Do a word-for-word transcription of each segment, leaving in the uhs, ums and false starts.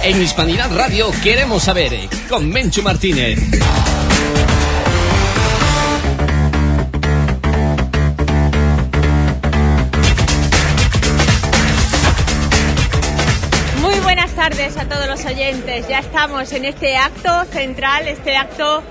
En Hispanidad Radio queremos saber, con Menchu Martínez. Muy buenas tardes a todos los oyentes. Ya estamos en este acto central, este acto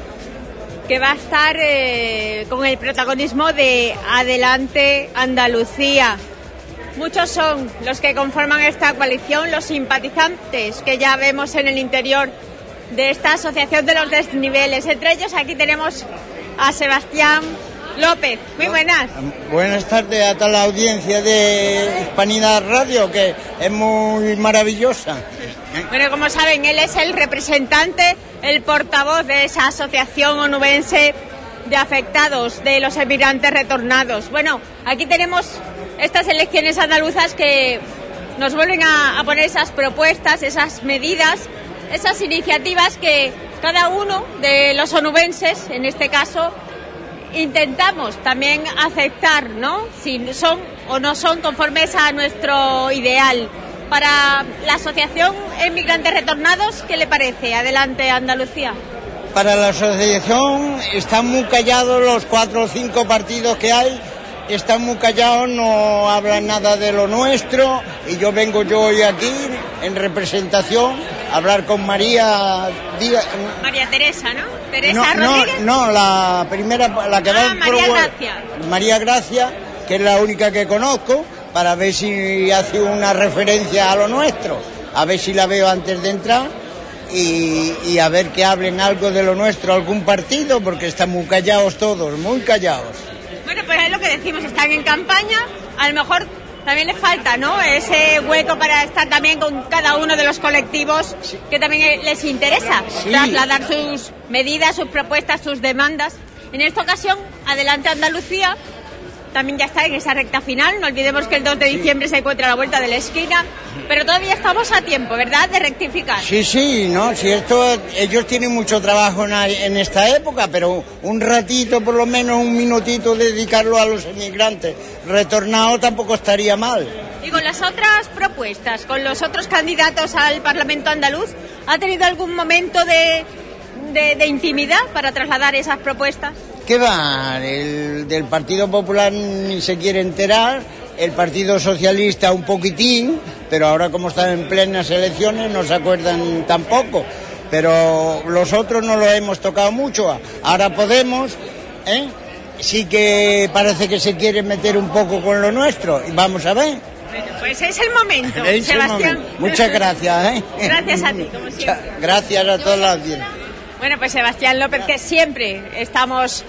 que va a estar eh, con el protagonismo de Adelante Andalucía. Muchos son los que conforman esta coalición, los simpatizantes que ya vemos en el interior de esta asociación de los desniveles. Entre ellos aquí tenemos a Sebastián López. Muy buenas. Buenas tardes a toda la audiencia de Hispanidad Radio, que es muy maravillosa. Bueno, como saben, él es el representante, el portavoz de esa asociación onubense de afectados de los emigrantes retornados. Bueno, aquí tenemos estas elecciones andaluzas que nos vuelven a, a poner esas propuestas, esas medidas, esas iniciativas que cada uno de los onubenses, en este caso, intentamos también aceptar, ¿no? Si son o no son conformes a nuestro ideal. Para la Asociación Emigrantes Retornados, ¿qué le parece? Adelante, Andalucía. Para la asociación están muy callados los cuatro o cinco partidos que hay, están muy callados, no hablan nada de lo nuestro, y yo vengo yo hoy aquí en representación a hablar con María Díaz. María Teresa, ¿no? Teresa no, Rodríguez. No, no, la primera, la que ah, va María pro... Gracia. María Gracia, que es la única que conozco, para ver si hace una referencia a lo nuestro, a ver si la veo antes de entrar y, y a ver que hablen algo de lo nuestro, algún partido, porque están muy callados todos, muy callados. Bueno, pues es lo que decimos, están en campaña, a lo mejor también les falta, ¿no?, ese hueco para estar también con cada uno de los colectivos que también les interesa, sí, trasladar sus medidas, sus propuestas, sus demandas. En esta ocasión, Adelante Andalucía también ya está en esa recta final. No olvidemos que el dos de diciembre se encuentra a la vuelta de la esquina, pero todavía estamos a tiempo, ¿verdad?, de rectificar. Sí, sí, no, si esto, ellos tienen mucho trabajo en, en esta época, pero un ratito, por lo menos un minutito, dedicarlo a los emigrantes retornados tampoco estaría mal. Y con las otras propuestas, con los otros candidatos al Parlamento andaluz, ¿ha tenido algún momento de, de, de intimidad para trasladar esas propuestas? ¿Qué va? El del Partido Popular ni se quiere enterar, el Partido Socialista un poquitín, pero ahora como están en plenas elecciones no se acuerdan tampoco. Pero los otros no lo hemos tocado mucho. Ahora Podemos, ¿eh? sí que parece que se quiere meter un poco con lo nuestro. Y vamos a ver. Bueno, pues es el momento, es Sebastián. El momento. Muchas gracias. ¿eh? Gracias a ti, como siempre. Gracias a toda la audiencia. Bueno, pues Sebastián López, que siempre estamos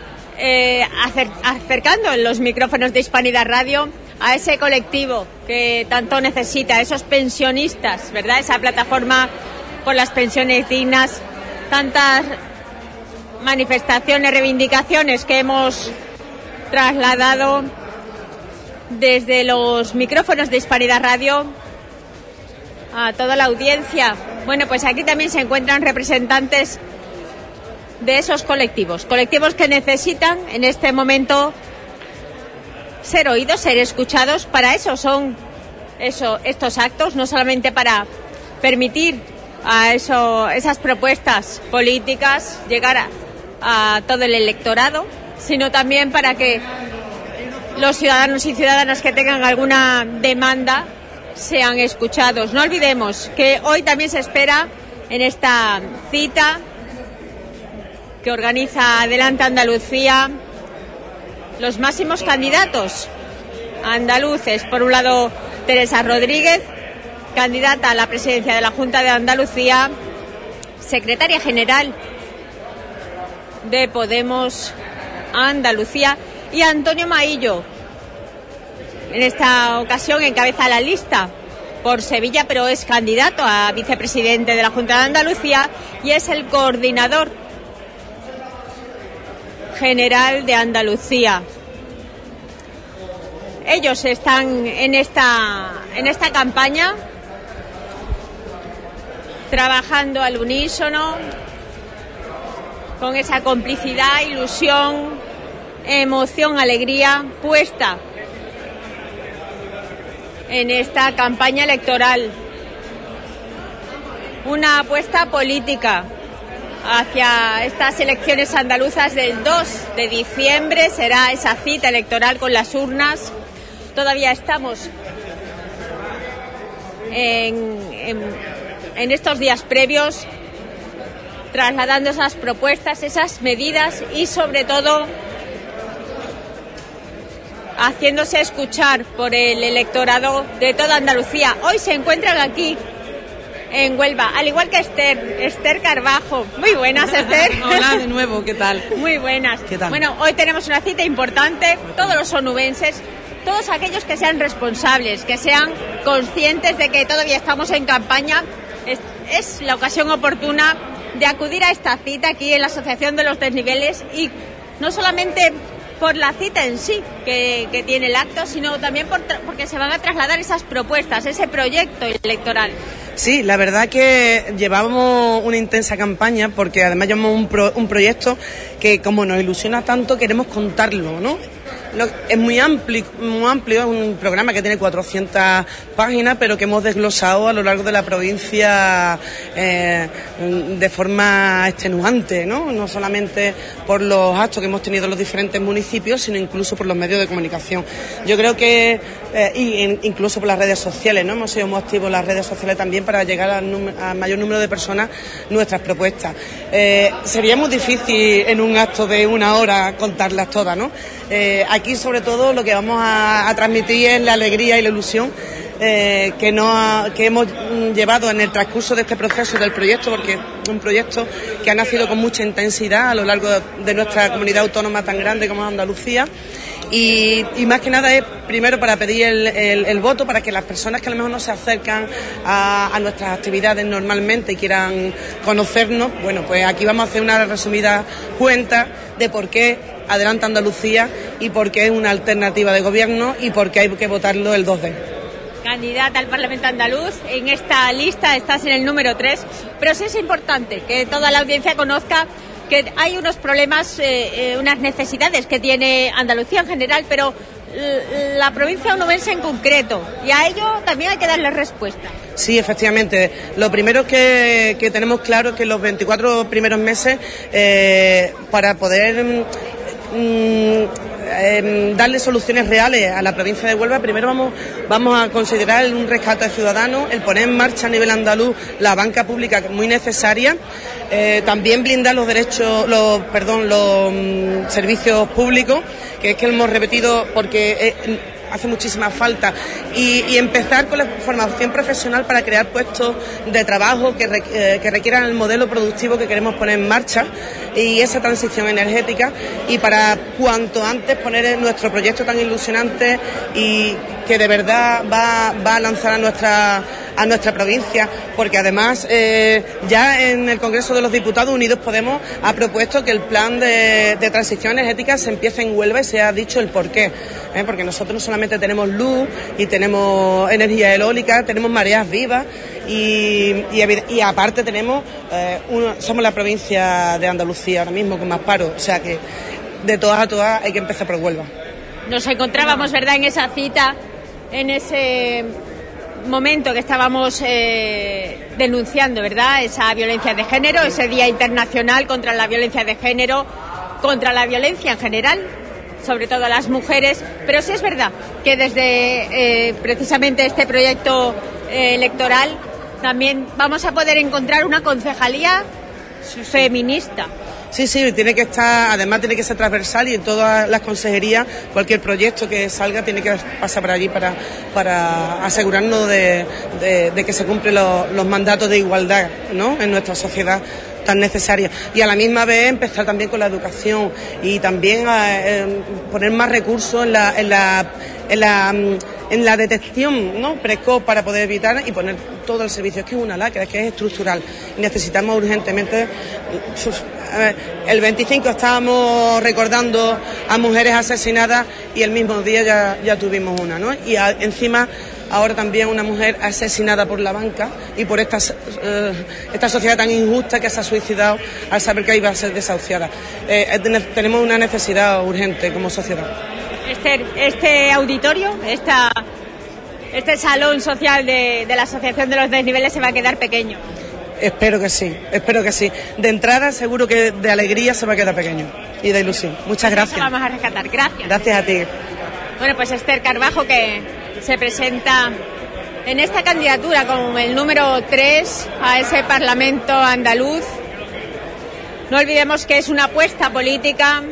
eh, acer- acercando en los micrófonos de Hispanidad Radio a ese colectivo que tanto necesita, esos pensionistas, ¿verdad? Esa plataforma por las pensiones dignas, tantas manifestaciones, reivindicaciones que hemos trasladado desde los micrófonos de Hispanidad Radio a toda la audiencia. Bueno, pues aquí también se encuentran representantes de esos colectivos, colectivos que necesitan en este momento ser oídos, ser escuchados. Para eso son eso, estos actos, no solamente para permitir a eso, esas propuestas políticas llegar a, a todo el electorado, sino también para que los ciudadanos y ciudadanas que tengan alguna demanda sean escuchados. No olvidemos que hoy también se espera en esta cita que organiza Adelante Andalucía los máximos candidatos andaluces. Por un lado, Teresa Rodríguez, candidata a la presidencia de la Junta de Andalucía, secretaria general de Podemos Andalucía, y Antonio Maillo, en esta ocasión encabeza la lista por Sevilla, pero es candidato a vicepresidente de la Junta de Andalucía y es el coordinador general de Andalucía. Ellos están en esta, en esta campaña trabajando al unísono, con esa complicidad, ilusión, emoción, alegría puesta en esta campaña electoral. una apuesta política hacia estas elecciones andaluzas del dos de diciembre. Será esa cita electoral con las urnas. Todavía estamos en, en, en estos días previos trasladando esas propuestas, esas medidas y sobre todo haciéndose escuchar por el electorado de toda Andalucía. Hoy se encuentran aquí en Huelva, al igual que Esther, Esther Carbajo. Muy buenas, Esther. Hola de nuevo, ¿qué tal? Muy buenas. ¿Qué tal? Bueno, hoy tenemos una cita importante, todos los onubenses, todos aquellos que sean responsables, que sean conscientes de que todavía estamos en campaña, es, es la ocasión oportuna de acudir a esta cita aquí en la Asociación de los Desniveles, y no solamente por la cita en sí que, que tiene el acto, sino también por tra- porque se van a trasladar esas propuestas, ese proyecto electoral. Sí, la verdad que llevamos una intensa campaña, porque además llevamos un, pro, un proyecto que, como nos ilusiona tanto, queremos contarlo, ¿no? Lo, es muy amplio, muy amplio, es un programa que tiene cuatrocientas páginas, pero que hemos desglosado a lo largo de la provincia eh, de forma extenuante, ¿no? No solamente por los actos que hemos tenido en los diferentes municipios, sino incluso por los medios de comunicación. Yo creo que, eh, y en, incluso por las redes sociales, ¿no? Hemos sido muy activos en las redes sociales también para llegar a, num- a mayor número de personas nuestras propuestas. Eh, sería muy difícil en un acto de una hora contarlas todas, ¿no? Eh, aquí sobre todo lo que vamos a, a transmitir es la alegría y la ilusión eh, que, no ha, que hemos llevado en el transcurso de este proceso del proyecto, porque es un proyecto que ha nacido con mucha intensidad a lo largo de, de nuestra comunidad autónoma tan grande como es Andalucía. Y, y más que nada es primero para pedir el, el, el voto, para que las personas que a lo mejor no se acercan a, a nuestras actividades normalmente y quieran conocernos, bueno, pues aquí vamos a hacer una resumida cuenta de por qué Adelante Andalucía y por qué es una alternativa de gobierno y por qué hay que votarlo el dos de. Candidata al Parlamento andaluz, en esta lista estás en el número tres, pero sí es importante que toda la audiencia conozca que hay unos problemas, eh, eh, unas necesidades que tiene Andalucía en general, pero l- la provincia onubense en concreto, y a ello también hay que darle respuesta. Sí, efectivamente. Lo primero que, que tenemos claro es que los veinticuatro primeros meses, eh, para poder mm, eh, darle soluciones reales a la provincia de Huelva, primero vamos, vamos a considerar un rescate ciudadano, el poner en marcha a nivel andaluz la banca pública, que es muy necesaria, eh, también blindar los derechos, los, perdón, los mm, servicios públicos, que es que hemos repetido porque eh, hace muchísima falta, y, y empezar con la formación profesional para crear puestos de trabajo que, re, eh, que requieran el modelo productivo que queremos poner en marcha y esa transición energética, y para cuanto antes poner nuestro proyecto tan ilusionante y que de verdad va, va a lanzar a nuestra a nuestra provincia, porque además eh, ya en el Congreso de los Diputados Unidos Podemos ha propuesto que el plan de, de transición energética se empiece en Huelva, y se ha dicho el porqué, ¿eh? Porque nosotros no solamente tenemos luz y tenemos energía eólica, tenemos mareas vivas y, y, y aparte tenemos eh, uno, somos la provincia de Andalucía ahora mismo con más paro, o sea que de todas a todas hay que empezar por Huelva. Nos encontrábamos, ¿verdad?, en esa cita, en ese momento que estábamos eh, denunciando, ¿verdad?, esa violencia de género, ese Día Internacional contra la Violencia de Género, contra la violencia en general, sobre todo a las mujeres, pero sí es verdad que desde eh, precisamente este proyecto eh, electoral también vamos a poder encontrar una concejalía sí, sí. feminista. Sí, sí, tiene que estar, además tiene que ser transversal, y en todas las consejerías cualquier proyecto que salga tiene que pasar por allí para, para asegurarnos de, de, de que se cumplen los, los mandatos de igualdad, ¿no?, en nuestra sociedad tan necesaria, y a la misma vez empezar también con la educación y también a, eh, poner más recursos en la, en la, en la, en la detección, ¿no?, precoz, para poder evitar y poner todo el servicio. Es que es una lacra, es que es estructural y necesitamos urgentemente. El veinticinco estábamos recordando a mujeres asesinadas y el mismo día ya, ya tuvimos una, ¿no? Y a, encima ahora también una mujer asesinada por la banca y por esta, eh, esta sociedad tan injusta que se ha suicidado al saber que iba a ser desahuciada. Eh, tenemos una necesidad urgente como sociedad. Esther, este auditorio, esta, este salón social de, de la Asociación de los Desniveles se va a quedar pequeño. espero que sí, espero que sí. De entrada seguro que de alegría se va a quedar pequeño y de ilusión. Muchas gracias. Eso vamos a rescatar, gracias. Gracias a ti. Bueno, pues Esther Carbajo, que se presenta en esta candidatura con el número tres a ese Parlamento andaluz. No olvidemos que es una apuesta política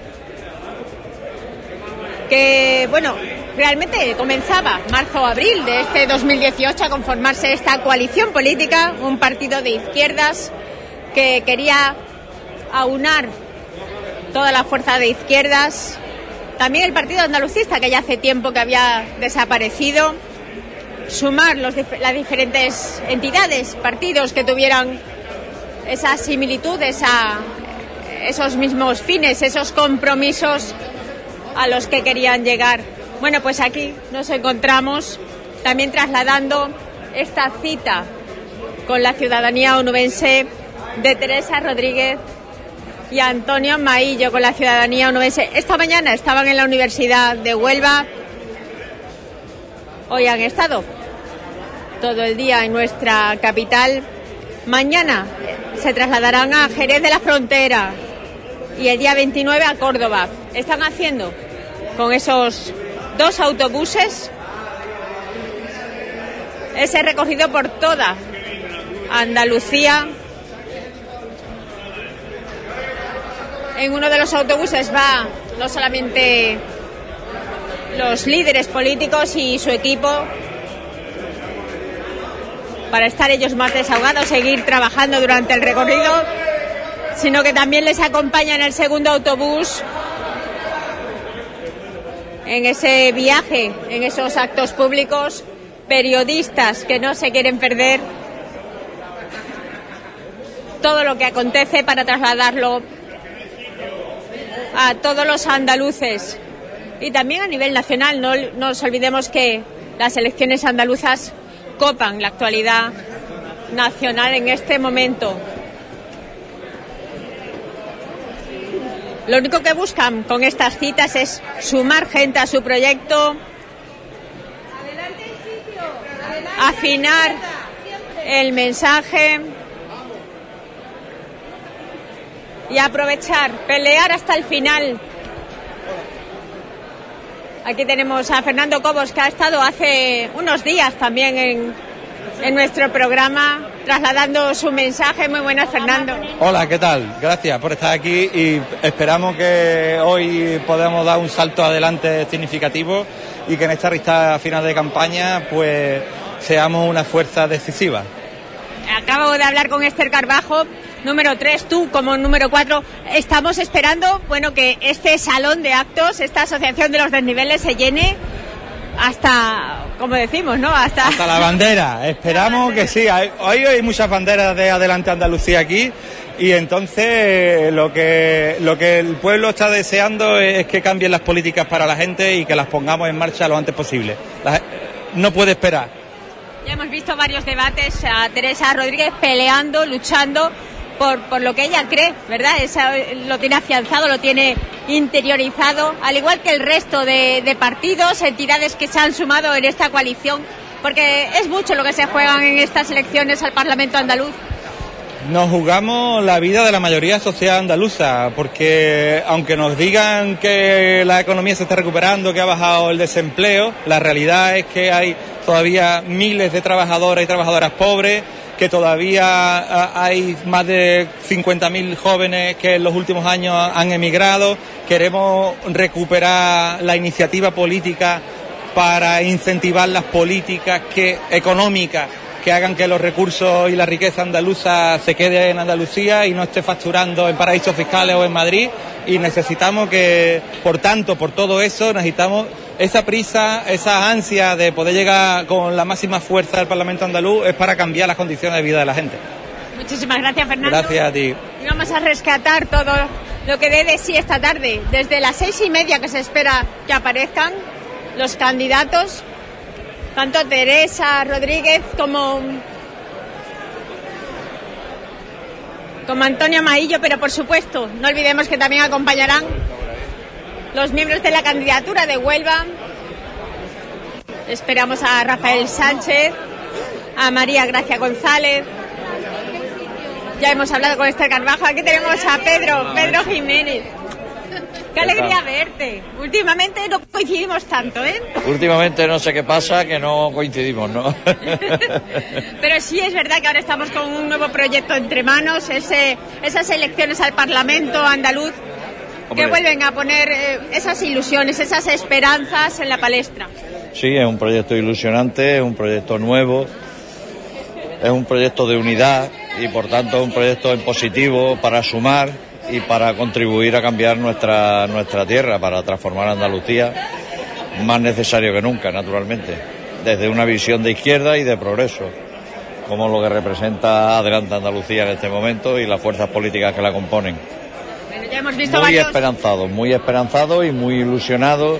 que, bueno, realmente comenzaba marzo-abril de este dos mil dieciocho a conformarse esta coalición política, un partido de izquierdas que quería aunar toda la fuerza de izquierdas, también el partido andalucista, que ya hace tiempo que había desaparecido, sumar los, las diferentes entidades, partidos que tuvieran esa similitud, esa, esos mismos fines, esos compromisos a los que querían llegar. Bueno, pues aquí nos encontramos también trasladando esta cita con la ciudadanía onubense de Teresa Rodríguez y Antonio Maillo con la ciudadanía onubense. Esta mañana estaban en la Universidad de Huelva, hoy han estado todo el día en nuestra capital. Mañana se trasladarán a Jerez de la Frontera y el día veintinueve a Córdoba. Están haciendo con esos dos autobuses ese recorrido por toda Andalucía. En uno de los autobuses va no solamente los líderes políticos y su equipo, para estar ellos más desahogados, seguir trabajando durante el recorrido, sino que también les acompaña en el segundo autobús en ese viaje, en esos actos públicos, periodistas que no se quieren perder todo lo que acontece para trasladarlo a todos los andaluces y también a nivel nacional. No, no nos olvidemos que las elecciones andaluzas copan la actualidad nacional en este momento. Lo único que buscan con estas citas es sumar gente a su proyecto, afinar el mensaje y aprovechar, pelear hasta el final. Aquí tenemos a Fernando Cobos, que ha estado hace unos días también en, en nuestro programa, trasladando su mensaje. Muy buenas, Fernando. Hola, ¿qué tal? Gracias por estar aquí y esperamos que hoy podamos dar un salto adelante significativo y que en esta recta final de campaña pues seamos una fuerza decisiva. Acabo de hablar con Esther Carbajo, número tres, tú como número cuatro. Estamos esperando, bueno, que este salón de actos, esta asociación de los desniveles se llene hasta, como decimos, ¿no? Hasta, hasta la bandera. Esperamos la bandera. Que sí. Hay, hoy hay muchas banderas de Adelante Andalucía aquí y entonces lo que, lo que el pueblo está deseando es que cambien las políticas para la gente y que las pongamos en marcha lo antes posible. La, no puede esperar. Ya hemos visto varios debates a Teresa Rodríguez peleando, luchando por, por lo que ella cree, ¿verdad? Esa, lo tiene afianzado, lo tiene interiorizado, al igual que el resto de, de partidos, entidades que se han sumado en esta coalición, porque es mucho lo que se juegan en estas elecciones al Parlamento andaluz. Nos jugamos la vida de la mayoría social andaluza, porque aunque nos digan que la economía se está recuperando, que ha bajado el desempleo, la realidad es que hay todavía miles de trabajadoras y trabajadoras pobres, que todavía hay más de cincuenta mil jóvenes que en los últimos años han emigrado. Queremos recuperar la iniciativa política para incentivar las políticas que, económicas que hagan que los recursos y la riqueza andaluza se quede en Andalucía y no esté facturando en paraísos fiscales o en Madrid. Y necesitamos que, por tanto, por todo eso, necesitamos esa prisa, esa ansia de poder llegar con la máxima fuerza del Parlamento andaluz, es para cambiar las condiciones de vida de la gente. Muchísimas gracias, Fernando. Gracias a ti. Y vamos a rescatar todo lo que dé de sí esta tarde. Desde las seis y media que se espera que aparezcan los candidatos, tanto Teresa Rodríguez como, como Antonio Maillo, pero por supuesto no olvidemos que también acompañarán los miembros de la candidatura de Huelva. Esperamos a Rafael Sánchez, a María Gracia González, Ya hemos hablado con Esther Carbajo. Aquí tenemos a Pedro, Pedro Jiménez. Qué alegría verte. Últimamente no coincidimos tanto, ¿eh? Últimamente no sé qué pasa, que no coincidimos, ¿no? Pero sí es verdad que ahora estamos con un nuevo proyecto entre manos, ese, esas elecciones al Parlamento andaluz, Hombre. que vuelven a poner eh, esas ilusiones, esas esperanzas en la palestra. Sí, es un proyecto ilusionante, es un proyecto nuevo, es un proyecto de unidad y por tanto es un proyecto en positivo para sumar y para contribuir a cambiar nuestra nuestra tierra, para transformar Andalucía, más necesario que nunca, naturalmente, desde una visión de izquierda y de progreso, como lo que representa Adelante Andalucía en este momento y las fuerzas políticas que la componen. Bueno, ya hemos visto muy varios... esperanzados, muy esperanzados y muy ilusionados.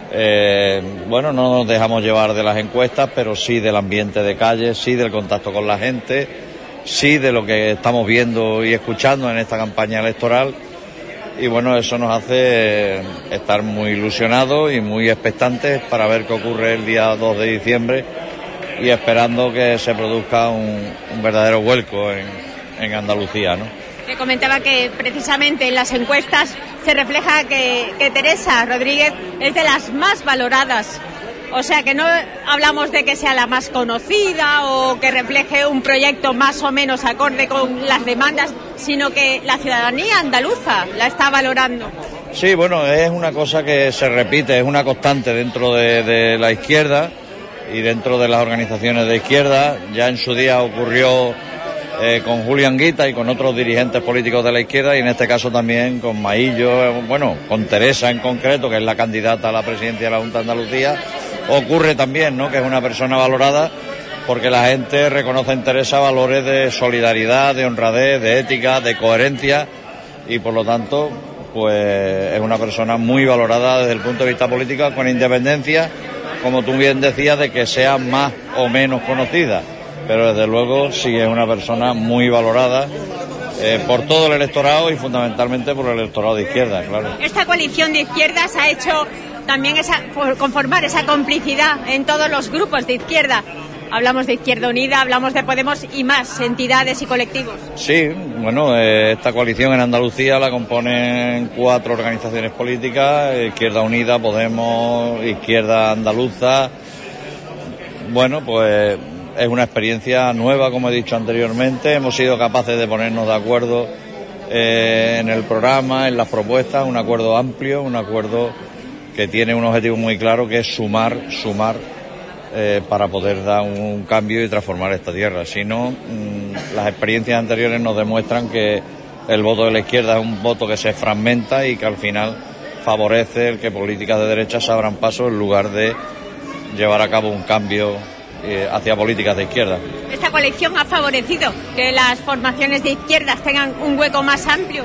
Eh, bueno, no nos dejamos llevar de las encuestas, pero sí del ambiente de calle, sí del contacto con la gente, sí de lo que estamos viendo y escuchando en esta campaña electoral, y bueno, eso nos hace estar muy ilusionados y muy expectantes para ver qué ocurre el día dos de diciembre y esperando que se produzca un, un verdadero vuelco en, en Andalucía, ¿no? Te comentaba que precisamente en las encuestas se refleja que, que Teresa Rodríguez es de las más valoradas. O sea, que no hablamos de que sea la más conocida o que refleje un proyecto más o menos acorde con las demandas, sino que la ciudadanía andaluza la está valorando. Sí, bueno, es una cosa que se repite, es una constante dentro de, de la izquierda y dentro de las organizaciones de izquierda. Ya en su día ocurrió eh, con Julián Guita y con otros dirigentes políticos de la izquierda, y en este caso también con Maillo, bueno, con Teresa en concreto, que es la candidata a la presidencia de la Junta de Andalucía. Ocurre también, ¿no?, que es una persona valorada porque la gente reconoce en Teresa valores de solidaridad, de honradez, de ética, de coherencia, y por lo tanto, pues es una persona muy valorada desde el punto de vista político, con independencia, como tú bien decías, de que sea más o menos conocida, pero desde luego sí es una persona muy valorada eh, por todo el electorado y fundamentalmente por el electorado de izquierda, claro. Esta coalición de izquierdas ha hecho también esa, conformar esa complicidad en todos los grupos de izquierda. Hablamos de Izquierda Unida, hablamos de Podemos y más entidades y colectivos. Sí, bueno, eh, esta coalición en Andalucía la componen cuatro organizaciones políticas: Izquierda Unida, Podemos, Izquierda Andaluza. Bueno, pues es una experiencia nueva, como he dicho anteriormente. Hemos sido capaces de ponernos de acuerdo eh, en el programa, en las propuestas, un acuerdo amplio, un acuerdo que tiene un objetivo muy claro, que es sumar, sumar eh, para poder dar un cambio y transformar esta tierra. Si no, mmm, las experiencias anteriores nos demuestran que el voto de la izquierda es un voto que se fragmenta y que al final favorece el que políticas de derecha se abran paso en lugar de llevar a cabo un cambio eh, hacia políticas de izquierda. ¿Esta coalición ha favorecido que las formaciones de izquierdas tengan un hueco más amplio?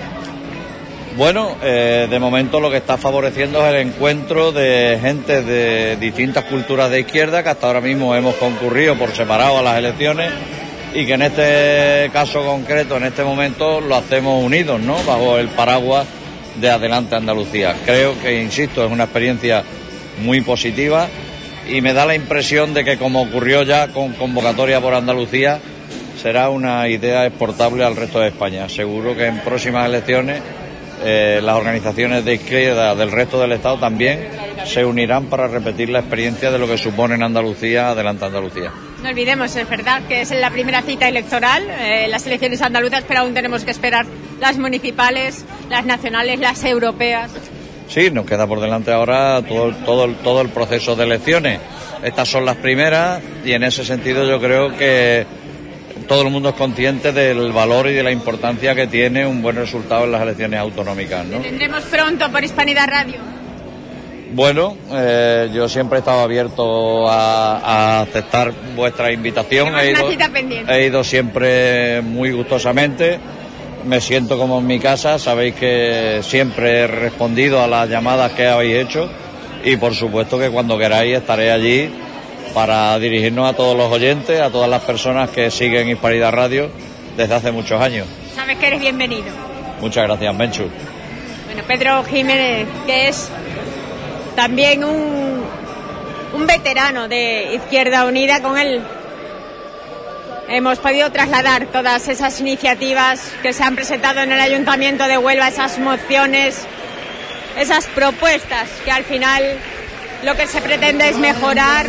Bueno, eh, de momento lo que está favoreciendo es el encuentro de gente de distintas culturas de izquierda que hasta ahora mismo hemos concurrido por separado a las elecciones, y que en este caso concreto, en este momento, lo hacemos unidos, ¿no?, bajo el paraguas de Adelante Andalucía. Creo que, insisto, es una experiencia muy positiva y me da la impresión de que, como ocurrió ya con Convocatoria por Andalucía, será una idea exportable al resto de España. Seguro que en próximas elecciones Eh, las organizaciones de izquierda del resto del Estado también se unirán para repetir la experiencia de lo que supone en Andalucía Adelante Andalucía. No olvidemos, es verdad que es la primera cita electoral, eh, las elecciones andaluzas, pero aún tenemos que esperar las municipales, las nacionales, las europeas. Sí, nos queda por delante ahora todo, todo, todo el proceso de elecciones. Estas son las primeras y en ese sentido yo creo que todo el mundo es consciente del valor y de la importancia que tiene un buen resultado en las elecciones autonómicas, ¿no? ¿Tendremos pronto por Hispanidad Radio? Bueno, eh, yo siempre he estado abierto a, a aceptar vuestra invitación. He ido, he ido siempre muy gustosamente. Me siento como en mi casa. Sabéis que siempre he respondido a las llamadas que habéis hecho y por supuesto que cuando queráis estaré allí para dirigirnos a todos los oyentes, a todas las personas que siguen Hispanidad Radio desde hace muchos años. Sabes que eres bienvenido. Muchas gracias, Menchu. Bueno, Pedro Jiménez, que es también un, un veterano de Izquierda Unida, con él hemos podido trasladar todas esas iniciativas que se han presentado en el Ayuntamiento de Huelva, esas mociones, esas propuestas que al final lo que se pretende es mejorar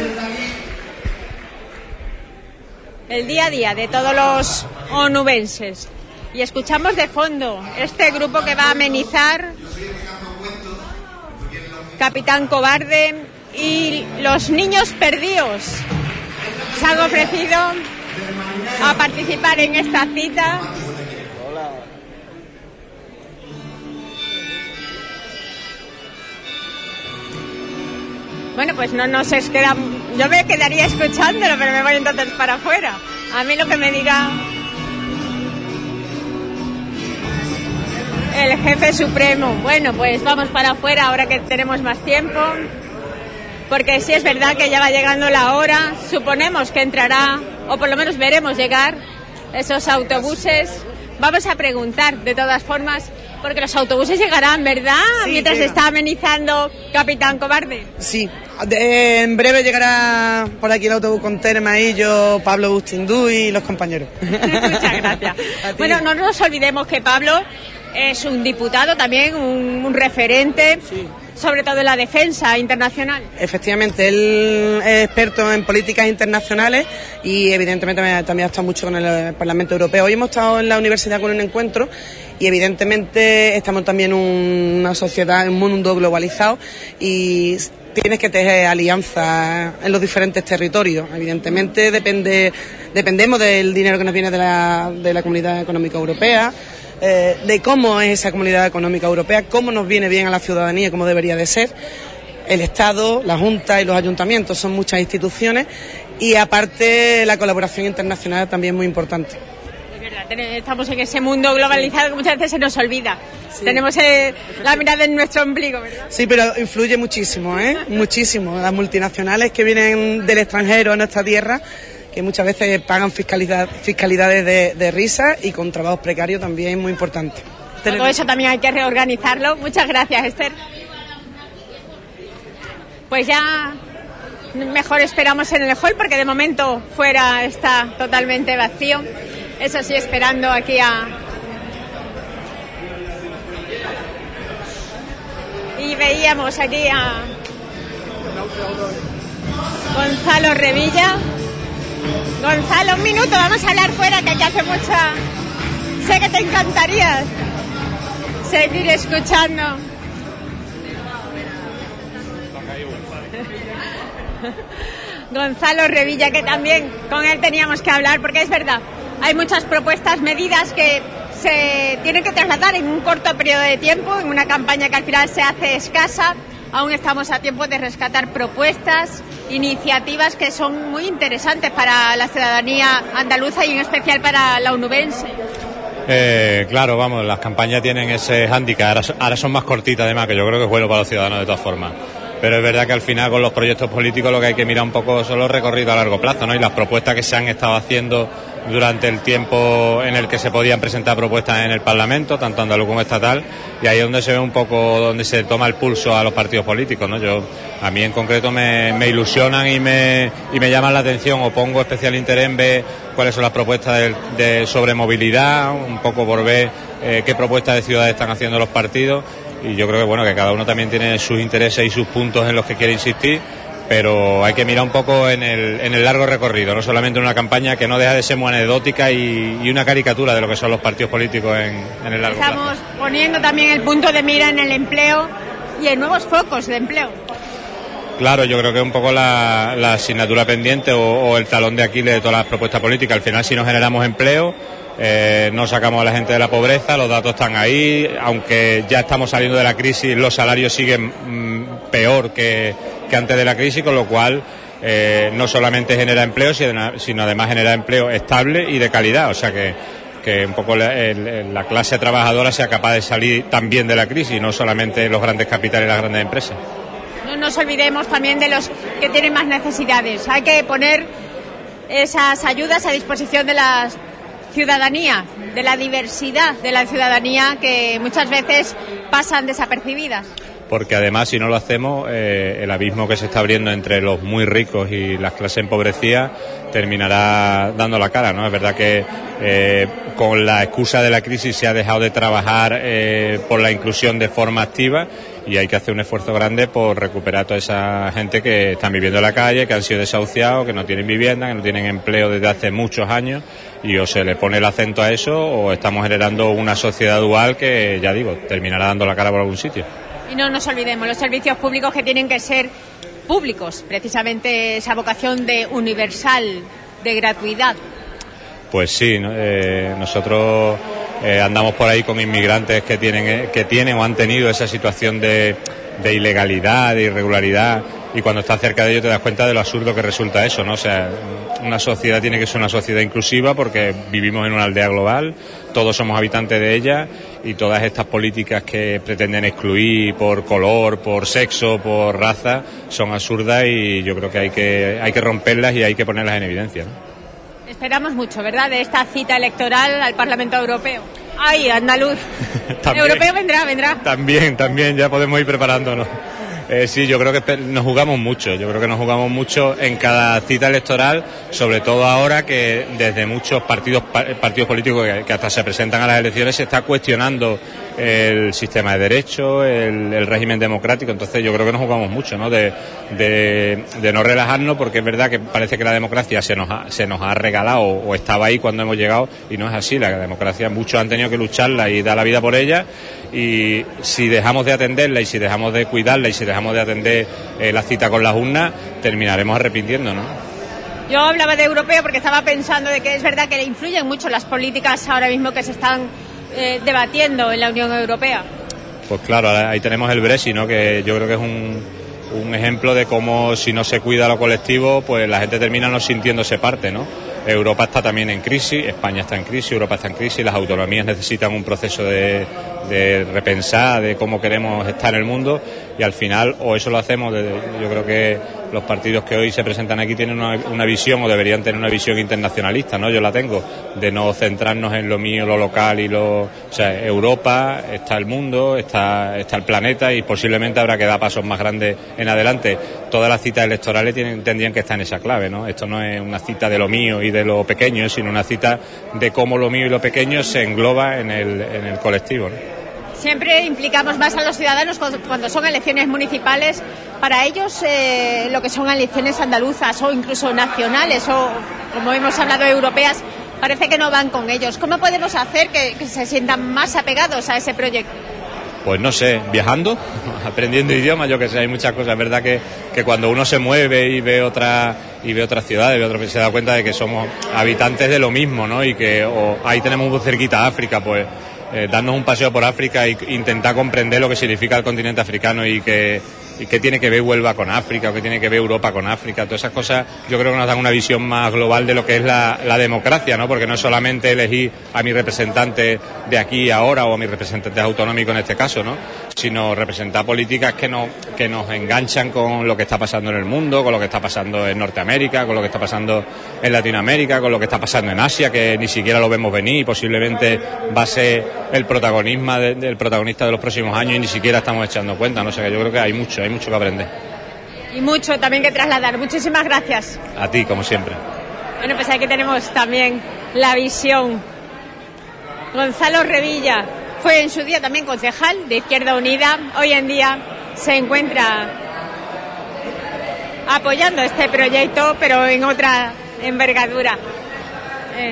el día a día de todos los onubenses. Y escuchamos de fondo este grupo que va a amenizar, Capitán Cobarde y Los Niños Perdidos. Se han ofrecido a participar en esta cita. Bueno, pues no nos es queda. Yo me quedaría escuchándolo, pero me voy entonces para afuera. A mí lo que me diga el jefe supremo. Bueno, pues vamos para afuera ahora que tenemos más tiempo, porque sí es verdad que ya va llegando la hora. Suponemos que entrará, o por lo menos veremos llegar esos autobuses. Vamos a preguntar, de todas formas, porque los autobuses llegarán, ¿verdad? Sí, mientras llega. Está amenizando Capitán Cobarde. Sí, de, en breve llegará por aquí el autobús con Tere Maillo, Pablo Bustindú y los compañeros. Muchas gracias. Bueno, no nos olvidemos que Pablo es un diputado también, un, un referente, sí, sobre todo en la defensa internacional. Efectivamente, él es experto en políticas internacionales y evidentemente también ha estado mucho con el Parlamento Europeo. Hoy hemos estado en la universidad con un encuentro y evidentemente estamos también en una sociedad, en un mundo globalizado y tienes que tener alianzas en los diferentes territorios. Evidentemente depende, dependemos del dinero que nos viene de la, de la Comunidad Económica Europea, eh, de cómo es esa Comunidad Económica Europea, cómo nos viene bien a la ciudadanía, cómo debería de ser. El Estado, la Junta y los ayuntamientos son muchas instituciones y aparte la colaboración internacional también es muy importante. Estamos en ese mundo globalizado que muchas veces se nos olvida. Sí. Tenemos eh, la mirada en nuestro ombligo, ¿verdad? Sí, pero influye muchísimo, ¿eh? Muchísimo. Las multinacionales que vienen del extranjero a nuestra tierra, que muchas veces pagan fiscalidad, fiscalidades de, de risa y con trabajos precarios también es muy importante. Todo eso también hay que reorganizarlo. Muchas gracias, Esther. Pues ya mejor esperamos en el hall porque de momento fuera está totalmente vacío. Eso sí, esperando aquí a... Y veíamos aquí a Gonzalo Revilla. Gonzalo, un minuto, vamos a hablar fuera, que aquí hace mucha... Sé que te encantaría seguir escuchando. Gonzalo Revilla, que también con él teníamos que hablar, porque es verdad, hay muchas propuestas, medidas que se tienen que trasladar en un corto periodo de tiempo, en una campaña que al final se hace escasa. Aún estamos a tiempo de rescatar propuestas, iniciativas que son muy interesantes para la ciudadanía andaluza y en especial para la onubense. Eh, claro, vamos, las campañas tienen ese hándicap, ahora, ahora son más cortitas además, que yo creo que es bueno para los ciudadanos de todas formas. Pero es verdad que al final con los proyectos políticos lo que hay que mirar un poco son los recorridos a largo plazo, ¿no? Y las propuestas que se han estado haciendo durante el tiempo en el que se podían presentar propuestas en el Parlamento, tanto andaluz como estatal, y ahí es donde se ve un poco, donde se toma el pulso a los partidos políticos, ¿no? Yo, a mí en concreto me, me ilusionan y me, y me llaman la atención, o pongo especial interés en ver cuáles son las propuestas de, de sobre movilidad, un poco por ver eh, qué propuestas de ciudad están haciendo los partidos. Y yo creo que bueno, que cada uno también tiene sus intereses y sus puntos en los que quiere insistir, pero hay que mirar un poco en el, en el largo recorrido, no solamente en una campaña que no deja de ser muy anecdótica y, y una caricatura de lo que son los partidos políticos en, en el largo plazo. Estamos poniendo también el punto de mira en el empleo y en nuevos focos de empleo. Claro, yo creo que es un poco la, la asignatura pendiente o, o el talón de Aquiles de todas las propuestas políticas. Al final, si no generamos empleo, Eh, no sacamos a la gente de la pobreza, los datos están ahí, aunque ya estamos saliendo de la crisis, los salarios siguen mmm, peor que, que antes de la crisis, con lo cual eh, no solamente genera empleo, sino, sino además genera empleo estable y de calidad, o sea que, que un poco la, el, la clase trabajadora sea capaz de salir también de la crisis, no solamente los grandes capitales y las grandes empresas. No nos olvidemos también de los que tienen más necesidades, hay que poner esas ayudas a disposición de las ciudadanía, de la diversidad de la ciudadanía que muchas veces pasan desapercibidas. porque además si no lo hacemos, eh, el abismo que se está abriendo entre los muy ricos y las clases empobrecidas terminará dando la cara, ¿no? Es verdad que eh, con la excusa de la crisis se ha dejado de trabajar eh, por la inclusión de forma activa, y hay que hacer un esfuerzo grande por recuperar a toda esa gente que están viviendo en la calle, que han sido desahuciados, que no tienen vivienda, que no tienen empleo desde hace muchos años, y o se le pone el acento a eso o estamos generando una sociedad dual que, ya digo, terminará dando la cara por algún sitio. Y no nos olvidemos los servicios públicos, que tienen que ser públicos, precisamente esa vocación de universal, de gratuidad. Pues sí, ¿no? eh, nosotros eh, andamos por ahí con inmigrantes que tienen eh, que tienen o han tenido esa situación de, de ilegalidad, de irregularidad, y cuando estás cerca de ellos te das cuenta de lo absurdo que resulta eso, ¿no? O sea, una sociedad tiene que ser una sociedad inclusiva porque vivimos en una aldea global, todos somos habitantes de ella, y todas estas políticas que pretenden excluir por color, por sexo, por raza, son absurdas, y yo creo que hay que hay que romperlas y hay que ponerlas en evidencia, ¿no? Esperamos mucho, ¿verdad?, de esta cita electoral al Parlamento Europeo. ¡Ay, andaluz! Europeo vendrá, vendrá. También, también, ya podemos ir preparándonos. Eh, sí, yo creo que nos jugamos mucho, yo creo que nos jugamos mucho en cada cita electoral, sobre todo ahora que desde muchos partidos partidos políticos que, que hasta se presentan a las elecciones se está cuestionando el sistema de derecho, el, el régimen democrático. Entonces yo creo que nos jugamos mucho, ¿no? De, de, de no relajarnos, porque es verdad que parece que la democracia se nos ha, se nos ha regalado o estaba ahí cuando hemos llegado, y no es así. La democracia muchos han tenido que lucharla y dar la vida por ella, y si dejamos de atenderla y si dejamos de cuidarla y si dejamos de atender eh, la cita con las urnas, terminaremos arrepintiendo, ¿no? Yo hablaba de europeo porque estaba pensando de que es verdad que le influyen mucho las políticas ahora mismo que se están eh, debatiendo en la Unión Europea. Pues claro, ahí tenemos el Brexit, ¿no? Que yo creo que es un, un ejemplo de cómo si no se cuida lo colectivo, pues la gente termina no sintiéndose parte, ¿no? Europa está también en crisis, España está en crisis, Europa está en crisis, las autonomías necesitan un proceso de, de repensar de cómo queremos estar en el mundo, y al final o eso lo hacemos, de, yo creo que los partidos que hoy se presentan aquí tienen una, una visión, o deberían tener una visión internacionalista, ¿no? Yo la tengo, de no centrarnos en lo mío, lo local y lo... O sea, Europa, está el mundo, está, está el planeta, y posiblemente habrá que dar pasos más grandes en adelante. Todas las citas electorales tienen, tendrían que estar en esa clave, ¿no? Esto no es una cita de lo mío y de lo pequeño, sino una cita de cómo lo mío y lo pequeño se engloba en el, en el colectivo, ¿no? Siempre implicamos más a los ciudadanos cuando son elecciones municipales. Para ellos, eh, lo que son elecciones andaluzas o incluso nacionales o, como hemos hablado, europeas, parece que no van con ellos. ¿Cómo podemos hacer que, que se sientan más apegados a ese proyecto? Pues no sé, viajando, aprendiendo idiomas, yo que sé, hay muchas cosas. Es verdad que, que cuando uno se mueve y ve otra y ve otras ciudades, ve otra, se da cuenta de que somos habitantes de lo mismo, ¿no? Y que o, ahí tenemos muy cerquita África, pues eh, darnos un paseo por África e intentar comprender lo que significa el continente africano y que y qué tiene que ver Huelva con África, o qué tiene que ver Europa con África. Todas esas cosas yo creo que nos dan una visión más global de lo que es la, la democracia, ¿no? Porque no es solamente elegir a mi representante de aquí ahora o a mi representante autonómico en este caso, ¿no? Sino representar políticas que nos, que nos enganchan con lo que está pasando en el mundo, con lo que está pasando en Norteamérica, con lo que está pasando en Latinoamérica, con lo que está pasando en Asia, que ni siquiera lo vemos venir y posiblemente va a ser el protagonismo de, el protagonista de los próximos años y ni siquiera estamos echando cuenta, ¿no? O sea que yo creo que hay mucho, hay mucho que aprender. Y mucho también que trasladar. Muchísimas gracias. A ti, como siempre. Bueno, pues aquí tenemos también la visión. Gonzalo Revilla fue en su día también concejal de Izquierda Unida. Hoy en día se encuentra apoyando este proyecto, pero en otra envergadura. Eh,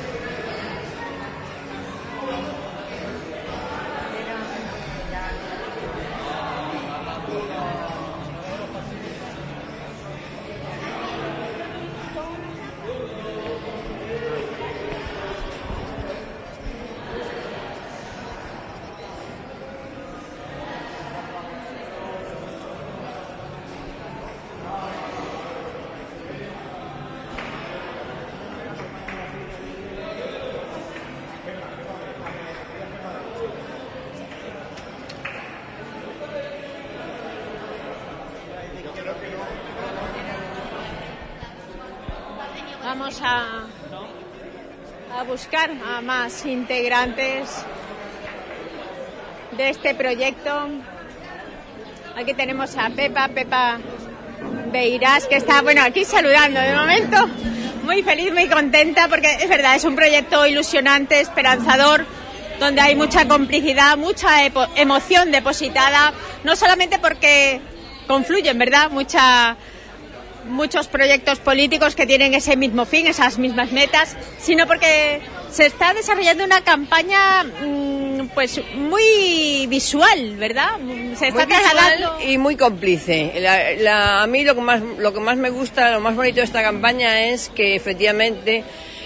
Vamos a, a buscar a más integrantes de este proyecto. Aquí tenemos a Pepa, Pepa Beirás, que está, bueno, aquí saludando de momento. Muy feliz, muy contenta, porque es verdad, es un proyecto ilusionante, esperanzador, donde hay mucha complicidad, mucha epo- emoción depositada, no solamente porque confluyen, ¿verdad?, Mucha, muchos proyectos políticos que tienen ese mismo fin, esas mismas metas, sino porque se está desarrollando una campaña mmm, pues muy visual, ¿verdad? Se está muy trasladando y muy cómplice. La, la, a mí lo que más lo que más me gusta, lo más bonito de esta campaña es que efectivamente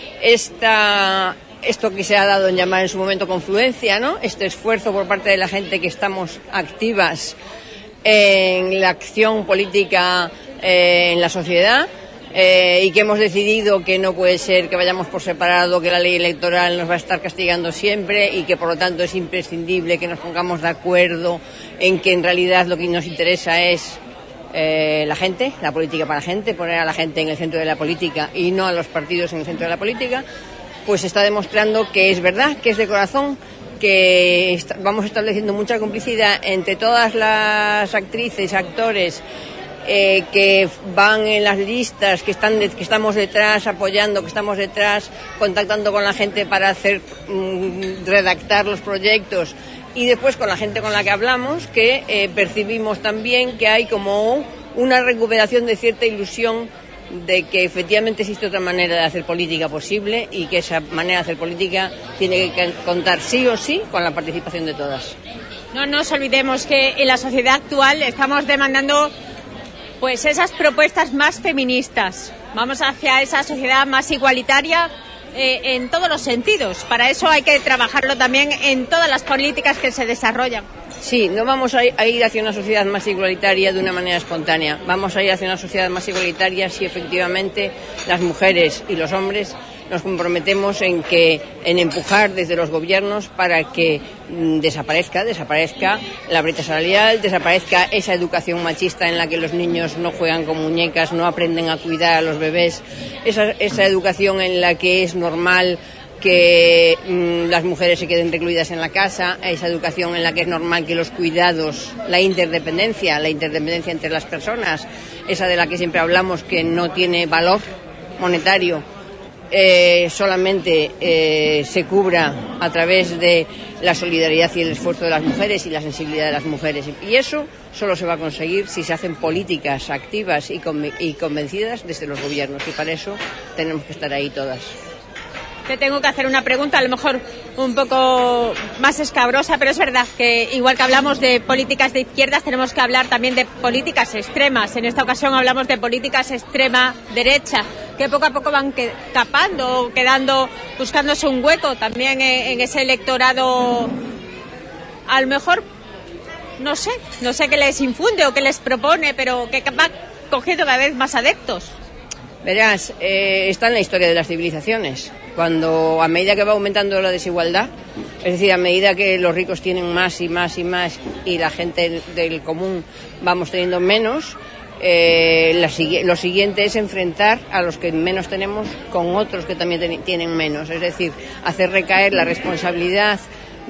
esta esto que se ha dado en llamar en su momento confluencia, ¿no? Este esfuerzo por parte de la gente que estamos activas en la acción política eh, en la sociedad. Eh, y que hemos decidido que no puede ser que vayamos por separado, que la ley electoral nos va a estar castigando siempre y que por lo tanto es imprescindible que nos pongamos de acuerdo en que en realidad lo que nos interesa es eh, la gente, la política para la gente, poner a la gente en el centro de la política y no a los partidos en el centro de la política. Pues está demostrando que es verdad, que es de corazón, que est- vamos estableciendo mucha complicidad entre todas las actrices, actores Eh, que van en las listas, que están de, que estamos detrás apoyando, que estamos detrás contactando con la gente para hacer mmm, redactar los proyectos, y después con la gente con la que hablamos, que eh, percibimos también que hay como una recuperación de cierta ilusión de que efectivamente existe otra manera de hacer política posible y que esa manera de hacer política tiene que contar sí o sí con la participación de todas. No nos olvidemos que en la sociedad actual estamos demandando pues esas propuestas más feministas. Vamos hacia esa sociedad más igualitaria eh, en todos los sentidos. Para eso hay que trabajarlo también en todas las políticas que se desarrollan. Sí, no vamos a ir hacia una sociedad más igualitaria de una manera espontánea. Vamos a ir hacia una sociedad más igualitaria si efectivamente las mujeres y los hombres nos comprometemos en que en empujar desde los gobiernos para que mm, desaparezca, desaparezca la brecha salarial, desaparezca esa educación machista en la que los niños no juegan con muñecas, no aprenden a cuidar a los bebés, esa, esa educación en la que es normal que mmm, las mujeres se queden recluidas en la casa, esa educación en la que es normal que los cuidados, la interdependencia, la interdependencia entre las personas, esa de la que siempre hablamos que no tiene valor monetario, Eh, solamente eh, se cubra a través de la solidaridad y el esfuerzo de las mujeres y la sensibilidad de las mujeres. Y eso solo se va a conseguir si se hacen políticas activas y, conven- y convencidas desde los gobiernos. Y para eso tenemos que estar ahí todas. Te tengo que hacer una pregunta, a lo mejor un poco más escabrosa, pero es verdad que igual que hablamos de políticas de izquierdas, tenemos que hablar también de políticas extremas. En esta ocasión hablamos de políticas extrema derecha, que poco a poco van que, capando, quedando, buscándose un hueco también en, en ese electorado. A lo mejor, no sé, no sé qué les infunde o qué les propone, pero que va cogiendo cada vez más adeptos. Verás, eh, está en la historia de las civilizaciones. Cuando a medida que va aumentando la desigualdad, es decir, a medida que los ricos tienen más y más y más y la gente del común vamos teniendo menos, eh, la, lo siguiente es enfrentar a los que menos tenemos con otros que también ten, tienen menos. Es decir, hacer recaer la responsabilidad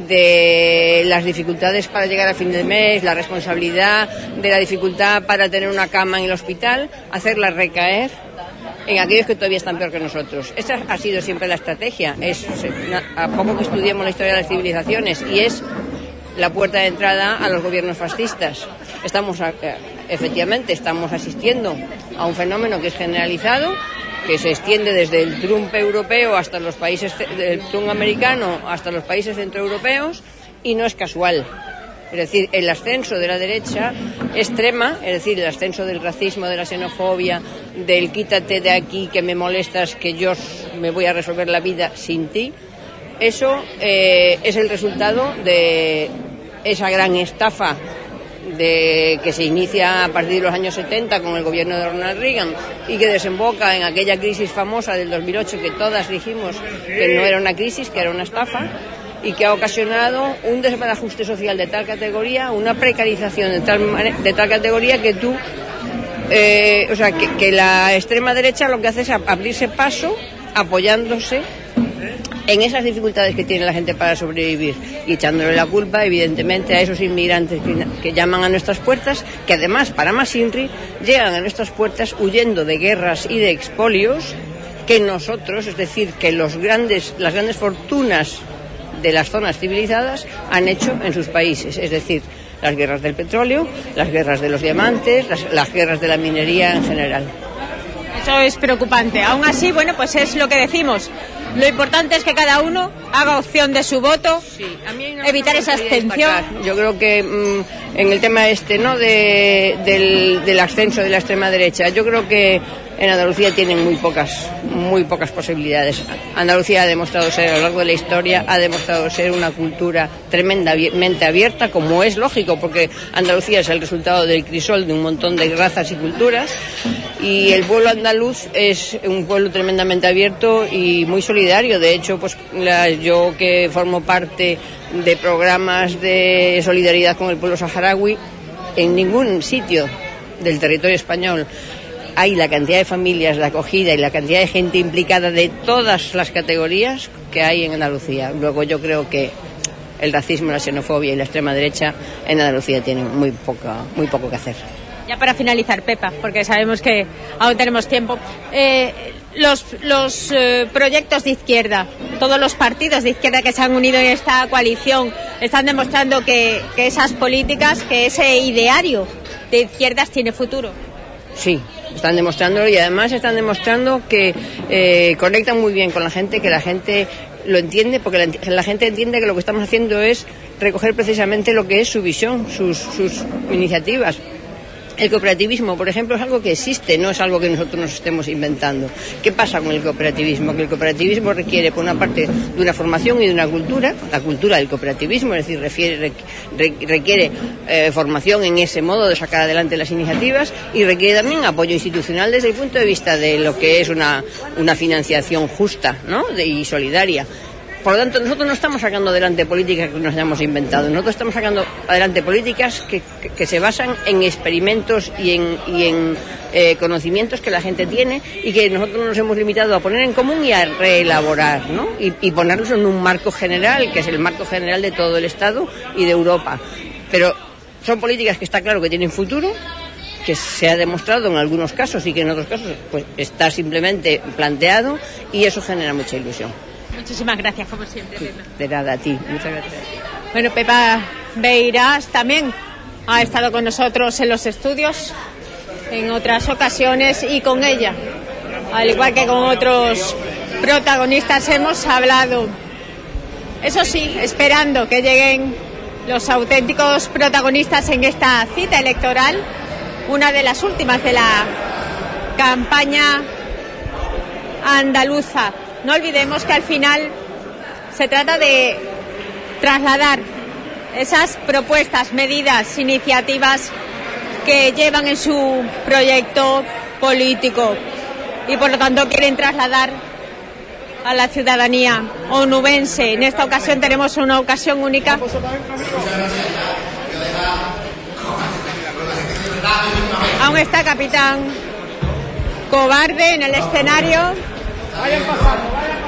de las dificultades para llegar a fin de mes, la responsabilidad de la dificultad para tener una cama en el hospital, hacerla recaer en aquellos que todavía están peor que nosotros. Esa ha sido siempre la estrategia. Es, a poco que estudiemos la historia de las civilizaciones, y es la puerta de entrada a los gobiernos fascistas. Estamos, efectivamente, estamos asistiendo a un fenómeno que es generalizado, que se extiende desde el Trump europeo hasta los países, del Trump americano hasta los países centroeuropeos, y no es casual. Es decir, el ascenso de la derecha extrema, es decir, el ascenso del racismo, de la xenofobia, del quítate de aquí que me molestas, que yo me voy a resolver la vida sin ti, eso eh, es el resultado de esa gran estafa de, que se inicia a partir de los años setenta con el gobierno de Ronald Reagan y que desemboca en aquella crisis famosa del dos mil ocho que todas dijimos que no era una crisis, que era una estafa, y que ha ocasionado un desbarajuste social de tal categoría, una precarización de tal, de tal categoría que tú, eh, o sea, que, que la extrema derecha lo que hace es abrirse paso apoyándose en esas dificultades que tiene la gente para sobrevivir y echándole la culpa, evidentemente, a esos inmigrantes que, que llaman a nuestras puertas, que además, para más INRI, llegan a nuestras puertas huyendo de guerras y de expolios que nosotros, es decir, que los grandes, las grandes fortunas de las zonas civilizadas han hecho en sus países, es decir, las guerras del petróleo, las guerras de los diamantes, las, las guerras de la minería en general. Eso es preocupante. Aún así, bueno, pues es lo que decimos. Lo importante es que cada uno haga opción de su voto, sí, a mí no evitar esa abstención. Yo creo que mmm, en el tema este, ¿no?, de, del, del ascenso de la extrema derecha, yo creo que en Andalucía tienen muy pocas, muy pocas posibilidades. Andalucía ha demostrado ser, a lo largo de la historia, ha demostrado ser una cultura tremendamente abierta, como es lógico, porque Andalucía es el resultado del crisol de un montón de razas y culturas, y el pueblo andaluz es un pueblo tremendamente abierto y muy solidario. De hecho, pues la, yo que formo parte de programas de solidaridad con el pueblo saharaui, en ningún sitio del territorio español hay la cantidad de familias, la acogida y la cantidad de gente implicada de todas las categorías que hay en Andalucía. Luego yo creo que el racismo, la xenofobia y la extrema derecha en Andalucía tienen muy poca, muy poco que hacer. Ya para finalizar, Pepa, porque sabemos que aún tenemos tiempo, eh, los, los eh, proyectos de izquierda, todos los partidos de izquierda que se han unido en esta coalición están demostrando que, que esas políticas, que ese ideario de izquierdas tiene futuro. Sí, están demostrándolo, y además están demostrando que eh, conectan muy bien con la gente, que la gente lo entiende, porque la, la gente entiende que lo que estamos haciendo es recoger precisamente lo que es su visión, sus, sus iniciativas. El cooperativismo, por ejemplo, es algo que existe, no es algo que nosotros nos estemos inventando. ¿Qué pasa con el cooperativismo? Que el cooperativismo requiere, por una parte, de una formación y de una cultura, la cultura del cooperativismo, es decir, refiere, requiere eh, formación en ese modo de sacar adelante las iniciativas, y requiere también apoyo institucional desde el punto de vista de lo que es una, una financiación justa, ¿no?, de, y solidaria. Por lo tanto, nosotros no estamos sacando adelante políticas que nos hayamos inventado. Nosotros estamos sacando adelante políticas que, que, que se basan en experimentos y en, y en eh, conocimientos que la gente tiene, y que nosotros nos hemos limitado a poner en común y a reelaborar, ¿no? Y, y ponerlos en un marco general, que es el marco general de todo el Estado y de Europa. Pero son políticas que está claro que tienen futuro, que se ha demostrado en algunos casos y que en otros casos pues está simplemente planteado, y eso genera mucha ilusión. Muchísimas gracias, como siempre, Pepa. De nada, a ti. Muchas gracias. Bueno, Pepa Beirás también ha estado con nosotros en los estudios en otras ocasiones, y con ella, al igual que con otros protagonistas, hemos hablado. Eso sí, esperando que lleguen los auténticos protagonistas en esta cita electoral, una de las últimas de la campaña andaluza. No olvidemos que al final se trata de trasladar esas propuestas, medidas, iniciativas que llevan en su proyecto político, y por lo tanto quieren trasladar a la ciudadanía onubense. En esta ocasión tenemos una ocasión única. Aún está Capitán Cobarde en el escenario. Vayan pasando, vayan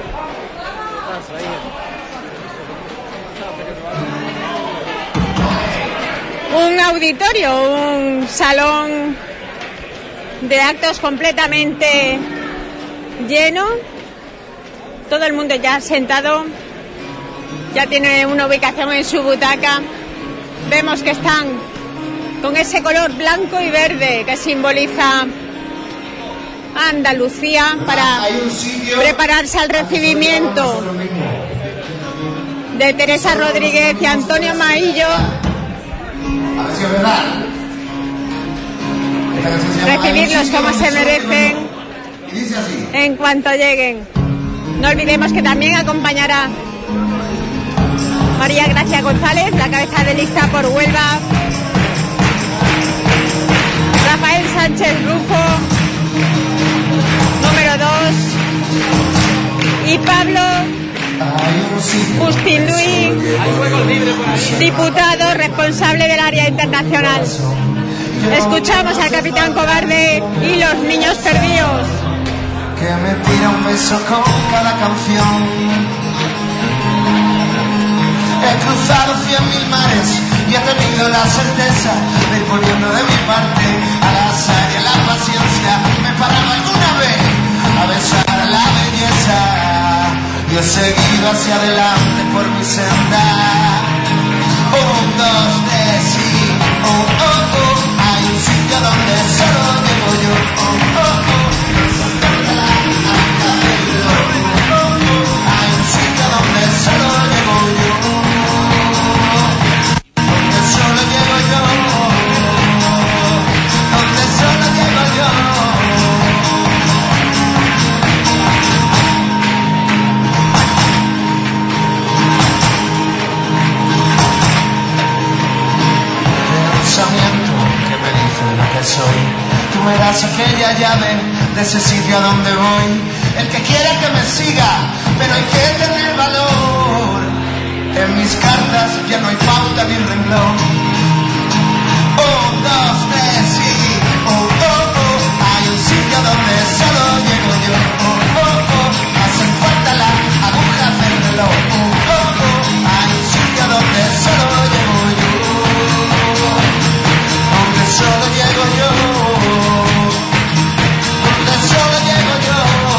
pasando. Un auditorio, un salón de actos completamente lleno. Todo el mundo ya sentado, ya tiene una ubicación en su butaca. Vemos que están con ese color blanco y verde que simboliza Andalucía, para prepararse al recibimiento de Teresa Rodríguez y Antonio Maillo, recibirlos como se merecen en cuanto lleguen. No olvidemos que también acompañará María Gracia González, la cabeza de lista por Huelva, Rafael Sánchez Rufo, número dos, y Pablo Justín Luis, diputado responsable del área internacional. Escuchamos al Capitán Cobarde y los Niños Perdidos. Que me tira un beso con cada canción. cien mil mares y he tenido la certeza de ir poniendo de mi parte al azar y a la paciencia. Me paraba alguna vez a besar la belleza y he seguido hacia adelante por mi senda. Un, dos, tres y oh, oh, oh. Hay un sitio donde solo llego yo. Oh, oh, oh. Hay un sitio donde solo llego yo. Donde solo llego yo. Donde solo llego yo. Que me dice lo que soy. Tú me das aquella llave de ese sitio a donde voy. El que quiera que me siga, pero hay que tener valor. En mis cartas ya no hay pauta ni renglón. Un, dos, tres y oh, oh, oh. Hay un sitio donde solo llego yo. Oh, oh, oh. Hacen falta las agujas del reloj. Oh, oh, oh. Hay un sitio donde solo llego yo. Solo llego yo, donde solo llego yo.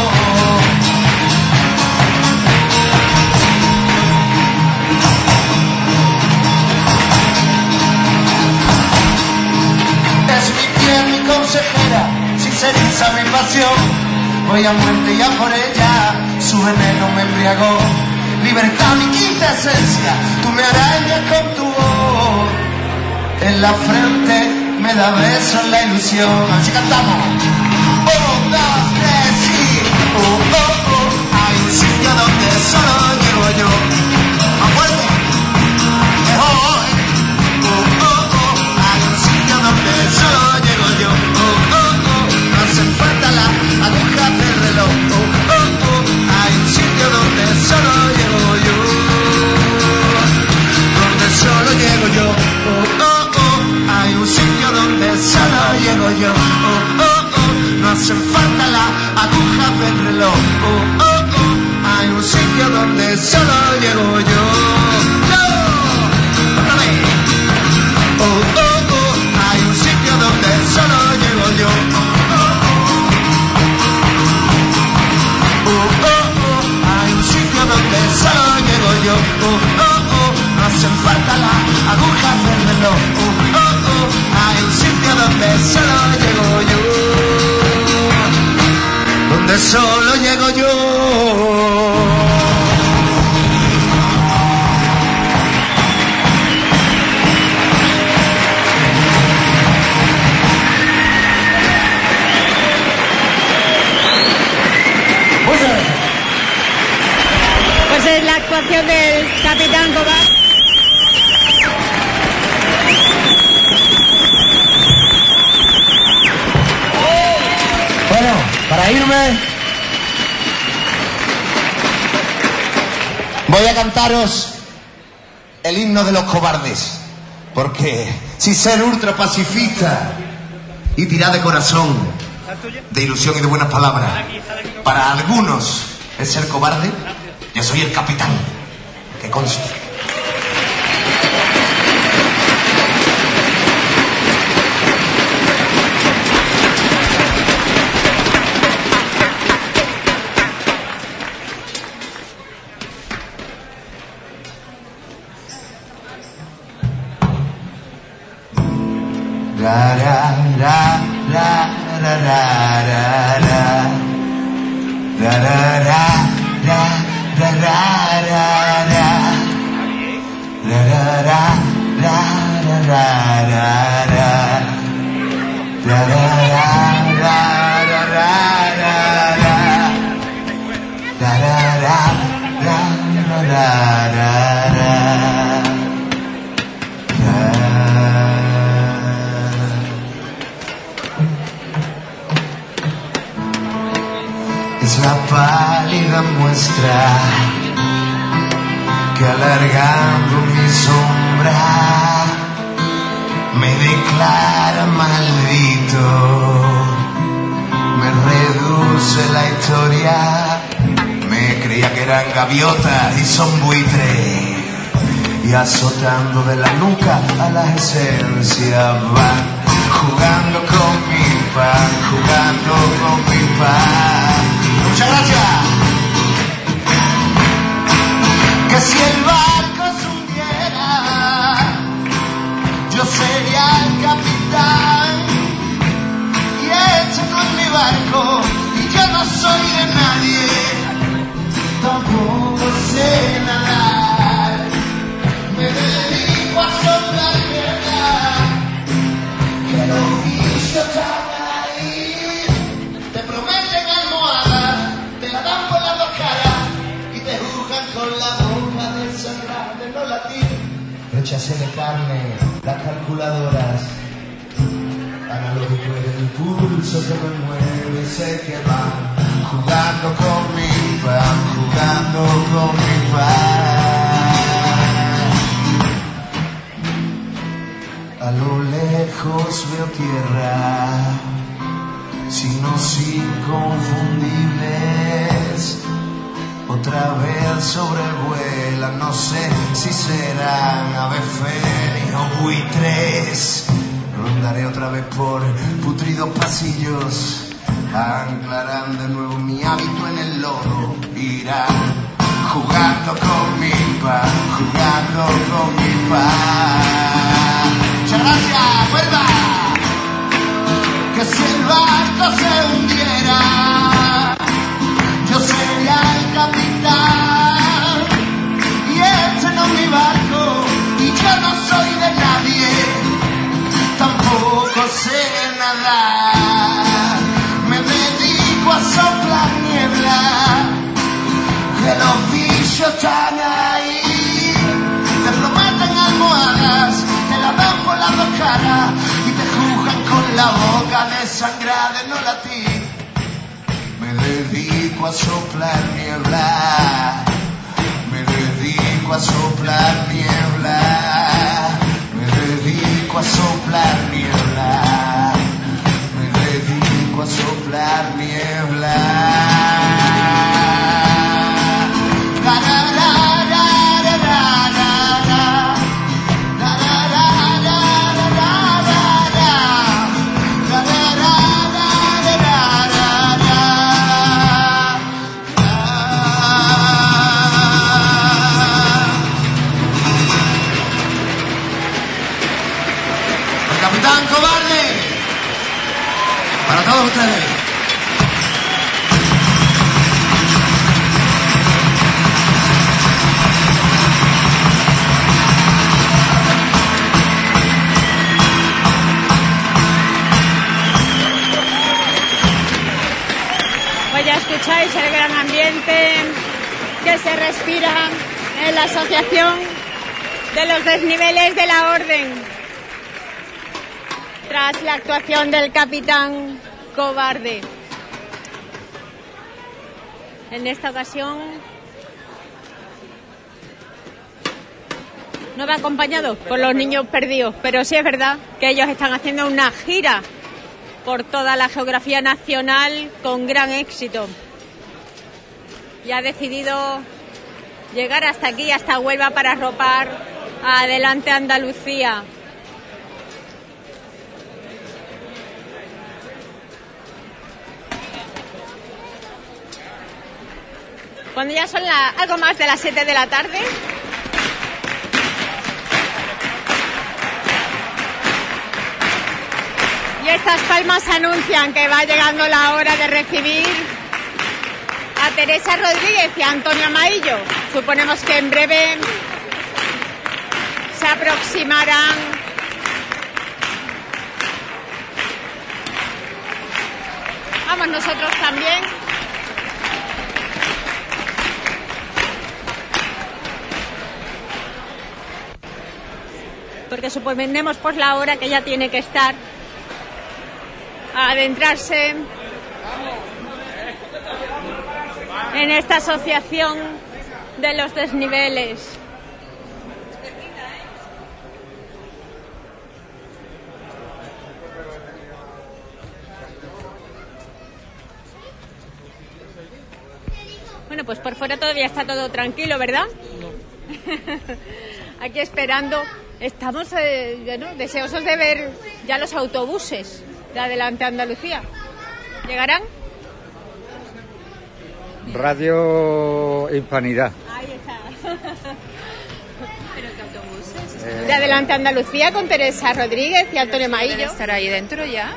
Es mi piel, mi consejera, sinceriza mi pasión. Voy a muerte y a por ella, su veneno me embriagó. Libertad, mi quinta esencia, tú me arañas con tu voz. En la frente me da besos la ilusión. Así cantamos. Un, dos, tres y oh, oh, oh. Hay un sitio donde solo llego yo. Más fuerte. Mejor. Oh, oh, oh. Hay un sitio donde solo llego yo. Oh, oh, oh. No hacen falta las agujas del reloj. Oh, oh, oh. Hay un sitio donde solo llego yo. Donde solo llego yo. Oh, oh. Hay un sitio donde solo llego yo. Oh, oh, oh. No hacen falta las agujas del reloj. Oh, oh, oh. Hay un sitio donde solo llego yo. ¡Yo! ¡Otra vez! Oh, oh, oh. Hay un sitio donde solo llego yo. Oh, oh, oh. Oh, oh, oh. Hay un sitio donde solo llego yo. Oh, oh, oh. No hacen falta las agujas del reloj. Oh, oh. Hay un sitio donde solo llego yo, donde solo llego yo. Pues es la actuación del Capitán Cobar. Bueno, para irme voy a cantaros el himno de los cobardes, porque si ser ultra pacifista y tirar de corazón, de ilusión y de buenas palabras, para algunos es ser cobarde, yo soy el capitán, que conste. ra ra ra ra ra ra ra ra ra ra ra ra ra ra ra ra ra ra Es la pálida muestra que alargando mi sombra me declara maldito, me reduce la historia, me creía que eran gaviotas y son buitres, y azotando de la nuca a las esencias van jugando con mi pan, jugando con mi pan. Muchas gracias. Que si el barco se hundiera, yo sería el capitán y este no es mi barco y yo no soy de nadie, tampoco sé nadar, me dedico a soplar mierda, que los bichos están ahí, te prometen almohada, te la dan por las dos caras y te juzgan con la boca de sangrar, de no latir. Rechacé de carne, las calculadoras, analógico es el pulso que me mueve, sé que van jugando con mi pan, jugando con mi pan. A lo lejos veo tierra, signos inconfundibles, otra vez sobrevuelan, no sé si serán aves fénix o buitres. Rondaré otra vez por putridos pasillos, anclarán de nuevo mi hábito en el lodo, irán jugando con mi pan, jugando con mi pan. Muchas gracias, vuelva. Que si el barco se hundiera, yo sería el capitán y este no es mi barco y yo no soy de nadie, tampoco sé nadar, me dedico a soplar niebla, que los bichos están ahí, te prometen almohadas, te la dan por las dos caras y te juzgan con la boca desangrada de no latir. Me dedico a soplar niebla, me dedico a soplar niebla, me dedico a soplar niebla, me dedico a soplar niebla. ¡Capitán Cobarde! Para todos ustedes. Pues ya escucháis el gran ambiente que se respira en la Asociación de los Desniveles de la Orden, tras la actuación del capitán Cobarde. En esta ocasión no va acompañado por los niños perdidos, pero sí es verdad que ellos están haciendo una gira por toda la geografía nacional con gran éxito y ha decidido llegar hasta aquí, hasta Huelva, para arropar a Adelante Andalucía. Cuando ya son la, algo más de las siete de la tarde. Y estas palmas anuncian que va llegando la hora de recibir a Teresa Rodríguez y a Antonio Amaillo. Suponemos que en breve se aproximarán vamos nosotros también. Porque suponemos por la hora que ya tiene que estar a adentrarse en esta asociación de los desniveles. Bueno, pues por fuera todavía está todo tranquilo, ¿verdad? No. aquí esperando. Estamos eh, bueno, deseosos de ver ya los autobuses de Adelante Andalucía. ¿Llegarán? Radio Hispanidad. Ahí está. ¿Pero qué autobuses? Eh, De Adelante Andalucía con Teresa Rodríguez y Antonio Maillo. ¿Estar ahí dentro ya?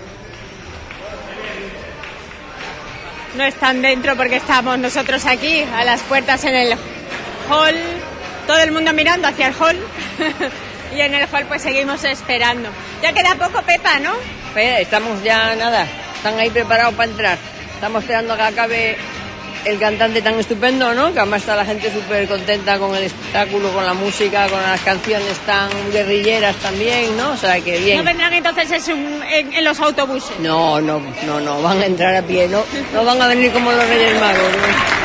No están dentro porque estamos nosotros aquí a las puertas en el hall, todo el mundo mirando hacia el hall y en el hall pues seguimos esperando. Ya queda poco, Pepa, ¿no? Espera, estamos ya, nada, están ahí preparados para entrar. Estamos esperando a que acabe el cantante tan estupendo, ¿no? Que además está la gente súper contenta con el espectáculo, con la música, con las canciones tan guerrilleras también, ¿no? O sea, que bien. ¿No vendrán entonces en, en, en los autobuses? No, no, no, no, van a entrar a pie, ¿no? No van a venir como los Reyes Magos, ¿no?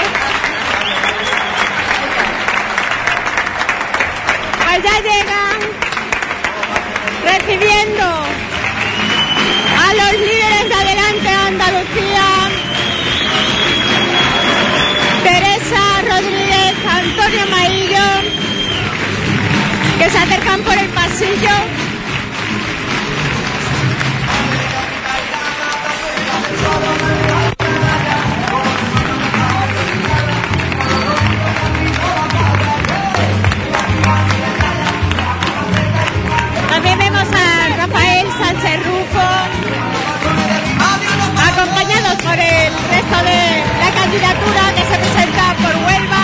Pues ya llegan recibiendo a los líderes de Adelante Andalucía, Teresa Rodríguez, Antonio Maillo, que se acercan por el pasillo. También vemos a Rafael Sánchez Rufo, acompañados por el resto de la candidatura que se presenta por Huelva.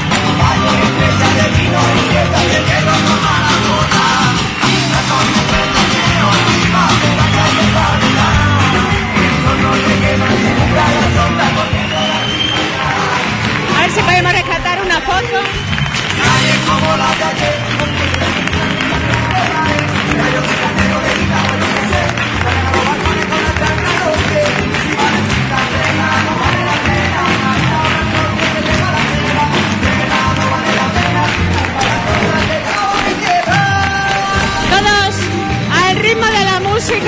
A ver si podemos rescatar una foto. Todos al ritmo de la música.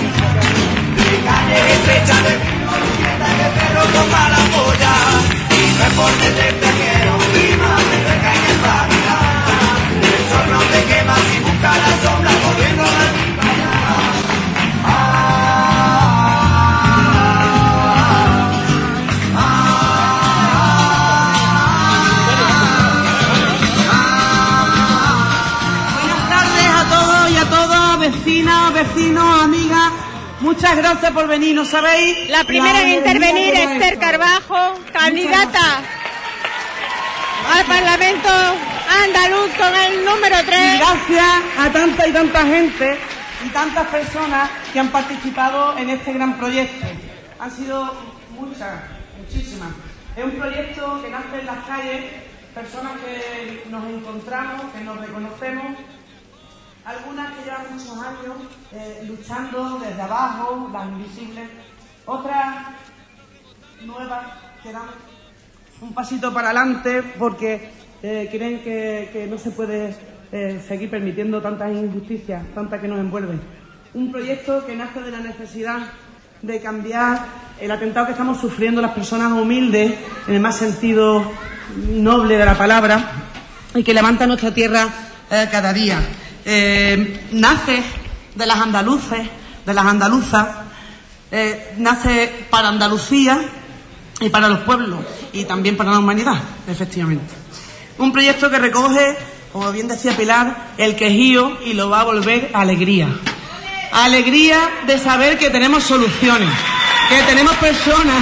Vecinas, vecinos, amigas, muchas gracias por venir, ¿no sabéis? La primera en intervenir, Esther Carbajo, candidata al Parlamento andaluz con el número tres. Y gracias a tanta y tanta gente y tantas personas que han participado en este gran proyecto. Han sido muchas, muchísimas. Es un proyecto que nace en las calles, personas que nos encontramos, que nos reconocemos. Algunas que llevan muchos años eh, luchando desde abajo, las invisibles. Otras nuevas que dan un pasito para adelante porque eh, creen que, que no se puede eh, seguir permitiendo tantas injusticias, tantas que nos envuelven. Un proyecto que nace de la necesidad de cambiar el atentado que estamos sufriendo las personas humildes, en el más sentido noble de la palabra, y que levanta nuestra tierra eh, cada día. Eh, nace de las andaluces, de las andaluzas, eh, nace para Andalucía y para los pueblos y también para la humanidad, efectivamente. Un proyecto que recoge, como bien decía Pilar, el quejío y lo va a volver alegría. Alegría de saber que tenemos soluciones, que tenemos personas,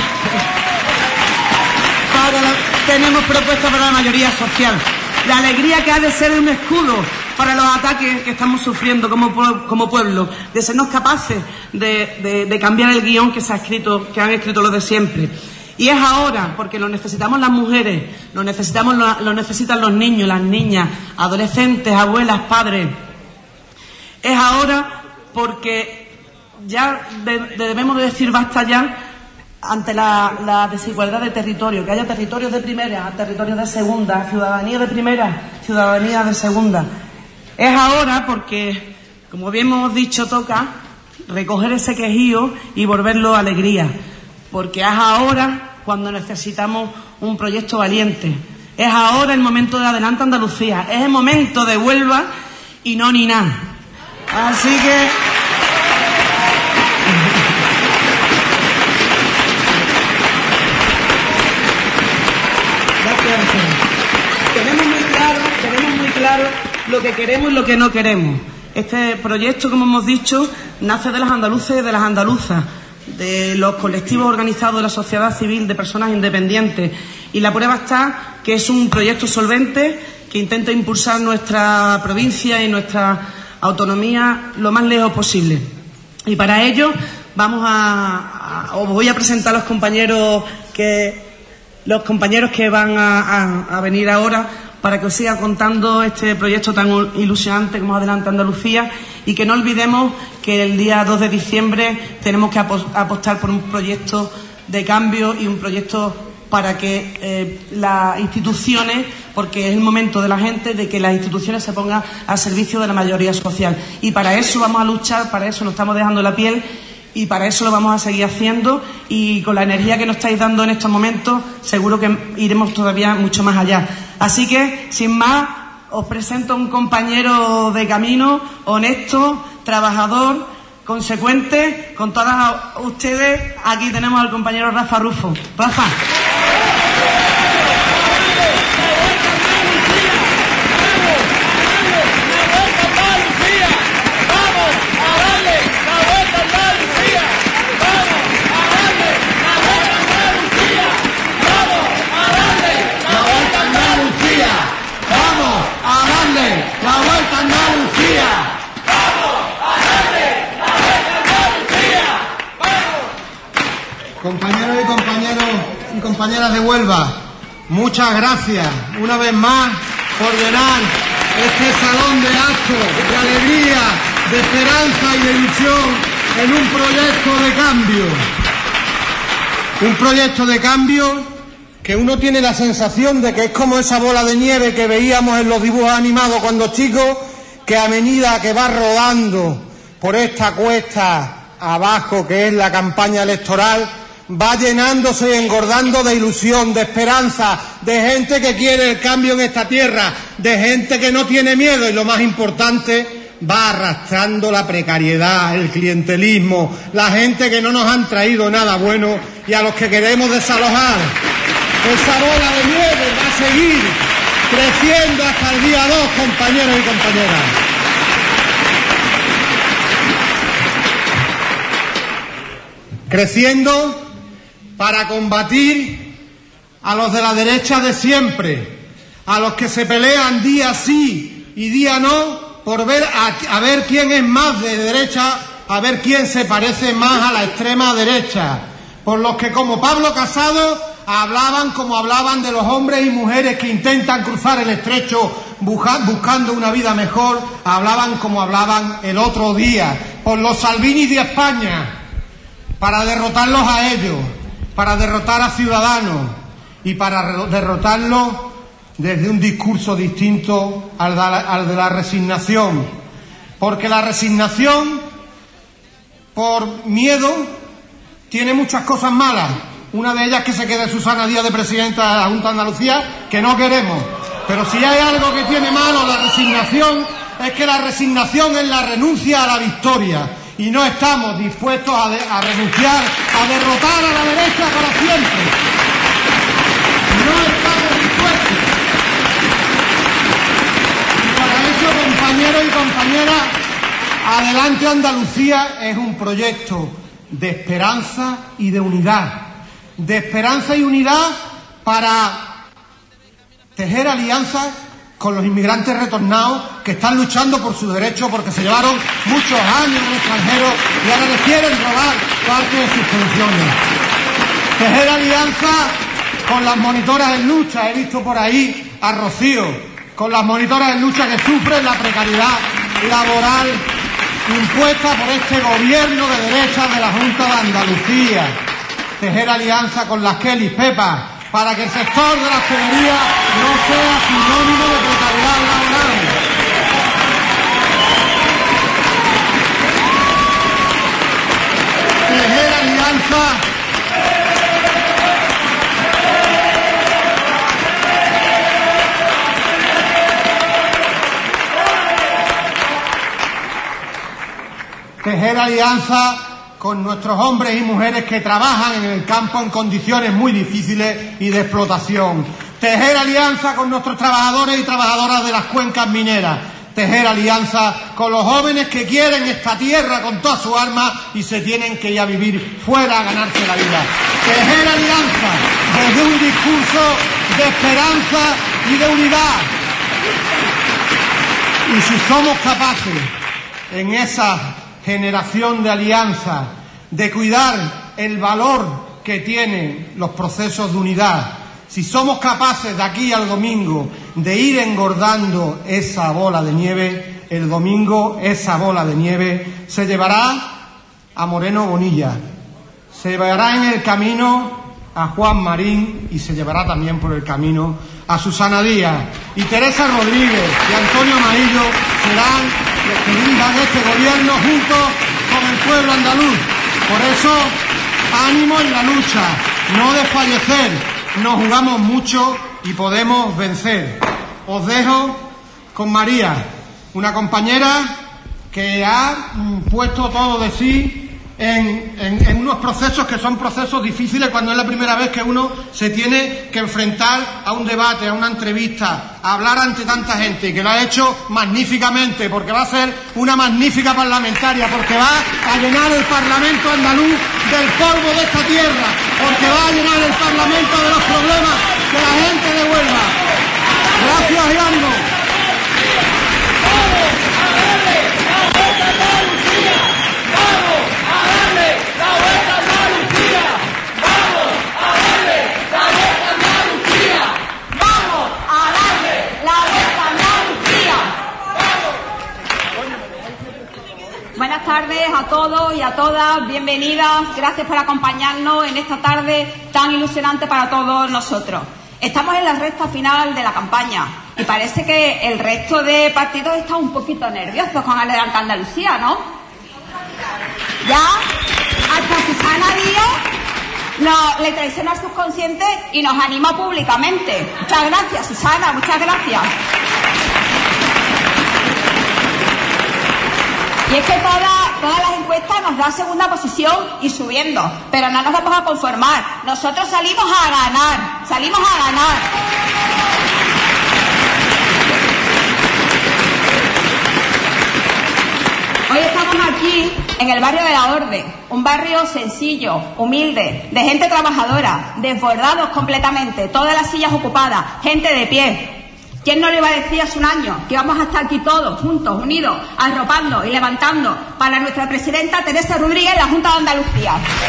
para la, tenemos propuestas para la mayoría social. La alegría que ha de ser un escudo para los ataques que estamos sufriendo como, como pueblo, de sernos capaces de, de, de cambiar el guión que se ha escrito, que han escrito los de siempre. Y es ahora, porque lo necesitamos las mujeres, lo necesitamos, lo, lo necesitan los niños, las niñas, adolescentes, abuelas, padres. Es ahora porque ya de, de debemos de decir basta ya ante la, la desigualdad de territorio, que haya territorios de primera, territorios de segunda, ciudadanía de primera, ciudadanía de segunda. Es ahora porque, como bien hemos dicho, toca recoger ese quejío y volverlo a alegría. Porque es ahora cuando necesitamos un proyecto valiente. Es ahora el momento de Adelante Andalucía. Es el momento de Huelva y no ni nada. Así que... Tenemos muy claro, tenemos muy claro lo que queremos y lo que no queremos. Este proyecto, como hemos dicho, nace de las andaluces y de las andaluzas, de los colectivos organizados de la sociedad civil, de personas independientes. Y la prueba está que es un proyecto solvente que intenta impulsar nuestra provincia y nuestra autonomía lo más lejos posible. Y para ello vamos a, a os voy a presentar a los compañeros que los compañeros que van a, a, a venir ahora para que os siga contando este proyecto tan ilusionante como Adelante Andalucía, y que no olvidemos que el día dos de diciembre tenemos que apostar por un proyecto de cambio y un proyecto para que eh, las instituciones, porque es el momento de la gente, de que las instituciones se pongan al servicio de la mayoría social. Y para eso vamos a luchar, para eso nos estamos dejando la piel y para eso lo vamos a seguir haciendo, y con la energía que nos estáis dando en estos momentos seguro que iremos todavía mucho más allá. Así que, sin más, os presento a un compañero de camino, honesto, trabajador, consecuente con todas ustedes. Aquí tenemos al compañero Rafa Rufo. Rafa. La Vuelta a Andalucía. ¡Vamos a darle la Vuelta a Andalucía! ¡Vamos! Compañeros y compañeros y compañeras de Huelva, muchas gracias una vez más por llenar este salón de actos, de alegría, de esperanza y de ilusión en un proyecto de cambio. Un proyecto de cambio que uno tiene la sensación de que es como esa bola de nieve que veíamos en los dibujos animados cuando chicos, que a medida que va rodando por esta cuesta abajo que es la campaña electoral, va llenándose y engordando de ilusión, de esperanza, de gente que quiere el cambio en esta tierra, de gente que no tiene miedo y, lo más importante, va arrastrando la precariedad, el clientelismo, la gente que no nos han traído nada bueno y a los que queremos desalojar. Esa bola de nieve va a seguir creciendo hasta el día dos, compañeros y compañeras. Creciendo para combatir a los de la derecha de siempre, a los que se pelean día sí y día no por ver a, a ver quién es más de derecha, a ver quién se parece más a la extrema derecha, por los que, como Pablo Casado, hablaban como hablaban de los hombres y mujeres que intentan cruzar el estrecho buscando una vida mejor, hablaban como hablaban el otro día, por los Salvini de España, para derrotarlos a ellos, para derrotar a Ciudadanos y para derrotarlos desde un discurso distinto al de la, al de la resignación, porque la resignación por miedo tiene muchas cosas malas. Una de ellas que se quede Susana Díaz de presidenta de la Junta de Andalucía, que no queremos. Pero si hay algo que tiene malo la resignación, es que la resignación es la renuncia a la victoria. Y no estamos dispuestos a, de, a renunciar, a derrotar a la derecha para siempre. No estamos dispuestos. Y para eso, compañeros y compañeras, Adelante Andalucía es un proyecto de esperanza y de unidad. De esperanza y unidad para tejer alianzas con los inmigrantes retornados que están luchando por su derecho porque se llevaron muchos años en el extranjero y ahora les quieren robar parte de sus pensiones. Tejer alianzas con las monitoras en lucha, he visto por ahí a Rocío, con las monitoras en lucha que sufren la precariedad laboral impuesta por este gobierno de derecha de la Junta de Andalucía. Tejer alianza con las Kelly Pepa para que el sector de la hostelería no sea sinónimo de precariedad laboral. Tejer alianza tejer alianzas con nuestros hombres y mujeres que trabajan en el campo en condiciones muy difíciles y de explotación. Tejer alianzas con nuestros trabajadores y trabajadoras de las cuencas mineras. Tejer alianzas con los jóvenes que quieren esta tierra con todas sus armas y se tienen que ir a vivir fuera a ganarse la vida. Tejer alianzas desde un discurso de esperanza y de unidad. Y si somos capaces en esa generación de alianzas de cuidar el valor que tienen los procesos de unidad, si somos capaces de aquí al domingo de ir engordando esa bola de nieve, el domingo esa bola de nieve se llevará a Moreno Bonilla, se llevará en el camino a Juan Marín y se llevará también por el camino a Susana Díaz. Y Teresa Rodríguez y Antonio Amarillo serán los que dirijan este gobierno junto con el pueblo andaluz. Por eso, ánimo en la lucha, no desfallecer, nos jugamos mucho y podemos vencer. Os dejo con María, una compañera que ha puesto todo de sí En, en, en unos procesos que son procesos difíciles cuando es la primera vez que uno se tiene que enfrentar a un debate, a una entrevista, a hablar ante tanta gente, y que lo ha hecho magníficamente, porque va a ser una magnífica parlamentaria, porque va a llenar el Parlamento andaluz del polvo de esta tierra, porque va a llenar el Parlamento de los problemas de la gente de Huelva. Gracias y ánimo. Buenas tardes a todos y a todas, bienvenidas, gracias por acompañarnos en esta tarde tan ilusionante para todos nosotros. Estamos en la recta final de la campaña y parece que el resto de partidos está un poquito nerviosos con el Adelante Andalucía, ¿no? Ya hasta Susana Díaz no, le traiciona al subconsciente y nos anima públicamente. Muchas gracias, Susana, muchas gracias. Y es que toda, todas las encuestas nos dan segunda posición y subiendo, pero no nos vamos a conformar. Nosotros salimos a ganar, salimos a ganar. Hoy estamos aquí en el barrio de la Orden, un barrio sencillo, humilde, de gente trabajadora, desbordados completamente, todas las sillas ocupadas, gente de pie. ¿Quién no le iba a decir hace un año que íbamos a estar aquí todos, juntos, unidos, arropando y levantando para nuestra presidenta Teresa Rodríguez en la Junta de Andalucía?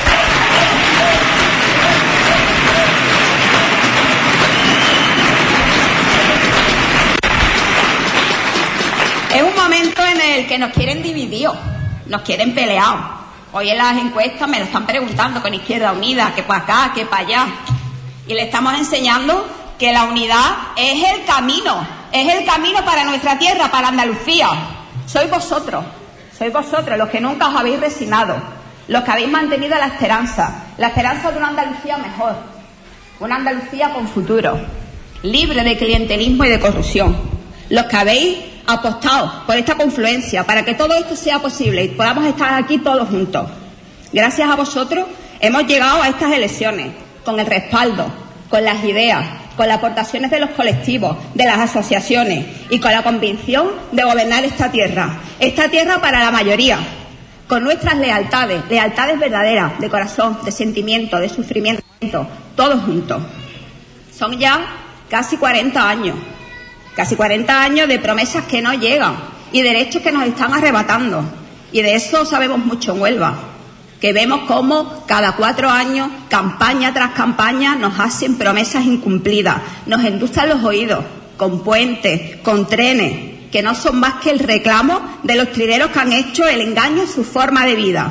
Es un momento en el que nos quieren divididos, nos quieren peleados. Hoy en las encuestas me lo están preguntando con Izquierda Unida, que para acá, que para allá. Y le estamos enseñando que la unidad es el camino, es el camino para nuestra tierra, para Andalucía. Sois vosotros, sois vosotros los que nunca os habéis resignado, los que habéis mantenido la esperanza, la esperanza de una Andalucía mejor, una Andalucía con futuro, libre de clientelismo y de corrupción, los que habéis apostado por esta confluencia para que todo esto sea posible y podamos estar aquí todos juntos. Gracias a vosotros hemos llegado a estas elecciones con el respaldo, con las ideas, con las aportaciones de los colectivos, de las asociaciones y con la convicción de gobernar esta tierra, esta tierra para la mayoría, con nuestras lealtades, lealtades verdaderas, de corazón, de sentimiento, de sufrimiento, todos juntos. Son ya casi cuarenta años, casi cuarenta años de promesas que no llegan y derechos que nos están arrebatando. Y de eso sabemos mucho en Huelva, que vemos cómo cada cuatro años, campaña tras campaña, nos hacen promesas incumplidas, nos endulzan los oídos con puentes, con trenes, que no son más que el reclamo de los trileros que han hecho el engaño en su forma de vida.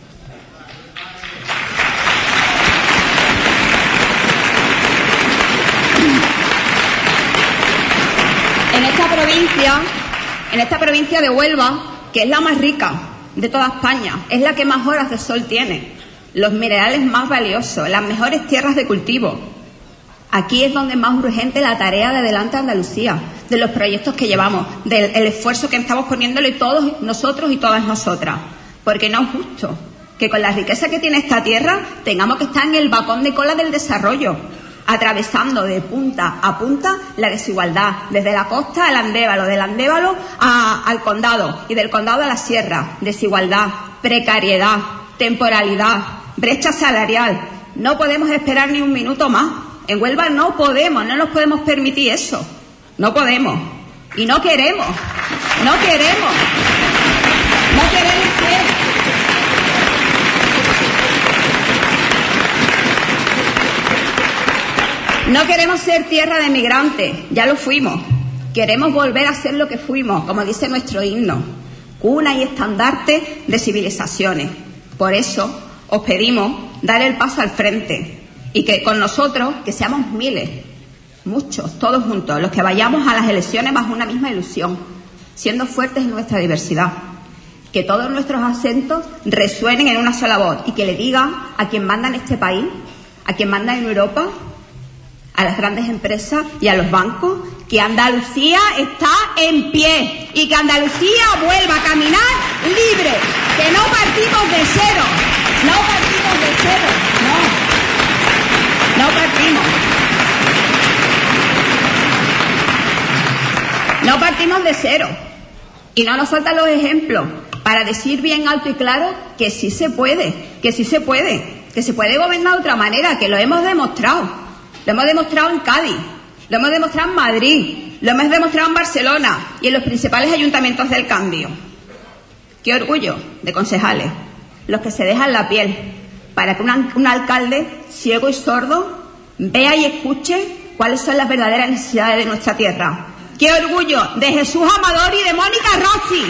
En esta provincia, en esta provincia de Huelva, que es la más rica de toda España, es la que más horas de sol tiene, los minerales más valiosos, las mejores tierras de cultivo. Aquí es donde más urgente la tarea de Adelante Andalucía, de los proyectos que llevamos, del el esfuerzo que estamos poniéndole todos nosotros y todas nosotras. porque no es justo que con la riqueza que tiene esta tierra tengamos que estar en el vagón de cola del desarrollo, atravesando de punta a punta la desigualdad, desde la costa al Andévalo, del Andévalo a, al condado y del condado a la sierra. Desigualdad, precariedad, temporalidad, brecha salarial. No podemos esperar ni un minuto más. En Huelva no podemos, no nos podemos permitir eso. No podemos. Y no queremos. No queremos. No queremos ser. No queremos ser tierra de migrantes, ya lo fuimos. Queremos volver a ser lo que fuimos, como dice nuestro himno, cuna y estandarte de civilizaciones. Por eso os pedimos dar el paso al frente y que con nosotros, que seamos miles, muchos, todos juntos, los que vayamos a las elecciones bajo una misma ilusión, siendo fuertes en nuestra diversidad. Que todos nuestros acentos resuenen en una sola voz y que le digan a quien manda en este país, a quien manda en Europa, a las grandes empresas y a los bancos, que Andalucía está en pie y que Andalucía vuelva a caminar libre, que no partimos de cero, no partimos de cero, no, no partimos. No partimos de cero. Y no nos faltan los ejemplos para decir bien alto y claro que sí se puede, que sí se puede, que se puede gobernar de otra manera, que lo hemos demostrado. Lo hemos demostrado en Cádiz, lo hemos demostrado en Madrid, lo hemos demostrado en Barcelona y en los principales ayuntamientos del cambio. Qué orgullo de concejales, los que se dejan la piel para que un, un alcalde ciego y sordo vea y escuche cuáles son las verdaderas necesidades de nuestra tierra. Qué orgullo de Jesús Amador y de Mónica Rossi.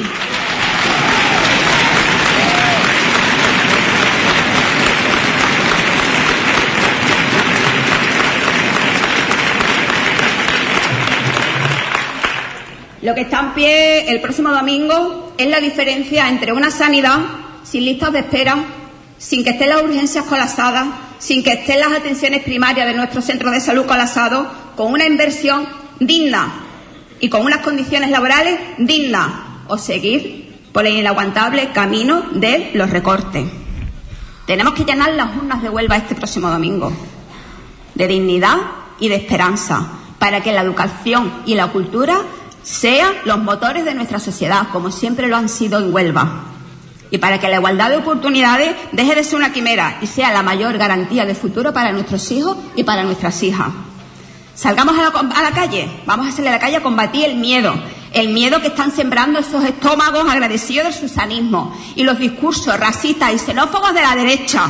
Lo que está en pie el próximo domingo es la diferencia entre una sanidad sin listas de espera, sin que estén las urgencias colapsadas, sin que estén las atenciones primarias de nuestros centros de salud colapsados, con una inversión digna y con unas condiciones laborales dignas, o seguir por el inaguantable camino de los recortes. Tenemos que llenar las urnas de Huelva este próximo domingo de dignidad y de esperanza, para que la educación y la cultura sean los motores de nuestra sociedad, como siempre lo han sido en Huelva, y para que la igualdad de oportunidades deje de ser una quimera y sea la mayor garantía de futuro para nuestros hijos y para nuestras hijas. Salgamos a la, a la calle, vamos a salir a la calle a combatir el miedo, el miedo que están sembrando esos estómagos agradecidos del susanismo y los discursos racistas y xenófobos de la derecha.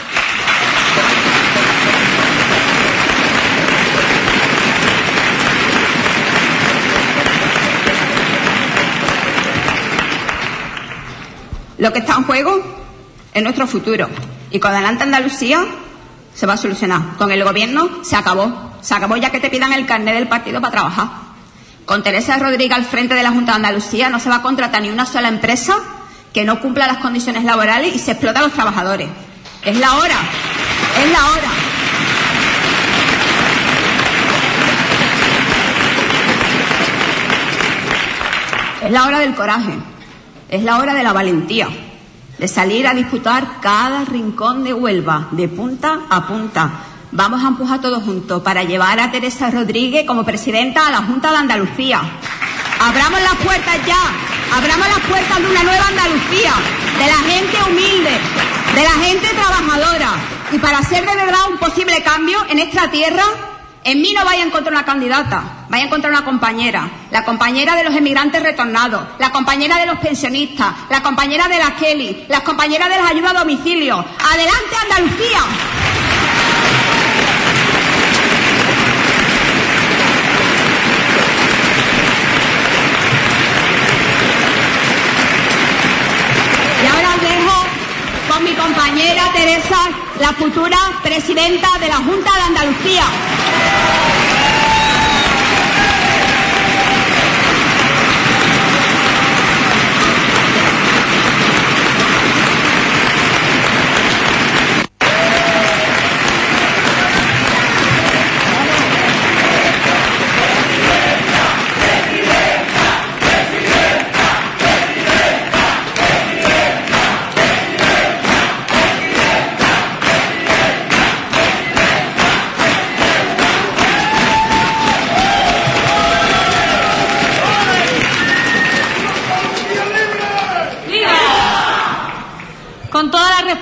Lo que está en juego es nuestro futuro. Y con Adelante Andalucía se va a solucionar. Con el gobierno se acabó. Se acabó ya que te pidan el carnet del partido para trabajar. Con Teresa Rodríguez al frente de la Junta de Andalucía no se va a contratar ni una sola empresa que no cumpla las condiciones laborales y se explota a los trabajadores. Es la hora. Es la hora. Es la hora del coraje. Es la hora de la valentía, de salir a disputar cada rincón de Huelva, de punta a punta. Vamos a empujar todos juntos para llevar a Teresa Rodríguez como presidenta a la Junta de Andalucía. Abramos las puertas ya, abramos las puertas de una nueva Andalucía, de la gente humilde, de la gente trabajadora. Y para hacer de verdad un posible cambio en esta tierra, en mí no vaya a encontrar una candidata, vaya a encontrar una compañera, la compañera de los emigrantes retornados, la compañera de los pensionistas, la compañera de la Kelly, las compañeras de las ayudas a domicilio. ¡Adelante Andalucía! Y ahora os dejo con mi compañera Teresa, la futura presidenta de la Junta de Andalucía.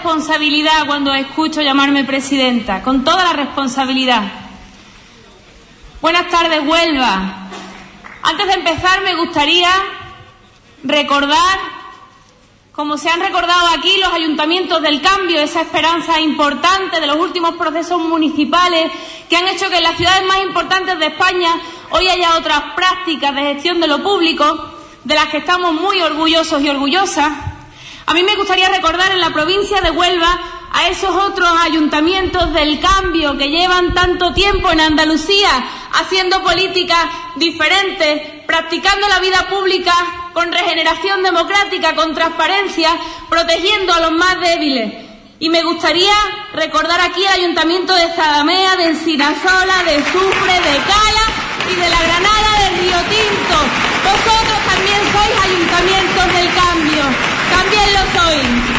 responsabilidad cuando escucho llamarme presidenta, con toda la responsabilidad. Buenas tardes, Huelva. Antes de empezar, me gustaría recordar, como se han recordado aquí, los ayuntamientos del cambio, esa esperanza importante de los últimos procesos municipales que han hecho que en las ciudades más importantes de España hoy haya otras prácticas de gestión de lo público, de las que estamos muy orgullosos y orgullosas. A mí me gustaría recordar en la provincia de Huelva a esos otros ayuntamientos del cambio que llevan tanto tiempo en Andalucía haciendo políticas diferentes, practicando la vida pública con regeneración democrática, con transparencia, protegiendo a los más débiles. Y me gustaría recordar aquí el ayuntamiento de Zalamea, de Encinasola, de Sufre, de Cala y de la Granada del Río Tinto. Vosotros también sois ayuntamientos del cambio, también lo sois.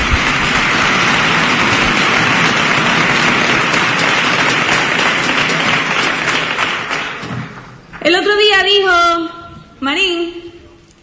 El otro día dijo Marín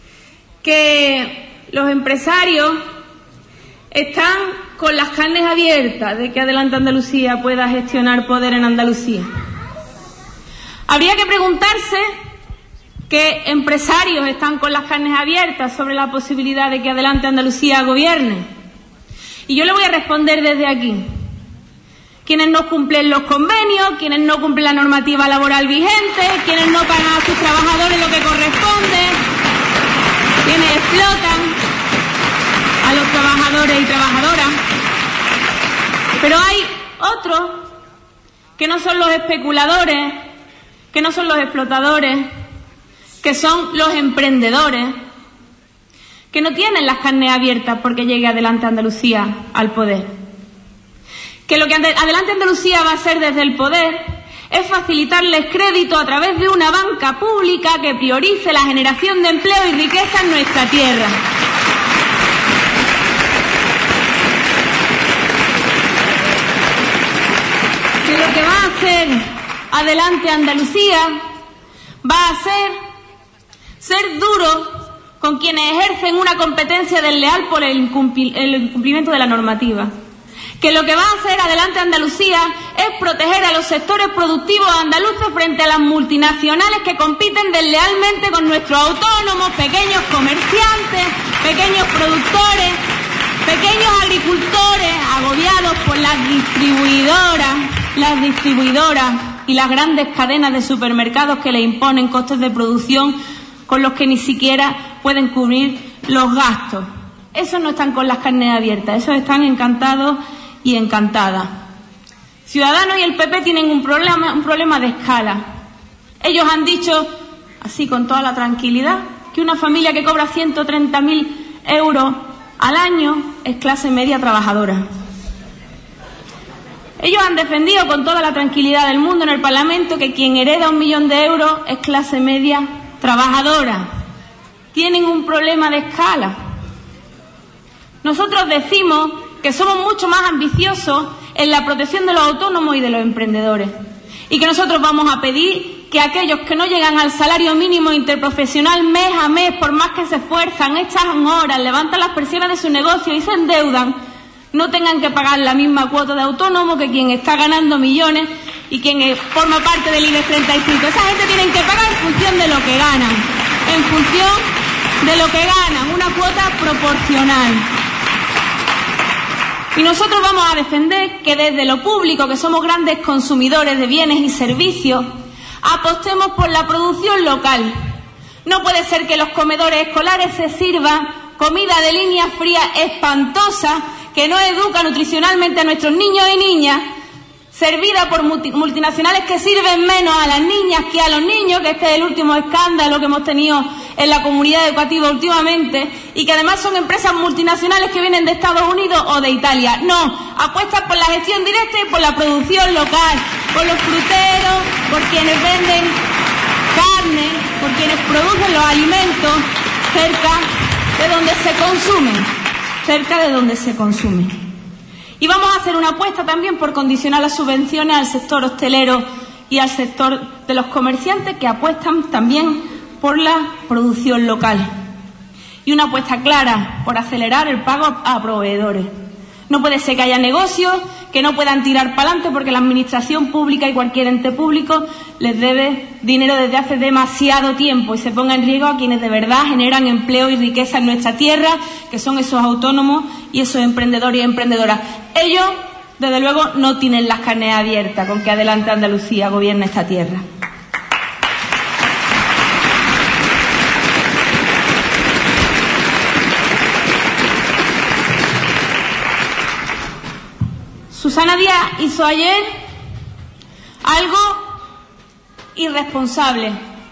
que los empresarios están con las carnes abiertas de que Adelante Andalucía pueda gestionar poder en Andalucía. Habría que preguntarse qué empresarios están con las carnes abiertas sobre la posibilidad de que Adelante Andalucía gobierne. Y yo le voy a responder desde aquí. Quienes no cumplen los convenios, quienes no cumplen la normativa laboral vigente, quienes no pagan a sus trabajadores lo que corresponde, quienes explotan a los trabajadores y trabajadoras. Pero hay otros que no son los especuladores, que no son los explotadores, que son los emprendedores, que no tienen las carnes abiertas porque llegue Adelante Andalucía al poder. Que lo que Adelante Andalucía va a hacer desde el poder es facilitarles crédito a través de una banca pública que priorice la generación de empleo y riqueza en nuestra tierra. Que lo que va a hacer Adelante Andalucía va a ser ser duro con quienes ejercen una competencia desleal por el incumplimiento de la normativa. Que lo que va a hacer Adelante Andalucía es proteger a los sectores productivos andaluces frente a las multinacionales que compiten deslealmente con nuestros autónomos, pequeños comerciantes, pequeños productores, pequeños agricultores agobiados por las distribuidoras, las distribuidoras y las grandes cadenas de supermercados que le imponen costes de producción con los que ni siquiera pueden cubrir los gastos. Esos no están con las carnes abiertas, esos están encantados y encantadas. Ciudadanos y el P P tienen un problema, un problema de escala. Ellos han dicho, así con toda la tranquilidad, que una familia que cobra ciento treinta mil euros al año es clase media trabajadora. Ellos han defendido con toda la tranquilidad del mundo en el Parlamento que quien hereda un millón de euros es clase media trabajadora. Tienen un problema de escala. Nosotros decimos que somos mucho más ambiciosos en la protección de los autónomos y de los emprendedores. Y que nosotros vamos a pedir que aquellos que no llegan al salario mínimo interprofesional mes a mes, por más que se esfuerzan, echan horas, levantan las persianas de su negocio y se endeudan, no tengan que pagar la misma cuota de autónomo que quien está ganando millones y quien forma parte del IBEX treinta y cinco. Esa gente tiene que pagar en función de lo que ganan, en función de lo que ganan, una cuota proporcional. Y nosotros vamos a defender que desde lo público, que somos grandes consumidores de bienes y servicios, apostemos por la producción local. No puede ser que en los comedores escolares se sirva comida de línea fría espantosa que no educa nutricionalmente a nuestros niños y niñas, servida por multinacionales que sirven menos a las niñas que a los niños, que este es el último escándalo que hemos tenido en la comunidad educativa últimamente, y que además son empresas multinacionales que vienen de Estados Unidos o de Italia. No, apuestas por la gestión directa y por la producción local, por los fruteros, por quienes venden carne, por quienes producen los alimentos cerca de donde se consumen, cerca de donde se consumen. Y vamos a hacer una apuesta también por condicionar las subvenciones al sector hostelero y al sector de los comerciantes que apuestan también por la producción local. Y una apuesta clara por acelerar el pago a proveedores. No puede ser que haya negocios que no puedan tirar para adelante porque la administración pública y cualquier ente público les debe dinero desde hace demasiado tiempo y se ponga en riesgo a quienes de verdad generan empleo y riqueza en nuestra tierra, que son esos autónomos y esos emprendedores y emprendedoras. Ellos, desde luego, no tienen las carnes abiertas con que Adelante Andalucía gobierna esta tierra. Susana Díaz hizo ayer algo irresponsable.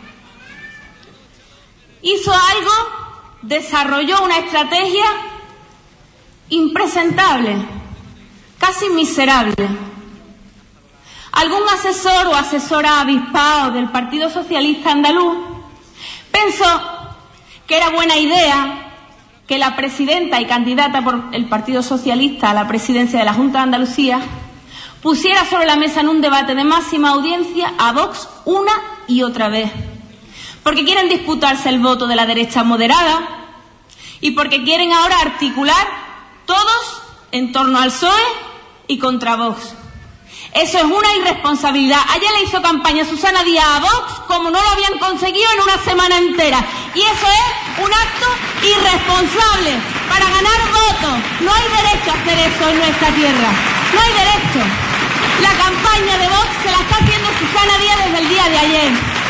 Hizo algo, desarrolló una estrategia impresentable, casi miserable. Algún asesor o asesora avispado del Partido Socialista Andaluz pensó que era buena idea que la presidenta y candidata por el Partido Socialista a la presidencia de la Junta de Andalucía pusiera sobre la mesa en un debate de máxima audiencia a Vox una y otra vez, porque quieren disputarse el voto de la derecha moderada y porque quieren ahora articular todos en torno al P S O E y contra Vox. Eso es una irresponsabilidad. Ayer le hizo campaña Susana Díaz a Vox como no lo habían conseguido en una semana entera. Y eso es un acto irresponsable para ganar votos. No hay derecho a hacer eso en nuestra tierra. No hay derecho. La campaña de Vox se la está haciendo Susana Díaz desde el día de ayer.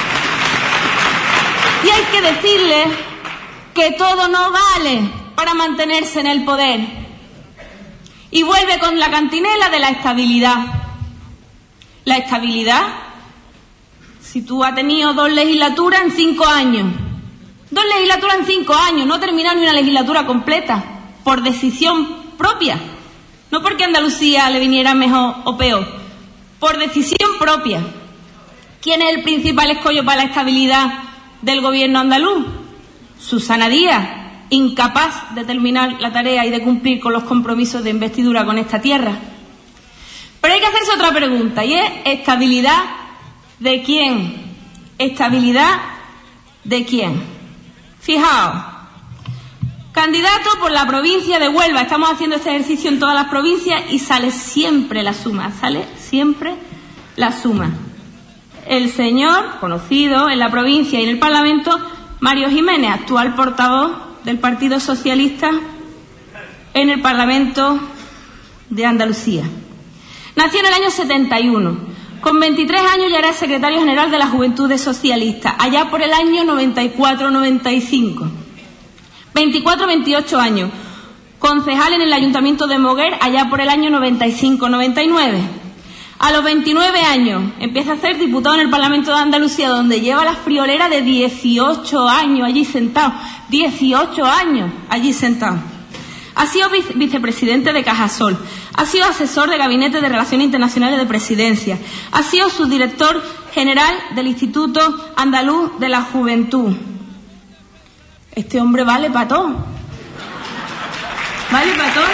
Y hay que decirle que todo no vale para mantenerse en el poder. Y vuelve con la cantinela de la estabilidad. La estabilidad, si tú has tenido dos legislaturas en cinco años, dos legislaturas en cinco años, no ha terminado ni una legislatura completa, por decisión propia, no porque a Andalucía le viniera mejor o peor, por decisión propia. ¿Quién es el principal escollo para la estabilidad del gobierno andaluz? Susana Díaz, incapaz de terminar la tarea y de cumplir con los compromisos de investidura con esta tierra. Pero hay que hacerse otra pregunta, y es ¿estabilidad de quién? ¿Estabilidad de quién? Fijaos, candidato por la provincia de Huelva, estamos haciendo este ejercicio en todas las provincias y sale siempre la suma, sale siempre la suma. El señor, conocido en la provincia y en el Parlamento, Mario Jiménez, actual portavoz del Partido Socialista en el Parlamento de Andalucía. Nació en el año setenta y uno. Con veintitrés años ya era secretario general de la Juventudes Socialistas, allá por el año noventa y cuatro noventa y cinco. veinticuatro veintiocho años. Concejal en el Ayuntamiento de Moguer, allá por el año noventa y cinco noventa y nueve. A los veintinueve años empieza a ser diputado en el Parlamento de Andalucía, donde lleva la friolera de dieciocho años allí sentado. dieciocho años allí sentado. Ha sido vice vicepresidente de Cajasol, ha sido asesor de Gabinete de Relaciones Internacionales de Presidencia, ha sido subdirector general del Instituto Andaluz de la Juventud. Este hombre vale para todo. Vale para todo.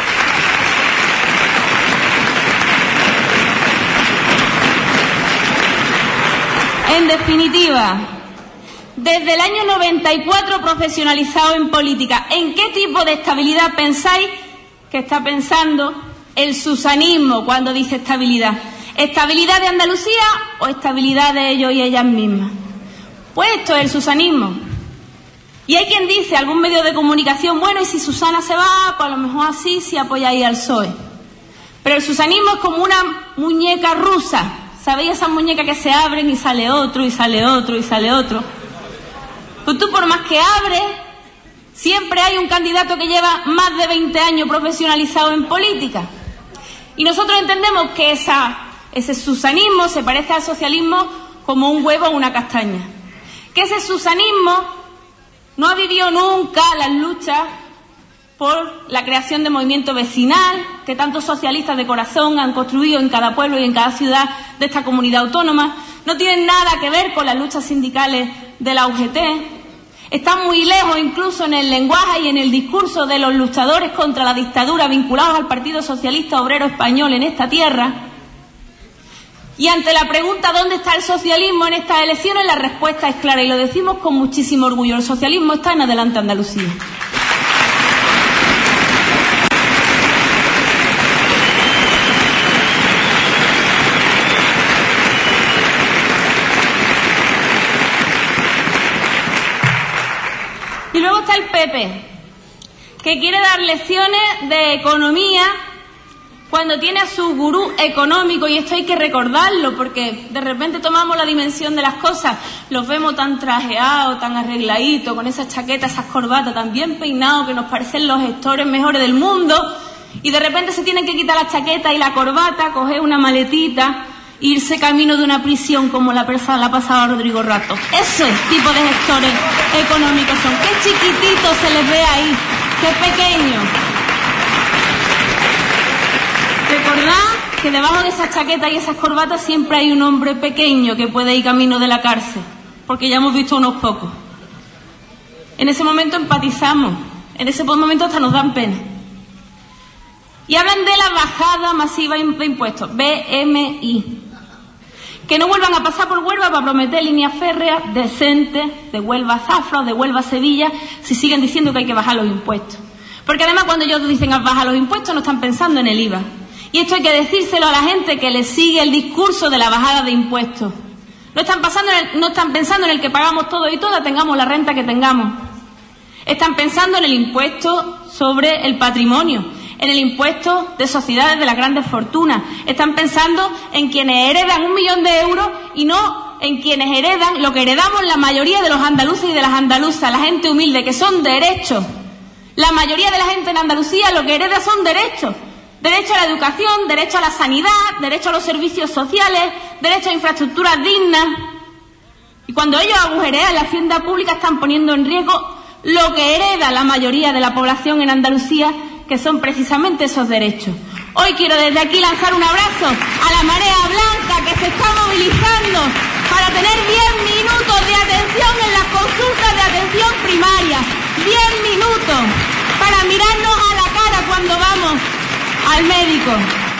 En definitiva, desde el año noventa y cuatro profesionalizado en política, ¿en qué tipo de estabilidad pensáis que está pensando el susanismo cuando dice estabilidad? ¿Estabilidad de Andalucía o estabilidad de ellos y ellas mismas? Pues esto es el susanismo. Y hay quien dice, algún medio de comunicación, bueno, y si Susana se va, pues a lo mejor así si apoyáis al P S O E. Pero el susanismo es como una muñeca rusa. ¿Sabéis esas muñecas que se abren y sale otro, y sale otro, y sale otro? Pues tú, por más que abres, siempre hay un candidato que lleva más de veinte años profesionalizado en política. Y nosotros entendemos que esa, ese susanismo se parece al socialismo como un huevo o una castaña. Que ese susanismo no ha vivido nunca las luchas por la creación de movimiento vecinal que tantos socialistas de corazón han construido en cada pueblo y en cada ciudad de esta comunidad autónoma. No tienen nada que ver con las luchas sindicales de la U G T. Están muy lejos incluso en el lenguaje y en el discurso de los luchadores contra la dictadura vinculados al Partido Socialista Obrero Español en esta tierra. Y ante la pregunta ¿dónde está el socialismo en estas elecciones? La respuesta es clara y lo decimos con muchísimo orgullo. El socialismo está en Adelante Andalucía. Y luego está el P P, que quiere dar lecciones de economía cuando tiene a su gurú económico, y esto hay que recordarlo, porque de repente tomamos la dimensión de las cosas, los vemos tan trajeados, tan arregladitos, con esas chaquetas, esas corbatas, tan bien peinados, que nos parecen los gestores mejores del mundo, y de repente se tienen que quitar la chaqueta y la corbata, coger una maletita, e irse camino de una prisión como la, persa, la pasaba Rodrigo Rato. Ese tipo de gestores económicos son. Qué chiquititos se les ve ahí, qué pequeños. Recordad que debajo de esas chaquetas y esas corbatas siempre hay un hombre pequeño que puede ir camino de la cárcel, porque ya hemos visto unos pocos. En ese momento empatizamos, en ese momento hasta nos dan pena. Y hablan de la bajada masiva de impuestos, B M I. Que no vuelvan a pasar por Huelva para prometer líneas férreas decentes de Huelva a Zafra o de Huelva a Sevilla, si siguen diciendo que hay que bajar los impuestos. Porque además cuando ellos dicen bajar los impuestos no están pensando en el I V A. Y esto hay que decírselo a la gente que le sigue el discurso de la bajada de impuestos. No están, pasando en el, no están pensando en el que pagamos todos y todas, tengamos la renta que tengamos. Están pensando en el impuesto sobre el patrimonio, en el impuesto de sociedades de las grandes fortunas. Están pensando en quienes heredan un millón de euros y no en quienes heredan lo que heredamos la mayoría de los andaluces y de las andaluzas, la gente humilde, que son derechos. La mayoría de la gente en Andalucía lo que hereda son derechos. Derecho a la educación, derecho a la sanidad, derecho a los servicios sociales, derecho a infraestructuras dignas. Y cuando ellos agujerean la hacienda pública están poniendo en riesgo lo que hereda la mayoría de la población en Andalucía, que son precisamente esos derechos. Hoy quiero desde aquí lanzar un abrazo a la marea blanca que se está movilizando para tener diez minutos de atención en las consultas de atención primaria. diez minutos para mirarnos a la cara cuando vamos al médico.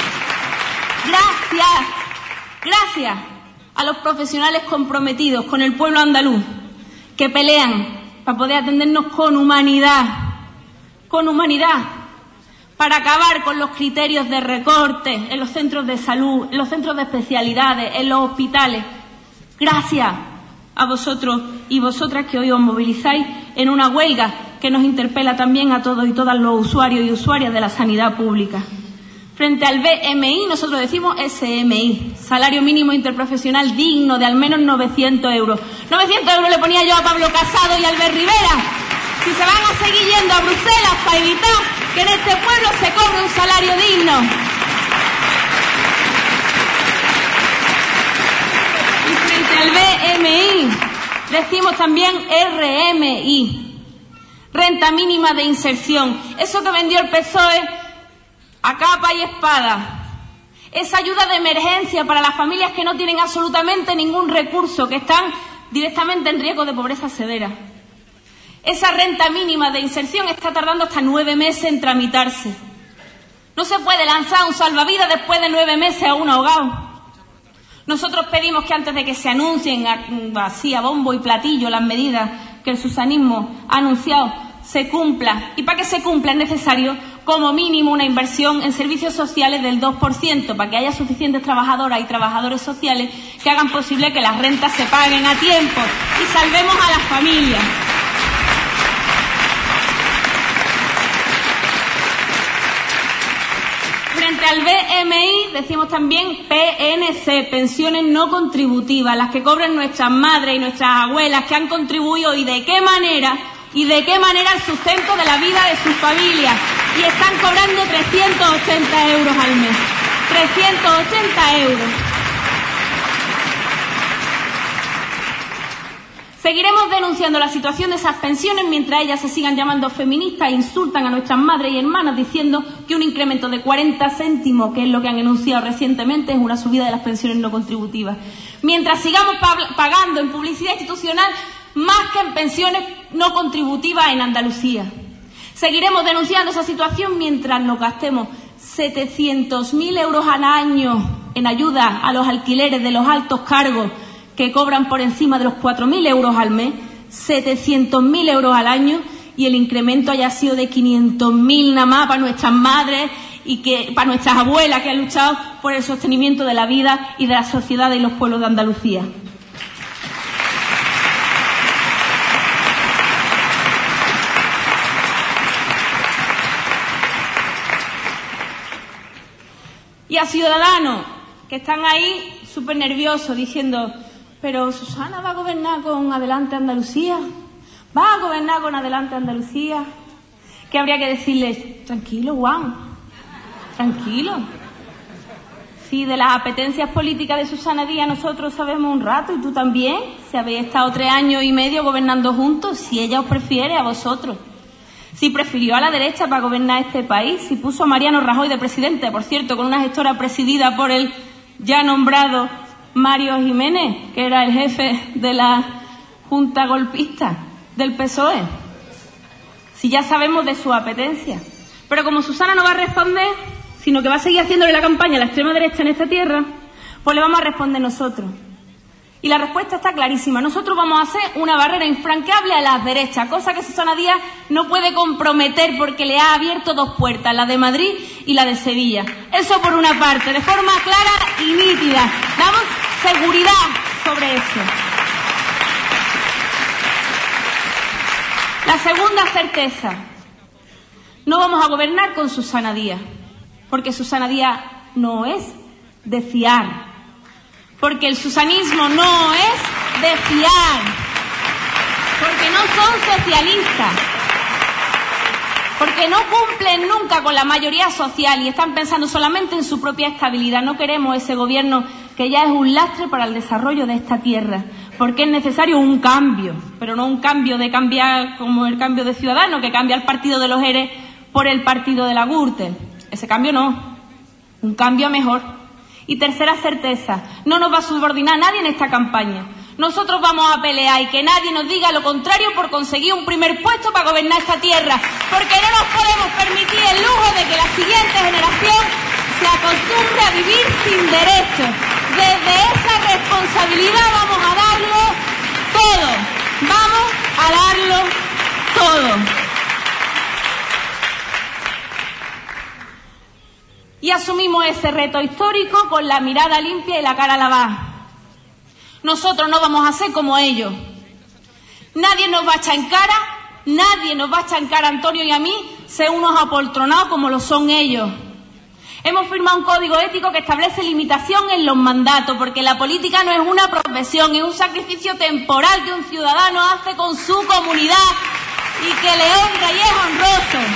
Gracias, gracias a los profesionales comprometidos con el pueblo andaluz que pelean para poder atendernos con humanidad, con humanidad, para acabar con los criterios de recorte en los centros de salud, en los centros de especialidades, en los hospitales. Gracias a vosotros y vosotras que hoy os movilizáis en una huelga que nos interpela también a todos y todas los usuarios y usuarias de la sanidad pública. Frente al B M I, nosotros decimos S M I, salario mínimo interprofesional digno de al menos novecientos euros. novecientos euros le ponía yo a Pablo Casado y a Albert Rivera. Si se van a seguir yendo a Bruselas para evitar que en este pueblo se cobre un salario digno. Y frente al B M I, decimos también R M I, renta mínima de inserción. Eso que vendió el P S O E a capa y espada. Esa ayuda de emergencia para las familias que no tienen absolutamente ningún recurso, que están directamente en riesgo de pobreza severa. Esa renta mínima de inserción está tardando hasta nueve meses en tramitarse. No se puede lanzar un salvavidas después de nueve meses a un ahogado. Nosotros pedimos que antes de que se anuncien así a bombo y platillo las medidas que el susanismo ha anunciado, se cumpla. Y para que se cumpla es necesario como mínimo una inversión en servicios sociales del dos por ciento, para que haya suficientes trabajadoras y trabajadores sociales que hagan posible que las rentas se paguen a tiempo y salvemos a las familias. Frente al B M I decimos también P N C, pensiones no contributivas, las que cobran nuestras madres y nuestras abuelas que han contribuido y de qué manera y de qué manera al sustento de la vida de sus familias, y están cobrando trescientos ochenta euros al mes. trescientos ochenta euros. Seguiremos denunciando la situación de esas pensiones mientras ellas se sigan llamando feministas e insultan a nuestras madres y hermanas diciendo que un incremento de cuarenta céntimos, que es lo que han enunciado recientemente, es una subida de las pensiones no contributivas. Mientras sigamos pagando en publicidad institucional más que en pensiones no contributivas en Andalucía. Seguiremos denunciando esa situación mientras nos gastemos setecientos mil euros al año en ayuda a los alquileres de los altos cargos que cobran por encima de los cuatro mil euros al mes, setecientos mil euros al año, y el incremento haya sido de quinientos mil nada más para nuestras madres y que para nuestras abuelas que han luchado por el sostenimiento de la vida y de la sociedad y los pueblos de Andalucía. a ciudadanos que están ahí súper nerviosos diciendo, pero Susana va a gobernar con Adelante Andalucía, va a gobernar con Adelante Andalucía, que habría que decirles, tranquilo, Juan, tranquilo. Si de las apetencias políticas de Susana Díaz nosotros sabemos un rato, y tú también, si habéis estado tres años y medio gobernando juntos, si ella os prefiere a vosotros. Si prefirió a la derecha para gobernar este país, si puso a Mariano Rajoy de presidente, por cierto, con una gestora presidida por el ya nombrado Mario Jiménez, que era el jefe de la Junta Golpista del P S O E. Si ya sabemos de su apetencia. Pero como Susana no va a responder, sino que va a seguir haciéndole la campaña a la extrema derecha en esta tierra, pues le vamos a responder nosotros. Y la respuesta está clarísima. Nosotros vamos a hacer una barrera infranqueable a las derechas, cosa que Susana Díaz no puede comprometer porque le ha abierto dos puertas, la de Madrid y la de Sevilla. Eso por una parte, de forma clara y nítida. Damos seguridad sobre eso. La segunda certeza. No vamos a gobernar con Susana Díaz, porque Susana Díaz no es de fiar. Porque el susanismo no es de fiar, porque no son socialistas, porque no cumplen nunca con la mayoría social y están pensando solamente en su propia estabilidad. No queremos ese gobierno que ya es un lastre para el desarrollo de esta tierra, porque es necesario un cambio, pero no un cambio de cambiar como el cambio de Ciudadanos, que cambia el partido de los Eres por el partido de la Gürtel. Ese cambio no, un cambio a mejor. Y tercera certeza, no nos va a subordinar nadie en esta campaña. Nosotros vamos a pelear y que nadie nos diga lo contrario por conseguir un primer puesto para gobernar esta tierra, porque no nos podemos permitir el lujo de que la siguiente generación se acostumbre a vivir sin derechos. Desde esa responsabilidad vamos a darlo todo, vamos a darlo todo. Y asumimos ese reto histórico con la mirada limpia y la cara lavada. Nosotros no vamos a ser como ellos. Nadie nos va a echar en cara, nadie nos va a echar en cara a Antonio y a mí, ser unos apoltronados como lo son ellos. Hemos firmado un código ético que establece limitación en los mandatos, porque la política no es una profesión, es un sacrificio temporal que un ciudadano hace con su comunidad y que le honra y es honroso.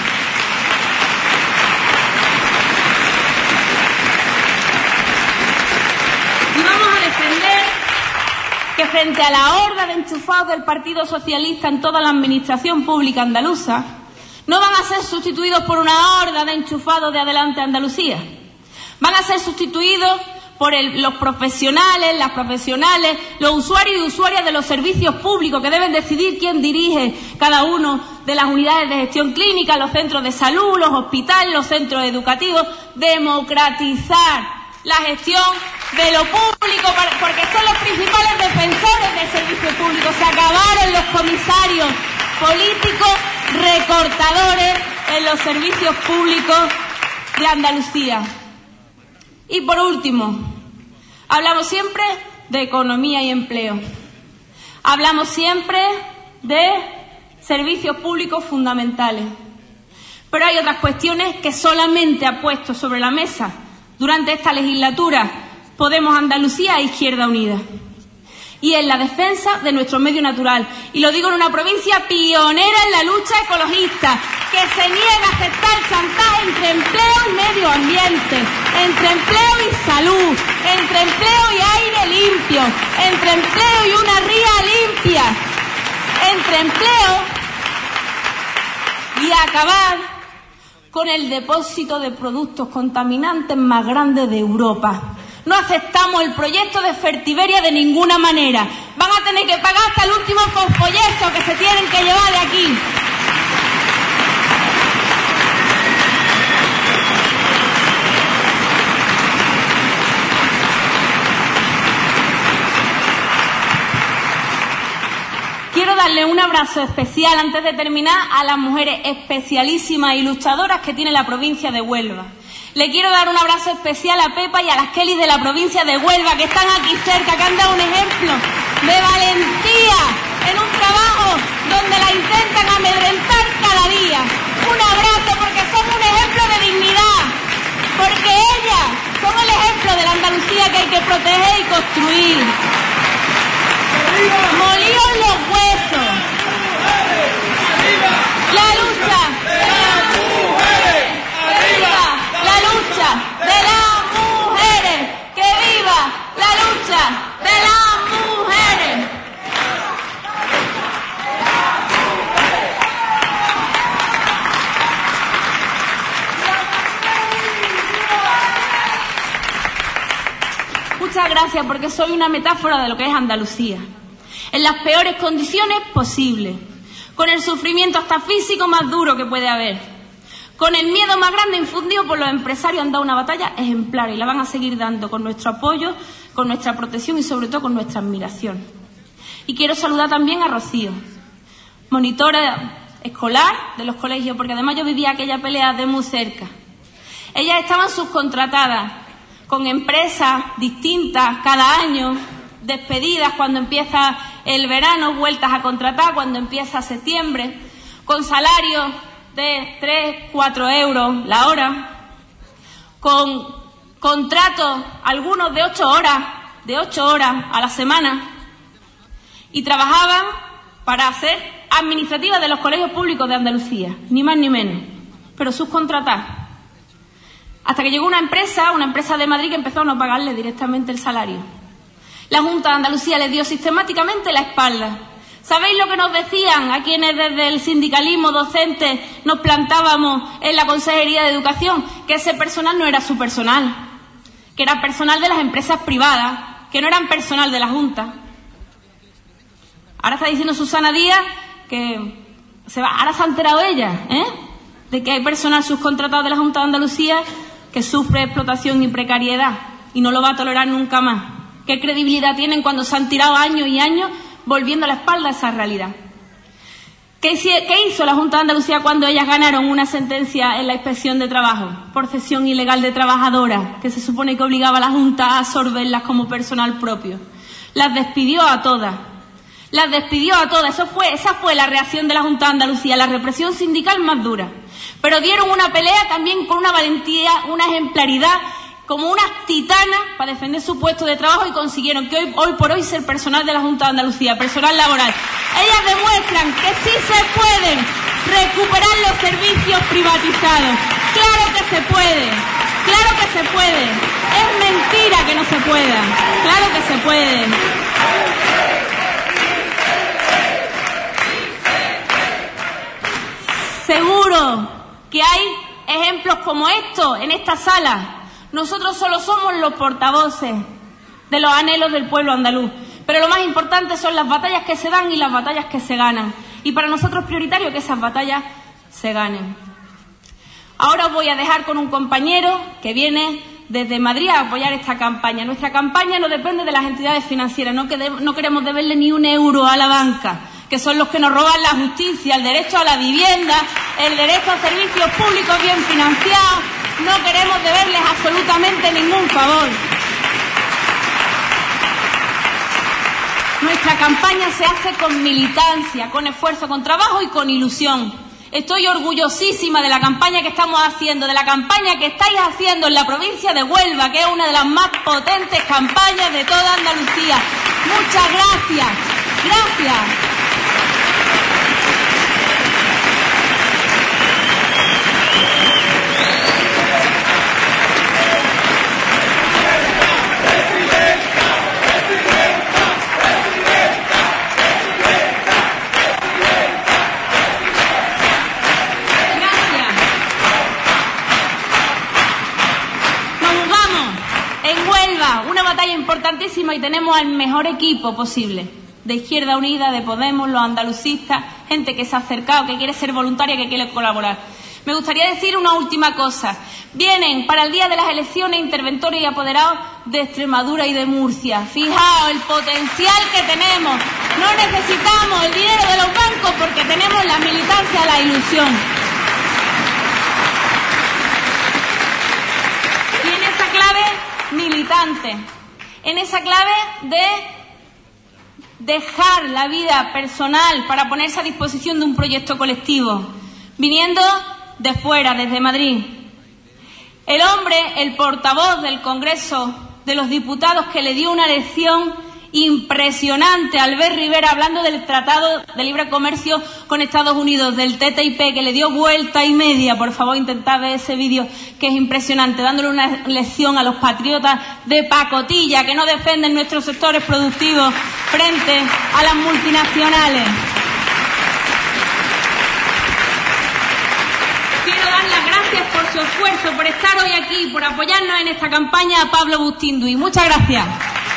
Y vamos a defender que frente a la horda de enchufados del Partido Socialista en toda la administración pública andaluza, no van a ser sustituidos por una horda de enchufados de Adelante Andalucía. Van a ser sustituidos por el, los profesionales, las profesionales, los usuarios y usuarias de los servicios públicos que deben decidir quién dirige cada uno de las unidades de gestión clínica, los centros de salud, los hospitales, los centros educativos. Democratizar la gestión de lo público, porque son los principales defensores del servicio público. Se acabaron los comisarios políticos recortadores en los servicios públicos de Andalucía. Y por último, hablamos siempre de economía y empleo. Hablamos siempre de servicios públicos fundamentales. Pero hay otras cuestiones que solamente ha puesto sobre la mesa durante esta legislatura Podemos Andalucía e Izquierda Unida. Y es la defensa de nuestro medio natural. Y lo digo en una provincia pionera en la lucha ecologista, que se niega a aceptar el chantaje entre empleo y medio ambiente, entre empleo y salud, entre empleo y aire limpio, entre empleo y una ría limpia, entre empleo y acabar con el depósito de productos contaminantes más grande de Europa. No aceptamos el proyecto de Fertiberia de ninguna manera. Van a tener que pagar hasta el último fosfolleto que se tienen que llevar de aquí. Quiero darle un abrazo especial antes de terminar a las mujeres especialísimas y luchadoras que tiene la provincia de Huelva. Le quiero dar un abrazo especial a Pepa y a las Kelly de la provincia de Huelva, que están aquí cerca, que han dado un ejemplo de valentía en un trabajo donde la intentan amedrentar cada día. Un abrazo, porque son un ejemplo de dignidad, porque ellas son ejemplo de la Andalucía que hay que proteger y construir. Molidos los huesos. La lucha de las mujeres. Que viva la lucha de las mujeres. Que viva la lucha de las mujeres. Muchas gracias, porque soy una metáfora de lo que es Andalucía. En las peores condiciones posibles, con el sufrimiento hasta físico más duro que puede haber, con el miedo más grande infundido por los empresarios. Han dado una batalla ejemplar y la van a seguir dando con nuestro apoyo, con nuestra protección y sobre todo con nuestra admiración. Y quiero saludar también a Rocío, monitora escolar de los colegios, porque además yo vivía aquella pelea de muy cerca. Ellas estaban subcontratadas con empresas distintas cada año, despedidas cuando empieza el verano, vueltas a contratar cuando empieza septiembre, con salarios de tres, cuatro euros la hora, con contratos, algunos de ocho horas, de ocho horas a la semana, y trabajaban para ser administrativas de los colegios públicos de Andalucía, ni más ni menos, pero subcontratadas. Hasta que llegó una empresa, una empresa de Madrid, que empezó a no pagarle directamente el salario. La Junta de Andalucía les dio sistemáticamente la espalda. ¿Sabéis lo que nos decían a quienes desde el sindicalismo docente nos plantábamos en la Consejería de Educación? Que ese personal no era su personal, que era personal de las empresas privadas, que no eran personal de la Junta. Ahora está diciendo Susana Díaz que se va, ahora se ha enterado ella, ¿eh?, de que hay personal subcontratado de la Junta de Andalucía que sufre explotación y precariedad y no lo va a tolerar nunca más. ¿Qué credibilidad tienen cuando se han tirado años y años volviendo la espalda a esa realidad? ¿Qué hizo la Junta de Andalucía cuando ellas ganaron una sentencia en la Inspección de Trabajo por cesión ilegal de trabajadoras, que se supone que obligaba a la Junta a absorberlas como personal propio? Las despidió a todas. Las despidió a todas. Eso fue, esa fue la reacción de la Junta de Andalucía, la represión sindical más dura. Pero dieron una pelea también con una valentía, una ejemplaridad, como unas titanas para defender su puesto de trabajo, y consiguieron que hoy, hoy por hoy ser personal de la Junta de Andalucía, personal laboral. Ellas demuestran que sí se pueden recuperar los servicios privatizados. Claro que se puede, claro que se puede. Es mentira que no se pueda, claro que se puede. Seguro que hay ejemplos como estos en esta sala. Nosotros solo somos los portavoces de los anhelos del pueblo andaluz, pero lo más importante son las batallas que se dan y las batallas que se ganan. Y para nosotros es prioritario que esas batallas se ganen. Ahora os voy a dejar con un compañero que viene desde Madrid a apoyar esta campaña. Nuestra campaña no depende de las entidades financieras, no, que de, no queremos deberle ni un euro a la banca, que son los que nos roban la justicia, el derecho a la vivienda, el derecho a servicios públicos bien financiados. No queremos deberles absolutamente ningún favor. Nuestra campaña se hace con militancia, con esfuerzo, con trabajo y con ilusión. Estoy orgullosísima de la campaña que estamos haciendo, de la campaña que estáis haciendo en la provincia de Huelva, que es una de las más potentes campañas de toda Andalucía. Muchas gracias. Gracias. Una batalla importantísima, y tenemos al mejor equipo posible, de Izquierda Unida, de Podemos, los andalucistas, gente que se ha acercado, que quiere ser voluntaria, que quiere colaborar. Me gustaría decir una última cosa. Vienen para el día de las elecciones interventores y apoderados de Extremadura y de Murcia. Fijaos el potencial que tenemos. No necesitamos el dinero de los bancos porque tenemos la militancia, la ilusión. Y en esa clave militante, en esa clave de dejar la vida personal para ponerse a disposición de un proyecto colectivo, viniendo de fuera, desde Madrid. El hombre, el portavoz del Congreso de los Diputados, que le dio una lección impresionante a Albert Rivera hablando del Tratado de Libre Comercio con Estados Unidos, del T T I P, que le dio vuelta y media. Por favor, intentad ver ese vídeo, que es impresionante, dándole una lección a los patriotas de pacotilla que no defienden nuestros sectores productivos frente a las multinacionales. Quiero dar las gracias por su esfuerzo, por estar hoy aquí, por apoyarnos en esta campaña a Pablo Bustinduy. Muchas gracias.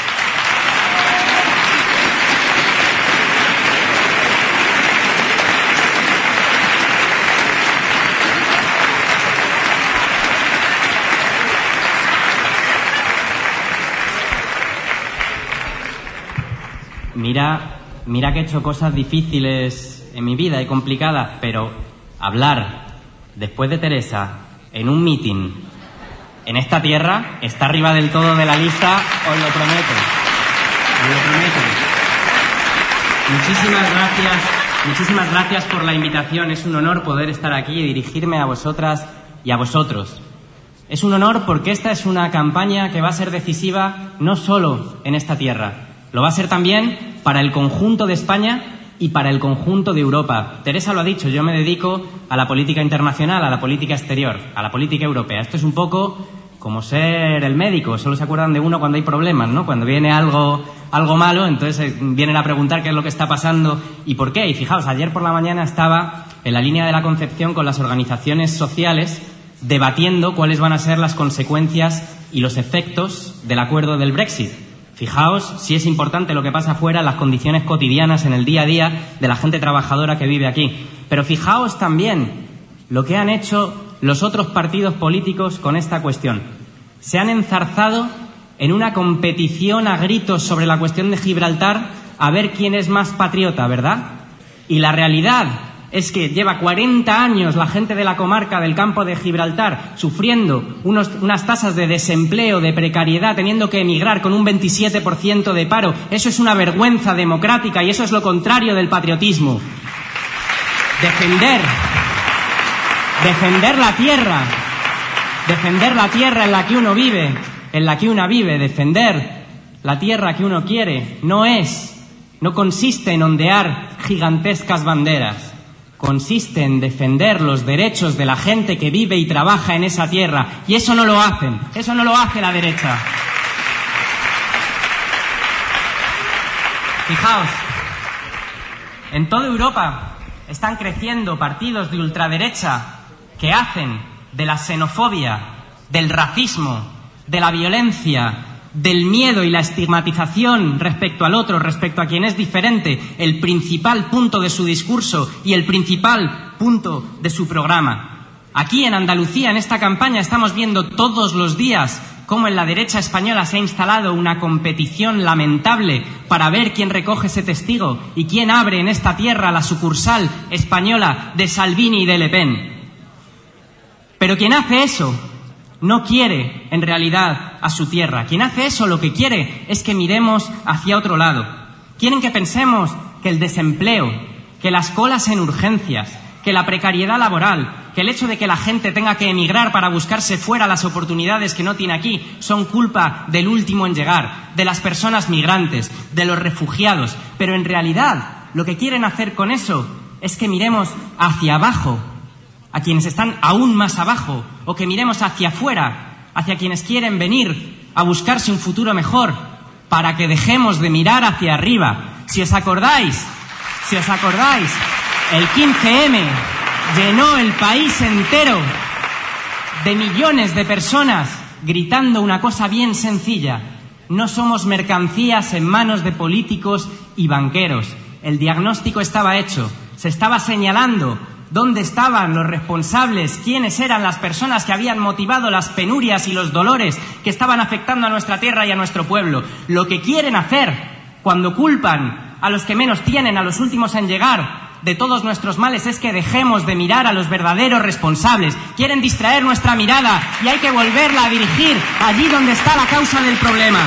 Mira, mira que he hecho cosas difíciles en mi vida y complicadas, pero hablar después de Teresa en un mitin en esta tierra está arriba del todo de la lista, os lo prometo. Os lo prometo. Muchísimas gracias, muchísimas gracias por la invitación. Es un honor poder estar aquí y dirigirme a vosotras y a vosotros. Es un honor porque esta es una campaña que va a ser decisiva no solo en esta tierra, lo va a ser también para el conjunto de España y para el conjunto de Europa. Teresa lo ha dicho, yo me dedico a la política internacional, a la política exterior, a la política europea. Esto es un poco como ser el médico, solo se acuerdan de uno cuando hay problemas, ¿no? Cuando viene algo, algo malo, entonces vienen a preguntar qué es lo que está pasando y por qué. Y fijaos, ayer por la mañana estaba en la línea de la Concepción con las organizaciones sociales debatiendo cuáles van a ser las consecuencias y los efectos del acuerdo del Brexit. Fijaos si es importante lo que pasa afuera, las condiciones cotidianas en el día a día de la gente trabajadora que vive aquí. Pero fijaos también lo que han hecho los otros partidos políticos con esta cuestión. Se han enzarzado en una competición a gritos sobre la cuestión de Gibraltar a ver quién es más patriota, ¿verdad? Y la realidad es que lleva cuarenta años la gente de la comarca del campo de Gibraltar sufriendo unos, unas tasas de desempleo, de precariedad, teniendo que emigrar con un veintisiete por ciento de paro. Eso es una vergüenza democrática y eso es lo contrario del patriotismo. Defender, defender la tierra, defender la tierra en la que uno vive, en la que uno vive, defender la tierra que uno quiere, no es, no consiste en ondear gigantescas banderas. Consiste en defender los derechos de la gente que vive y trabaja en esa tierra. Y eso no lo hacen. Eso no lo hace la derecha. Fijaos, en toda Europa están creciendo partidos de ultraderecha que hacen de la xenofobia, del racismo, de la violencia, del miedo y la estigmatización respecto al otro, respecto a quien es diferente, el principal punto de su discurso y el principal punto de su programa. Aquí en Andalucía, en esta campaña, estamos viendo todos los días cómo en la derecha española se ha instalado una competición lamentable para ver quién recoge ese testigo y quién abre en esta tierra la sucursal española de Salvini y de Le Pen. Pero quien hace eso no quiere, en realidad, a su tierra. Quien hace eso lo que quiere es que miremos hacia otro lado. Quieren que pensemos que el desempleo, que las colas en urgencias, que la precariedad laboral, que el hecho de que la gente tenga que emigrar para buscarse fuera las oportunidades que no tiene aquí, son culpa del último en llegar, de las personas migrantes, de los refugiados. Pero en realidad, lo que quieren hacer con eso es que miremos hacia abajo, a quienes están aún más abajo, o que miremos hacia afuera, hacia quienes quieren venir a buscarse un futuro mejor, para que dejemos de mirar hacia arriba. Si os acordáis, si os acordáis, el quince eme llenó el país entero de millones de personas gritando una cosa bien sencilla: no somos mercancías en manos de políticos y banqueros. El diagnóstico estaba hecho, se estaba señalando dónde estaban los responsables, quiénes eran las personas que habían motivado las penurias y los dolores que estaban afectando a nuestra tierra y a nuestro pueblo. Lo que quieren hacer cuando culpan a los que menos tienen, a los últimos en llegar, de todos nuestros males, es que dejemos de mirar a los verdaderos responsables. Quieren distraer nuestra mirada y hay que volverla a dirigir allí donde está la causa del problema.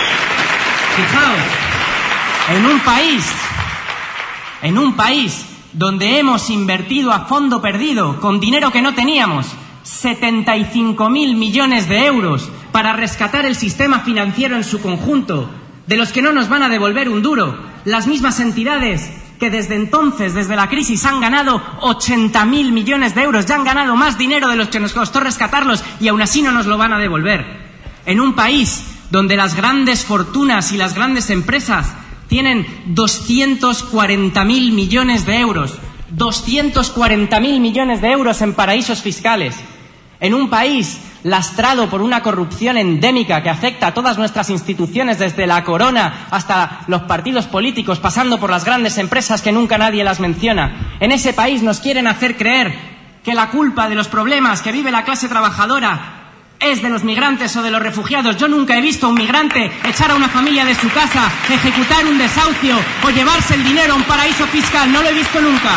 Fijaos, en un país... En un país donde hemos invertido a fondo perdido, con dinero que no teníamos, setenta y cinco mil millones de euros para rescatar el sistema financiero en su conjunto, de los que no nos van a devolver un duro, las mismas entidades que desde entonces, desde la crisis, han ganado ochenta mil millones de euros, ya han ganado más dinero de los que nos costó rescatarlos y aún así no nos lo van a devolver. En un país donde las grandes fortunas y las grandes empresas tienen doscientos cuarenta mil millones de euros, doscientos cuarenta mil millones de euros en paraísos fiscales. En un país lastrado por una corrupción endémica que afecta a todas nuestras instituciones, desde la corona hasta los partidos políticos, pasando por las grandes empresas que nunca nadie las menciona. En ese país nos quieren hacer creer que la culpa de los problemas que vive la clase trabajadora es de los migrantes o de los refugiados. Yo nunca he visto a un migrante echar a una familia de su casa, ejecutar un desahucio o llevarse el dinero a un paraíso fiscal. No lo he visto nunca.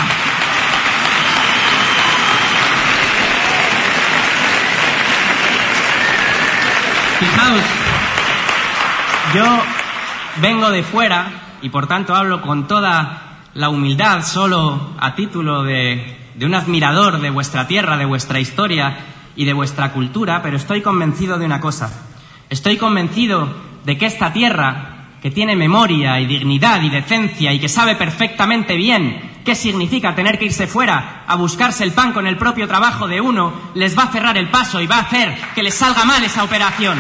Fijaos, yo vengo de fuera y por tanto hablo con toda la humildad, solo a título de, de un admirador de vuestra tierra, de vuestra historia y de vuestra cultura, pero estoy convencido de una cosa. Estoy convencido de que esta tierra, que tiene memoria y dignidad y decencia y que sabe perfectamente bien qué significa tener que irse fuera a buscarse el pan con el propio trabajo de uno, les va a cerrar el paso y va a hacer que les salga mal esa operación.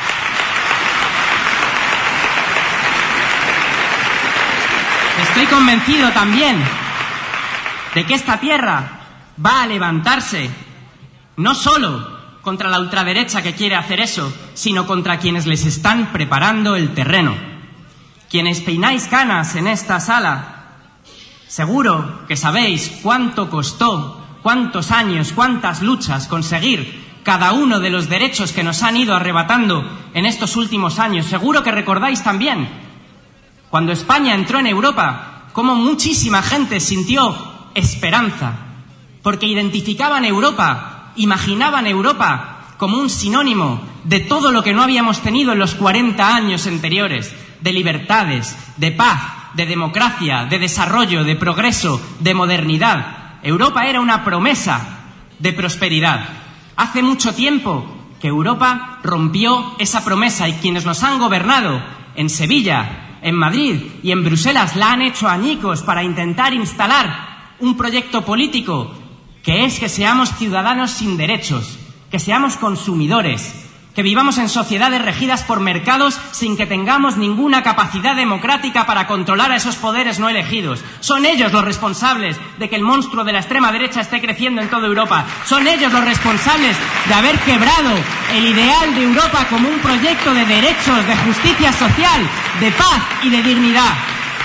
Estoy convencido también de que esta tierra va a levantarse no solo contra la ultraderecha que quiere hacer eso, sino contra quienes les están preparando el terreno. Quienes peináis canas en esta sala, seguro que sabéis cuánto costó, cuántos años, cuántas luchas conseguir cada uno de los derechos que nos han ido arrebatando en estos últimos años. Seguro que recordáis también, cuando España entró en Europa, cómo muchísima gente sintió esperanza, porque identificaban Europa, imaginaban Europa como un sinónimo de todo lo que no habíamos tenido en los cuarenta años anteriores, de libertades, de paz, de democracia, de desarrollo, de progreso, de modernidad. Europa era una promesa de prosperidad. Hace mucho tiempo que Europa rompió esa promesa y quienes nos han gobernado en Sevilla, en Madrid y en Bruselas la han hecho añicos para intentar instalar un proyecto político que es que seamos ciudadanos sin derechos, que seamos consumidores, que vivamos en sociedades regidas por mercados sin que tengamos ninguna capacidad democrática para controlar a esos poderes no elegidos. Son ellos los responsables de que el monstruo de la extrema derecha esté creciendo en toda Europa. Son ellos los responsables de haber quebrado el ideal de Europa como un proyecto de derechos, de justicia social, de paz y de dignidad.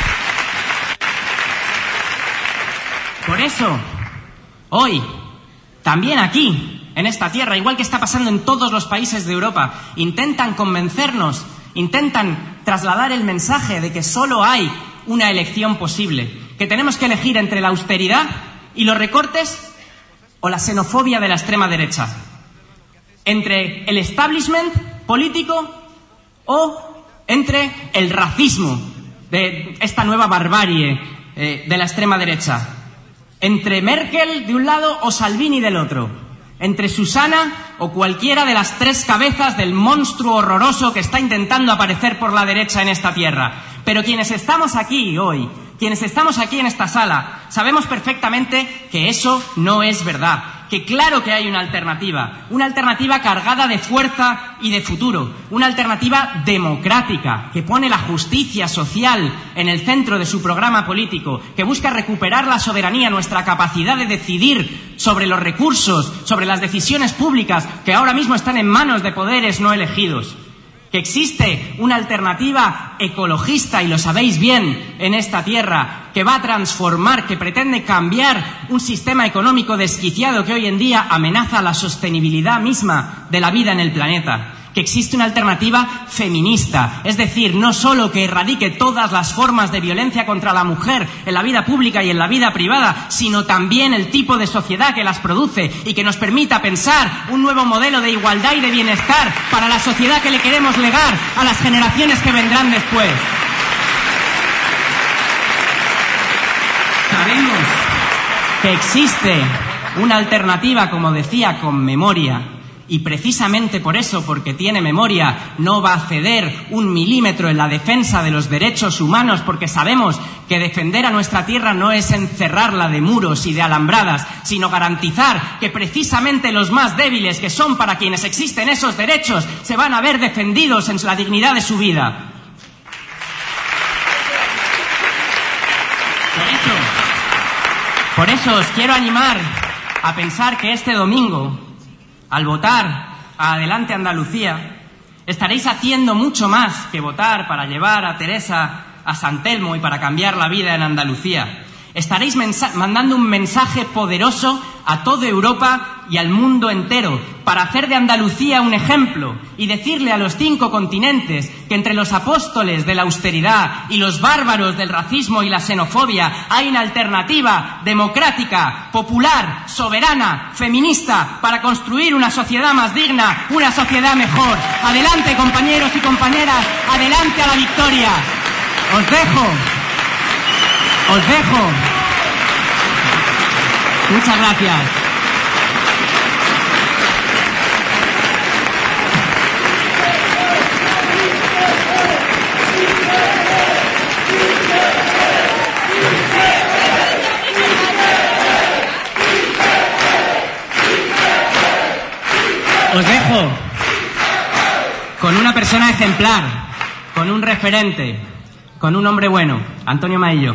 Por eso, hoy, también aquí, en esta tierra, igual que está pasando en todos los países de Europa, intentan convencernos, intentan trasladar el mensaje de que solo hay una elección posible, que tenemos que elegir entre la austeridad y los recortes o la xenofobia de la extrema derecha, entre el establishment político o entre el racismo de esta nueva barbarie eh, de la extrema derecha, entre Merkel de un lado o Salvini del otro, entre Susana o cualquiera de las tres cabezas del monstruo horroroso que está intentando aparecer por la derecha en esta tierra. Pero quienes estamos aquí hoy, quienes estamos aquí en esta sala, sabemos perfectamente que eso no es verdad, que claro que hay una alternativa, una alternativa cargada de fuerza y de futuro, una alternativa democrática que pone la justicia social en el centro de su programa político, que busca recuperar la soberanía, nuestra capacidad de decidir sobre los recursos, sobre las decisiones públicas que ahora mismo están en manos de poderes no elegidos. Que existe una alternativa ecologista, y lo sabéis bien, en esta tierra, que va a transformar, que pretende cambiar un sistema económico desquiciado que hoy en día amenaza la sostenibilidad misma de la vida en el planeta. Que existe una alternativa feminista, es decir, no solo que erradique todas las formas de violencia contra la mujer en la vida pública y en la vida privada, sino también el tipo de sociedad que las produce y que nos permita pensar un nuevo modelo de igualdad y de bienestar para la sociedad que le queremos legar a las generaciones que vendrán después. Sabemos que existe una alternativa, como decía, con memoria. Y precisamente por eso, porque tiene memoria, no va a ceder un milímetro en la defensa de los derechos humanos, porque sabemos que defender a nuestra tierra no es encerrarla de muros y de alambradas, sino garantizar que precisamente los más débiles, que son para quienes existen esos derechos, se van a ver defendidos en la dignidad de su vida. Por eso, por eso os quiero animar a pensar que este domingo, al votar a Adelante Andalucía, estaréis haciendo mucho más que votar para llevar a Teresa a San Telmo y para cambiar la vida en Andalucía. Estaréis mandando un mensaje poderoso a toda Europa y al mundo entero para hacer de Andalucía un ejemplo y decirle a los cinco continentes que entre los apóstoles de la austeridad y los bárbaros del racismo y la xenofobia hay una alternativa democrática, popular, soberana, feminista para construir una sociedad más digna, una sociedad mejor. Adelante, compañeros y compañeras, adelante a la victoria. Os dejo. Os dejo. Muchas gracias. Os dejo con una persona ejemplar, con un referente, con un hombre bueno, Antonio Maillo.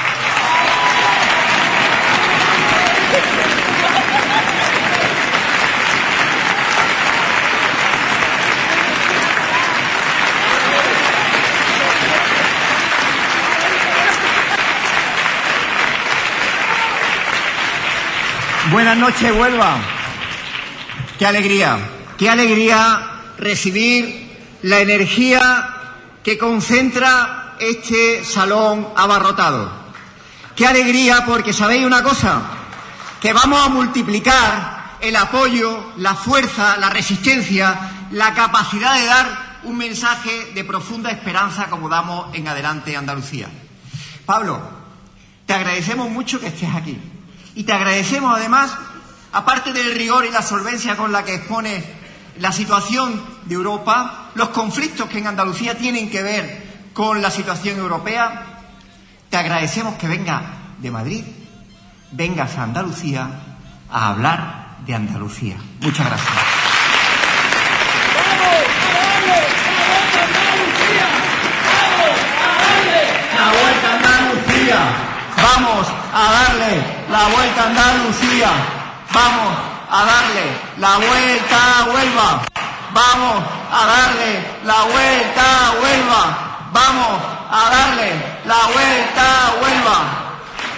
Buenas noches, Huelva. Qué alegría, qué alegría recibir la energía que concentra este salón abarrotado. Qué alegría, porque sabéis una cosa, que vamos a multiplicar el apoyo, la fuerza, la resistencia, la capacidad de dar un mensaje de profunda esperanza como damos en Adelante Andalucía. Pablo, te agradecemos mucho que estés aquí. Y te agradecemos, además, aparte del rigor y la solvencia con la que expones la situación de Europa, los conflictos que en Andalucía tienen que ver con la situación europea, te agradecemos que vengas de Madrid, vengas a Andalucía a hablar de Andalucía. Muchas gracias. La vuelta a Andalucía. Vamos a darle la vuelta a Andalucía. Vamos a darle la vuelta a Huelva. Vamos a darle la vuelta a Huelva. Vamos a darle la vuelta a Huelva.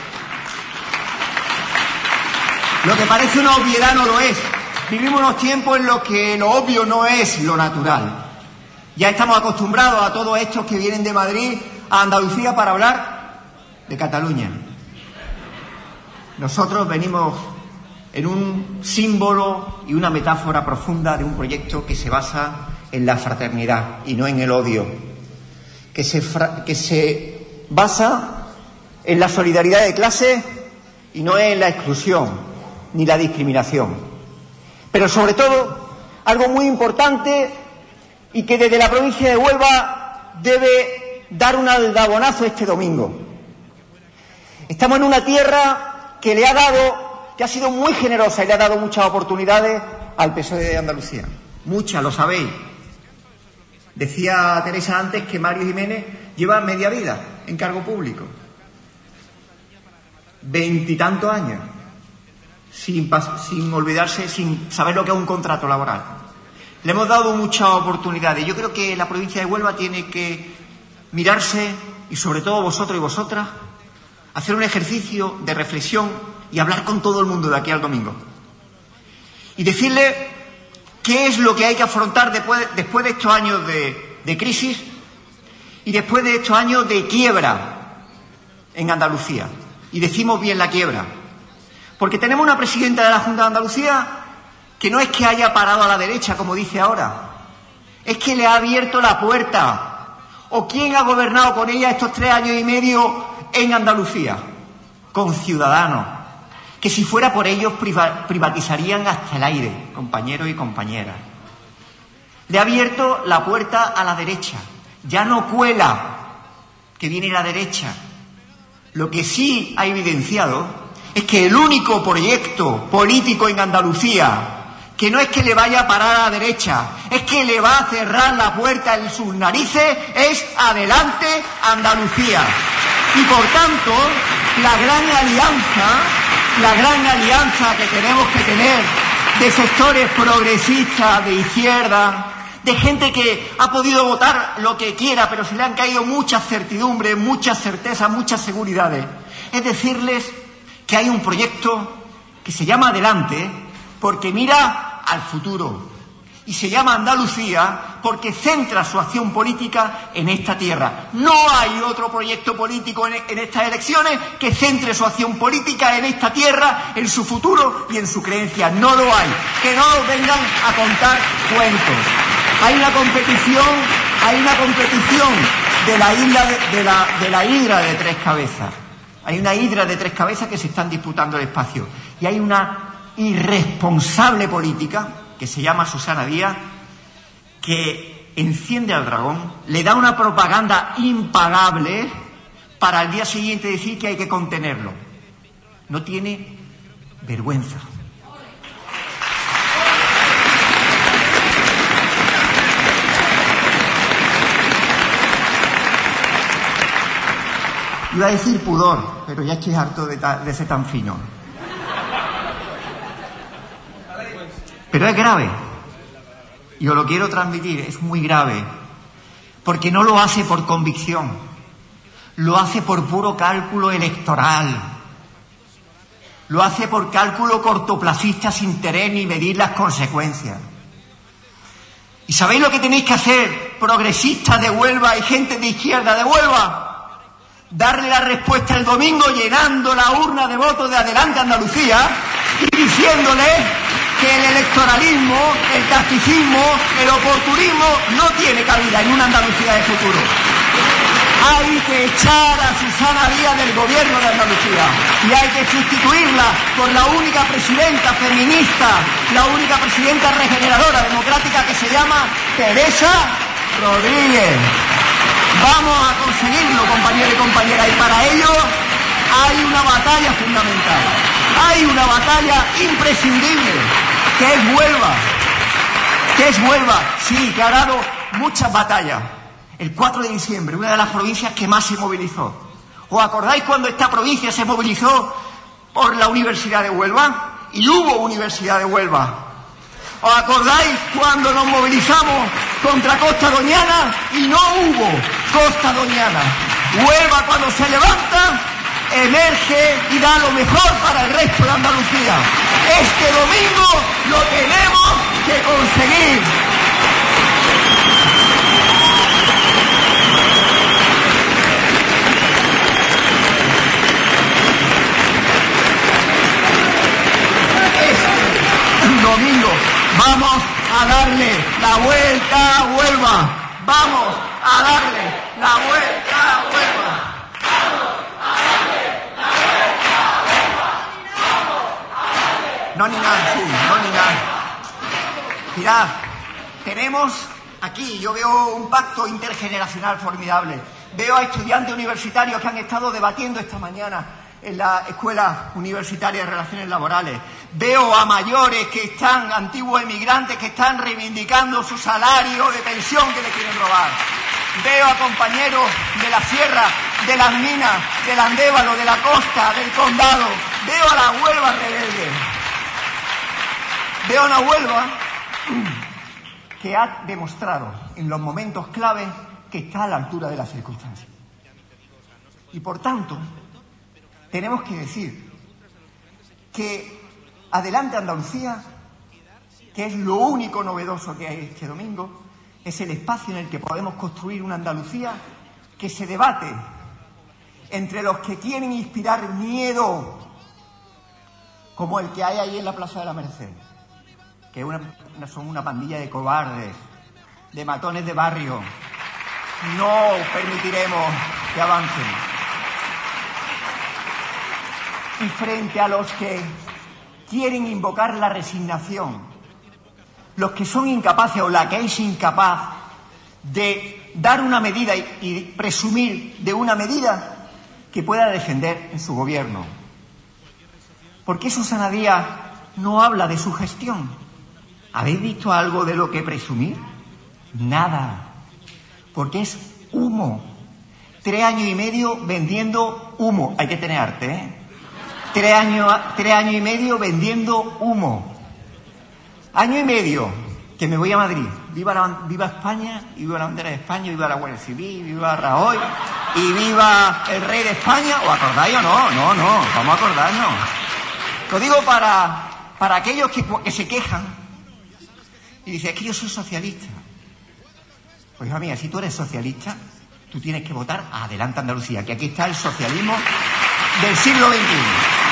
Lo que parece una obviedad no lo es. Vivimos unos tiempos en los que lo obvio no es lo natural. Ya estamos acostumbrados a todos estos que vienen de Madrid a Andalucía para hablar de Cataluña. Nosotros venimos en un símbolo y una metáfora profunda de un proyecto que se basa en la fraternidad y no en el odio, que se, fra- que se basa en la solidaridad de clase y no en la exclusión ni la discriminación. Pero sobre todo, algo muy importante y que desde la provincia de Huelva debe dar un aldabonazo este domingo. Estamos en una tierra que le ha dado, que ha sido muy generosa y le ha dado muchas oportunidades al P S O E de Andalucía. Muchas, lo sabéis. Decía Teresa antes que Mario Jiménez lleva media vida en cargo público. Veintitantos años. Sin, sin olvidarse, sin saber lo que es un contrato laboral. Le hemos dado muchas oportunidades. Yo creo que la provincia de Huelva tiene que mirarse, y sobre todo vosotros y vosotras, hacer un ejercicio de reflexión y hablar con todo el mundo de aquí al domingo. Y decirle qué es lo que hay que afrontar después, después de estos años de, de crisis y después de estos años de quiebra en Andalucía. Y decimos bien la quiebra. Porque tenemos una presidenta de la Junta de Andalucía que no es que haya parado a la derecha, como dice ahora, es que le ha abierto la puerta. ¿O quién ha gobernado con ella estos tres años y medio en Andalucía? Con Ciudadanos, que si fuera por ellos priva- privatizarían hasta el aire, compañeros y compañeras. Le ha abierto la puerta a la derecha. Ya no cuela que viene la derecha. Lo que sí ha evidenciado es que el único proyecto político en Andalucía que no es que le vaya a parar a la derecha, es que le va a cerrar la puerta en sus narices, es Adelante Andalucía. Y por tanto, la gran alianza, la gran alianza que tenemos que tener de sectores progresistas, de izquierda, de gente que ha podido votar lo que quiera, pero se le han caído muchas certidumbres, muchas certezas, muchas seguridades, es decirles que hay un proyecto que se llama Adelante, porque mira al futuro, y se llama Andalucía porque centra su acción política en esta tierra. No hay otro proyecto político en, en estas elecciones que centre su acción política en esta tierra, en su futuro y en su creencia. No lo hay. Que no nos vengan a contar cuentos. Hay una competición, hay una competición de la isla de, de la, de la hidra de tres cabezas. Hay una hidra de tres cabezas que se están disputando el espacio. Y hay una irresponsable política que se llama Susana Díaz, que enciende al dragón, le da una propaganda impagable para al día siguiente decir que hay que contenerlo. No tiene vergüenza. Iba a decir pudor, pero ya estoy harto de, ta, de ser tan fino. Pero es grave, y os lo quiero transmitir, es muy grave, porque no lo hace por convicción, lo hace por puro cálculo electoral, lo hace por cálculo cortoplacista sin tener ni medir las consecuencias. ¿Y sabéis lo que tenéis que hacer, progresistas de Huelva y gente de izquierda de Huelva? Darle la respuesta el domingo llenando la urna de votos de Adelante Andalucía y diciéndole que el electoralismo, el tacticismo, el oportunismo no tiene cabida en una Andalucía de futuro. Hay que echar a Susana Díaz del gobierno de Andalucía y hay que sustituirla por la única presidenta feminista, la única presidenta regeneradora democrática que se llama Teresa Rodríguez. Vamos a conseguirlo, compañeros y compañeras, y para ello hay una batalla fundamental, hay una batalla imprescindible, que es Huelva, que es Huelva, sí, que ha dado muchas batallas. El cuatro de diciembre, una de las provincias que más se movilizó. ¿Os acordáis cuando esta provincia se movilizó por la Universidad de Huelva? Y hubo Universidad de Huelva. ¿Os acordáis cuando nos movilizamos contra Costa Doñana y no hubo Costa Doñana? Huelva, cuando se levanta, emerge y da lo mejor para el resto de Andalucía. Este domingo lo tenemos que conseguir. Este domingo vamos a darle la vuelta a Huelva. Vamos a darle la vuelta a Huelva. No ni nada, sí, no ni nada. Mirad, tenemos aquí, yo veo un pacto intergeneracional formidable. Veo a estudiantes universitarios que han estado debatiendo esta mañana en la Escuela Universitaria de Relaciones Laborales. Veo a mayores que están, antiguos emigrantes, que están reivindicando su salario de pensión que le quieren robar. Veo a compañeros de la sierra, de las minas, del Andévalo, de la costa, del condado. Veo a la Huelva rebelde. Veo una Huelva que ha demostrado en los momentos clave que está a la altura de las circunstancias. Y por tanto, tenemos que decir que Adelante Andalucía, que es lo único novedoso que hay este domingo, es el espacio en el que podemos construir una Andalucía que se debate entre los que quieren inspirar miedo, como el que hay ahí en la Plaza de la Merced, que una, son una pandilla de cobardes, de matones de barrio. No permitiremos que avancen. y frente a los que quieren invocar la resignación, los que son incapaces o la que es incapaz de dar una medida y, y presumir de una medida que pueda defender en su gobierno. ¿Por qué Susana Díaz no habla de su gestión? ¿Habéis visto algo de lo que presumir? Nada. Porque es humo. Tres años y medio vendiendo humo. Hay que tener arte, ¿eh? Tres años, tres años y medio vendiendo humo. Año y medio que me voy a Madrid. Viva, la, viva España, y viva la bandera de España, y viva la Guardia Civil, viva Rajoy, y viva el rey de España. ¿Os acordáis o no? No, no, vamos a acordarnos. Lo digo para, para aquellos que, que se quejan y dicen, es que yo soy socialista. Pues hija mía, si tú eres socialista, tú tienes que votar a Adelante Andalucía, que aquí está el socialismo del siglo veintiuno.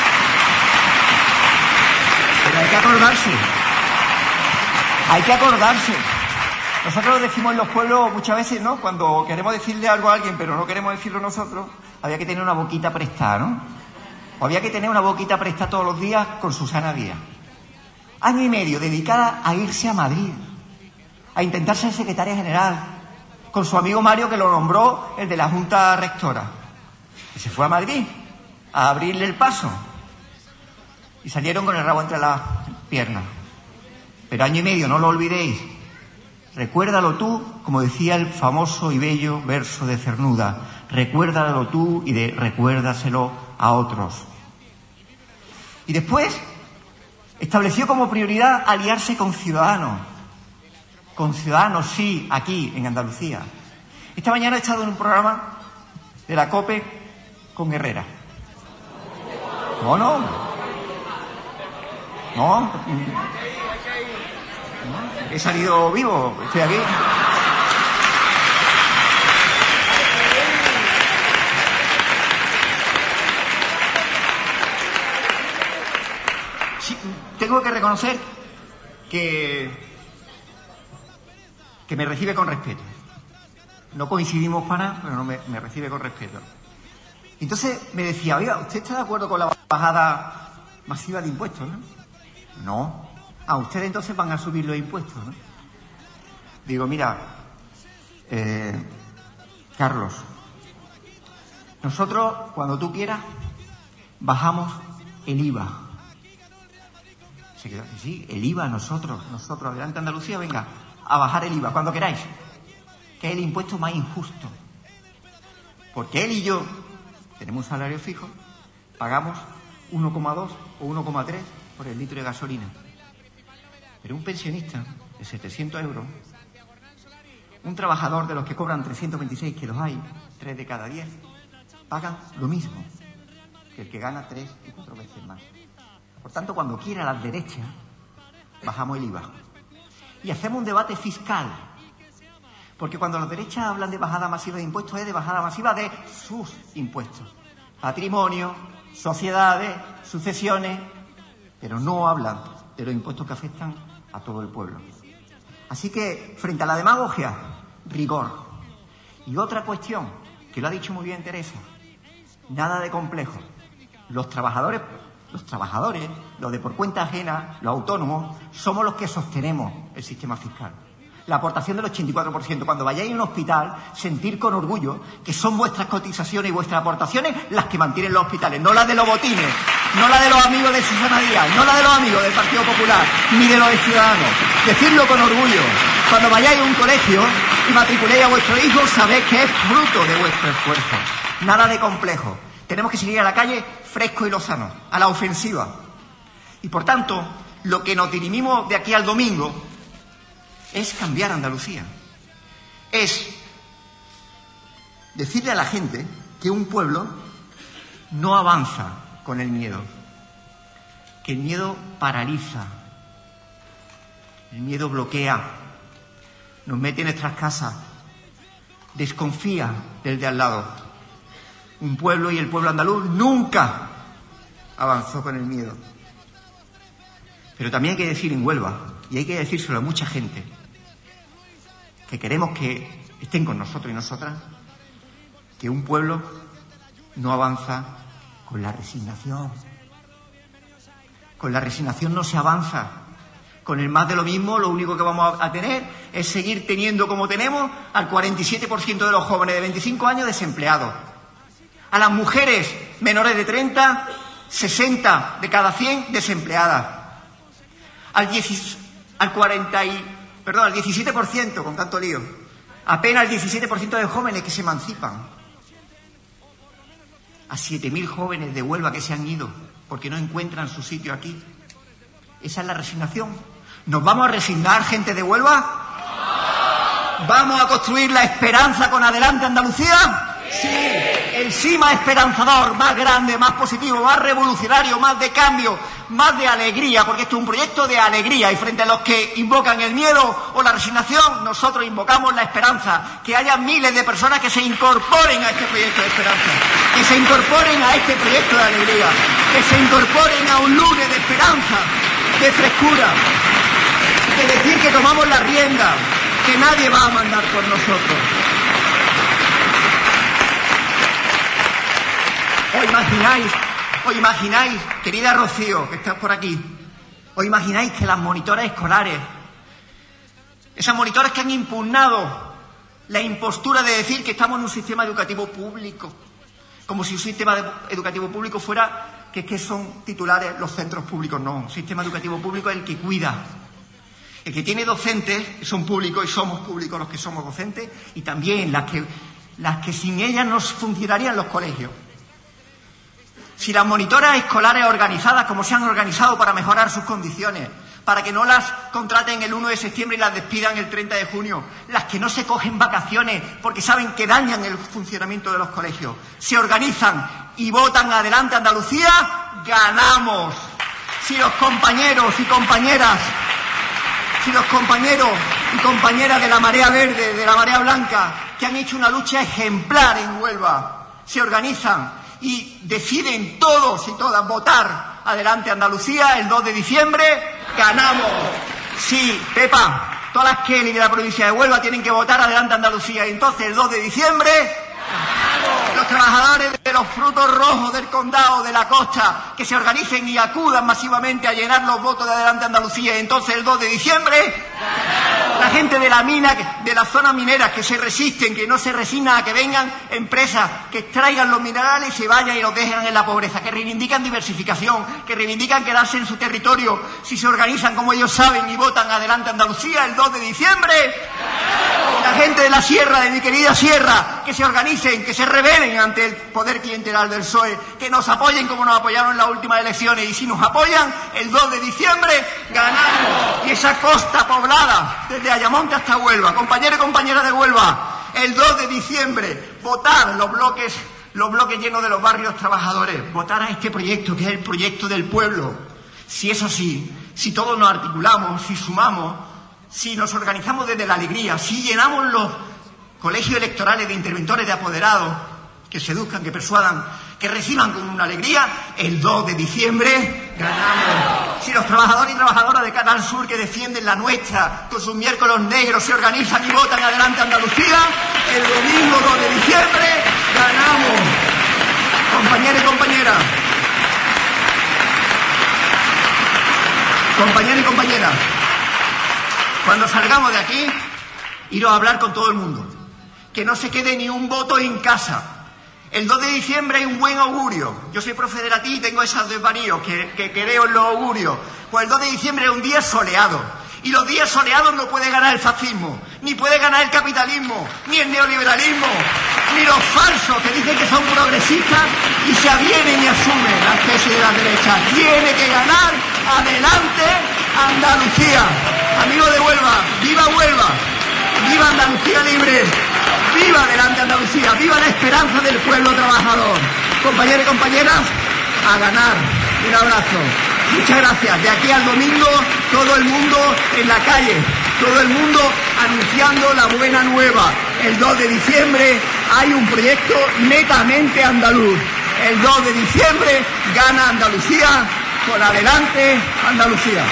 Pero hay que acordarse. Hay que acordarse. Nosotros lo decimos en los pueblos muchas veces, ¿no? Cuando queremos decirle algo a alguien, pero no queremos decirlo nosotros, había que tener una boquita prestada, ¿no? O había que tener una boquita prestada todos los días con Susana Díaz. Año y medio dedicada a irse a Madrid, a intentar ser secretaria general, con su amigo Mario, que lo nombró el de la Junta Rectora. Y se fue a Madrid a abrirle el paso. Y salieron con el rabo entre las piernas. Pero año y medio, no lo olvidéis. Recuérdalo tú, como decía el famoso y bello verso de Cernuda. Recuérdalo tú y de, recuérdaselo a otros. Y después estableció como prioridad aliarse con Ciudadanos. Con Ciudadanos, sí, aquí, en Andalucía. Esta mañana he estado en un programa de la COPE con Herrera. No, no. No. No. He salido vivo, estoy aquí. Sí, tengo que reconocer que, que me recibe con respeto. No coincidimos para nada, pero no me, me recibe con respeto. Entonces me decía, oiga, ¿usted está de acuerdo con la bajada masiva de impuestos, no? No. Ah, ustedes entonces van a subir los impuestos, ¿no? Digo, mira, eh, Carlos, nosotros, cuando tú quieras, bajamos el I V A. Se quedó así, sí, el I V A, nosotros, nosotros, Adelante Andalucía, venga, a bajar el I V A, cuando queráis, que es el impuesto más injusto. Porque él y yo tenemos un salario fijo, pagamos uno coma dos o uno coma tres por el litro de gasolina. Pero un pensionista de setecientos euros, un trabajador de los que cobran trescientos veintiséis, que los hay, tres de cada diez, pagan lo mismo que el que gana tres y cuatro veces más. Por tanto, cuando quiera la derecha, bajamos el I V A. Y hacemos un debate fiscal. Porque cuando las derechas hablan de bajada masiva de impuestos, es de bajada masiva de sus impuestos. Patrimonio, sociedades, sucesiones, pero no hablan de los impuestos que afectan a todo el pueblo. Así que, frente a la demagogia, rigor. Y otra cuestión, que lo ha dicho muy bien Teresa, nada de complejo. Los trabajadores, los trabajadores, los de por cuenta ajena, los autónomos, somos los que sostenemos el sistema fiscal. La aportación del ochenta y cuatro por ciento. Cuando vayáis a un hospital, sentir con orgullo que son vuestras cotizaciones y vuestras aportaciones las que mantienen los hospitales, no las de los botines, no la de los amigos de Susana Díaz, no la de los amigos del Partido Popular, ni de los Ciudadanos. Decidlo con orgullo. Cuando vayáis a un colegio y matriculéis a vuestro hijo, sabéis que es fruto de vuestro esfuerzo. Nada de complejo. Tenemos que seguir a la calle fresco y lozano, a la ofensiva. Y por tanto, lo que nos dirimimos de aquí al domingo es cambiar Andalucía. Es decirle a la gente que un pueblo no avanza con el miedo, que el miedo paraliza, el miedo bloquea, nos mete en nuestras casas, desconfía del de al lado. Un pueblo y el pueblo andaluz nunca avanzó con el miedo. Pero también hay que decir en Huelva, y hay que decírselo a mucha gente, que queremos que estén con nosotros y nosotras, que un pueblo no avanza con la resignación, Con la resignación no se avanza. Con el más de lo mismo, lo único que vamos a tener es seguir teniendo como tenemos al cuarenta y siete por ciento de los jóvenes de veinticinco años desempleados. A las mujeres menores de treinta, sesenta de cada cien desempleadas. Al, diez, al, cuarenta y, perdón, al diecisiete por ciento, con tanto lío. Apenas el diecisiete por ciento de jóvenes que se emancipan. A siete mil jóvenes de Huelva que se han ido porque no encuentran su sitio aquí. Esa es la resignación. ¿Nos vamos a resignar, gente de Huelva? ¿Vamos a construir la esperanza con Adelante Andalucía? Sí. El sí más esperanzador, más grande, más positivo, más revolucionario, más de cambio, más de alegría, porque esto es un proyecto de alegría y frente a los que invocan el miedo o la resignación, nosotros invocamos la esperanza, que haya miles de personas que se incorporen a este proyecto de esperanza, que se incorporen a este proyecto de alegría, que se incorporen a un lunes de esperanza, de frescura, de decir que tomamos la rienda, que nadie va a mandar por nosotros. ¿Os imagináis, os imagináis, querida Rocío, que estás por aquí, os imagináis que las monitoras escolares, esas monitoras que han impugnado la impostura de decir que estamos en un sistema educativo público, como si un sistema educativo público fuera que, que son titulares los centros públicos? No, un sistema educativo público es el que cuida, el que tiene docentes, que son públicos y somos públicos los que somos docentes, y también las que, las que sin ellas no funcionarían los colegios. Si las monitoras escolares organizadas, como se han organizado para mejorar sus condiciones, para que no las contraten el uno de septiembre y las despidan el treinta de junio, las que no se cogen vacaciones porque saben que dañan el funcionamiento de los colegios, se organizan y votan Adelante Andalucía, ganamos. Si los compañeros y compañeras, si los compañeros y compañeras de la Marea Verde, de la Marea Blanca, que han hecho una lucha ejemplar en Huelva, se organizan y deciden todos y todas votar Adelante Andalucía el dos de diciembre, ganamos. Sí, Pepa, todas las Kelly de la provincia de Huelva tienen que votar Adelante Andalucía, y entonces el dos de diciembre ganamos. Los trabajadores de los frutos rojos del condado, de la costa, que se organicen y acudan masivamente a llenar los votos de Adelante Andalucía, y entonces el dos de diciembre ganamos. La gente de la mina, de las zonas mineras, que se resisten, que no se resignan a que vengan empresas que extraigan los minerales y se vayan y los dejen en la pobreza, que reivindican diversificación, que reivindican quedarse en su territorio, si se organizan como ellos saben y votan Adelante Andalucía el dos de diciembre. La gente de la sierra, de mi querida sierra, que se organicen, que se rebelen ante el poder clientelar del P S O E, que nos apoyen como nos apoyaron en las últimas elecciones, y si nos apoyan el dos de diciembre ganamos. Y esa costa poblada desde Ayamonte hasta Huelva, compañeros y compañeras de Huelva, el dos de diciembre votar los bloques, los bloques llenos de los barrios trabajadores, votar a este proyecto que es el proyecto del pueblo. Si es así, si todos nos articulamos, si sumamos, si nos organizamos desde la alegría, si llenamos los colegios electorales de interventores, de apoderados, que seduzcan, que persuadan, que reciban con una alegría, el dos de diciembre ganamos. Si los trabajadores y trabajadoras de Canal Sur, que defienden la nuestra con sus miércoles negros, se organizan y votan Adelante Andalucía, el domingo dos de diciembre ganamos. Compañeros y compañeras, compañeros y compañeras, cuando salgamos de aquí, iros a hablar con todo el mundo. Que no se quede ni un voto en casa. El dos de diciembre hay un buen augurio. Yo soy profe de latín y tengo esos desvaríos que, que creo en los augurios. Pues el dos de diciembre es un día soleado. Y los días soleados no puede ganar el fascismo, ni puede ganar el capitalismo, ni el neoliberalismo, ni los falsos que dicen que son progresistas y se avienen y asumen las tesis de la derecha. Tiene que ganar Adelante Andalucía. Amigos de Huelva, ¡viva Huelva! ¡Viva Andalucía libre! ¡Viva Adelante Andalucía! ¡Viva la esperanza del pueblo trabajador! Compañeros y compañeras, a ganar. Un abrazo. Muchas gracias. De aquí al domingo, todo el mundo en la calle, todo el mundo anunciando la buena nueva. El dos de diciembre hay un proyecto netamente andaluz. El dos de diciembre gana Andalucía con Adelante Andalucía.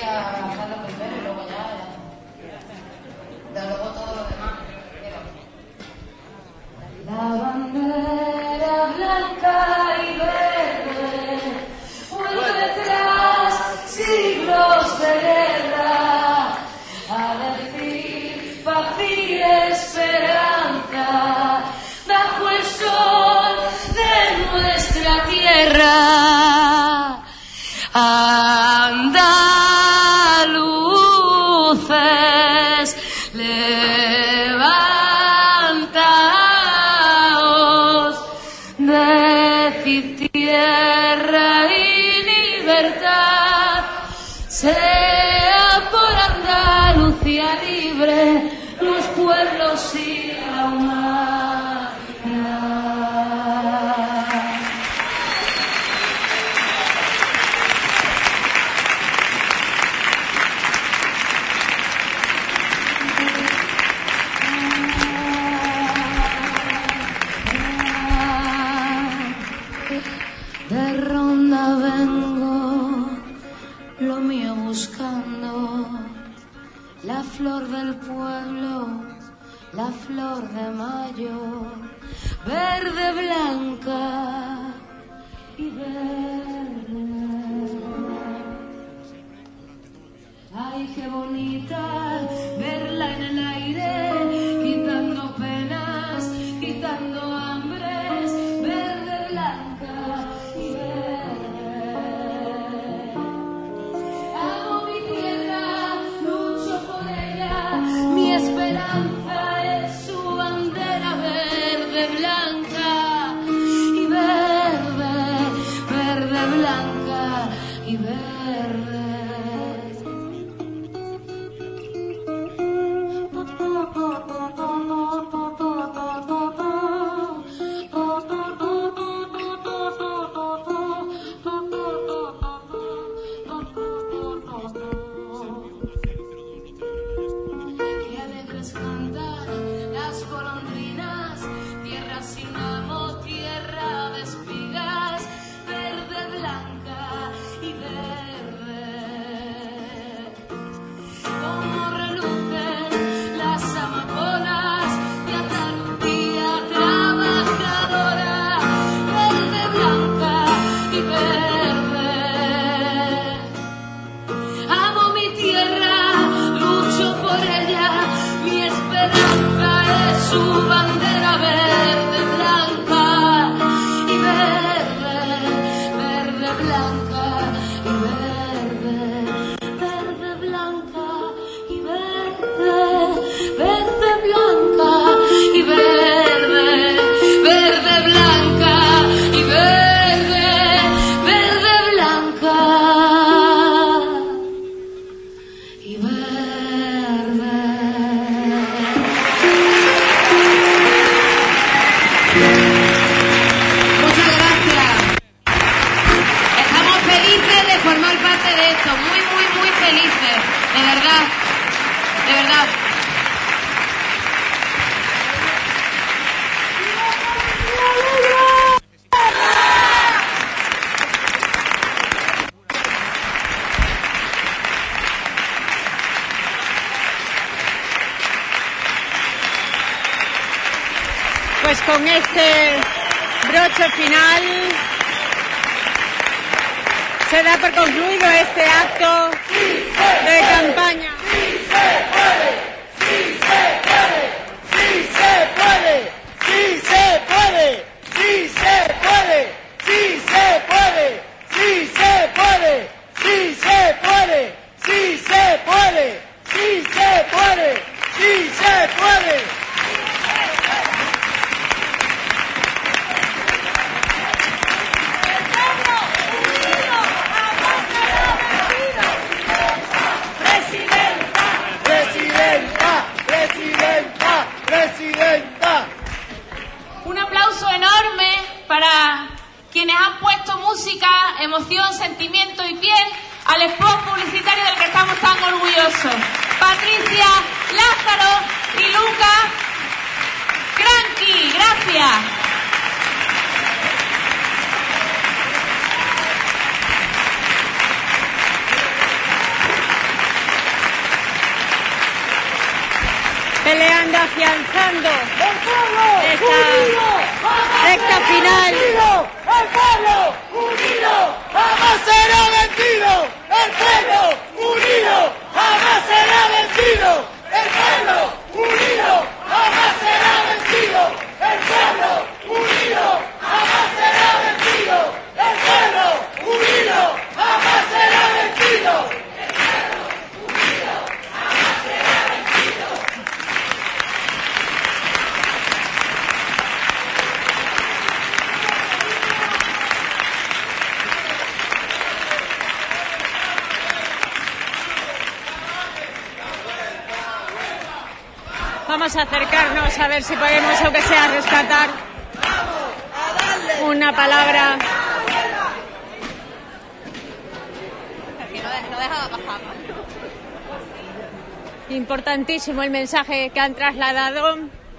aquí a Carlos primero y luego ya, ya. De luego todo lo demás. La bandera blanca y verde vuelve tras siglos de guerra a decir paz y esperanza bajo el sol de nuestra tierra. Andaluces, levantaos, decid tierra y libertad, sea por Andalucía libre los pueblos y la humanidad. De Ronda vengo, lo mío buscando, la flor del pueblo, la flor de mayo, verde, blanca y verde. Ay, qué bonita verla en el aire, quitando penas, quitando hambres, verde, blanca y verde. Amo mi tierra, lucho por ella, mi esperanza es su bandera verde, blanca y verde, verde, blanca y verde. Qué alegres cantar las golondrinas, tierra sin amo, tierra de espigas, verde, blanca y verde. Como relucen las amapolas de Andalucía trabajadora, verde, blanca y verde. Amo mi tierra, lucho por ella, mi esperanza es su bandera verde, blanca y verde, verde, blanca y verde, verde, blanca y verde, verde, blanca y verde, verde, blanca y verde, verde, blanca y verde. Muchas gracias. Estamos felices de formar parte de esto, muy, muy, muy felices, de verdad, de verdad. Pues con este broche final se da por concluido este acto de campaña. ¡Sí se puede! ¡Sí se puede! ¡Sí se puede! ¡Sí se puede! ¡Sí se puede! ¡Sí se puede! ¡Sí se puede! ¡Sí se puede! ¡Sí se puede! ¡Sí se puede! ¡Sí se puede! Presidenta, presidenta, presidenta. Un aplauso enorme para quienes han puesto música, emoción, sentimiento y piel al spot publicitario del que estamos tan orgullosos. Patricia, Lázaro y Luca Cranqui, gracias. peleando, afianzando esta recta final. ¡El pueblo unido jamás será vencido! ¡El pueblo unido jamás será vencido! ¡El pueblo unido jamás será vencido! ¡El pueblo unido jamás será vencido! ¡El pueblo unido jamás será vencido! Vamos a acercarnos a ver si podemos, aunque sea, rescatar una palabra. Importantísimo el mensaje que han trasladado.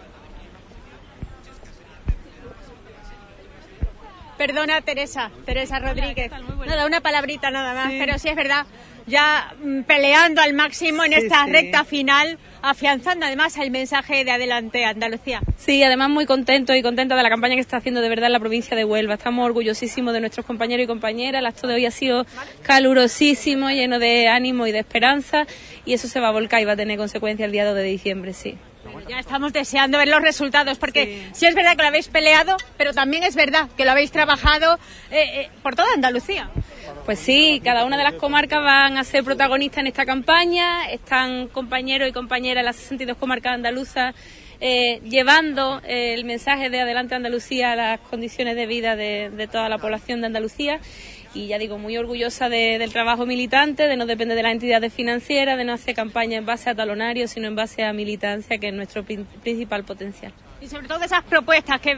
Perdona, Teresa, Teresa Rodríguez. Nada, una palabrita nada más, sí. Pero sí es verdad, ya mm, peleando al máximo en sí, esta sí. recta final, afianzando además el mensaje de Adelante Andalucía. Sí, además muy contento y contenta de la campaña que está haciendo de verdad en la provincia de Huelva. Estamos orgullosísimos de nuestros compañeros y compañeras. El acto de hoy ha sido calurosísimo, lleno de ánimo y de esperanza, y eso se va a volcar y va a tener consecuencias el día dos de diciembre, sí. Bueno, ya estamos deseando ver los resultados, porque sí. sí es verdad que lo habéis peleado, pero también es verdad que lo habéis trabajado eh, eh, por toda Andalucía. Pues sí, cada una de las comarcas van a ser protagonistas en esta campaña. Están compañeros y compañeras de las sesenta y dos comarcas andaluzas eh, llevando eh, el mensaje de Adelante Andalucía a las condiciones de vida de, de toda la población de Andalucía. Y ya digo, muy orgullosa de, del trabajo militante, de no depender de las entidades financieras, de no hacer campaña en base a talonarios, sino en base a militancia, que es nuestro prin- principal potencial. Y sobre todo esas propuestas que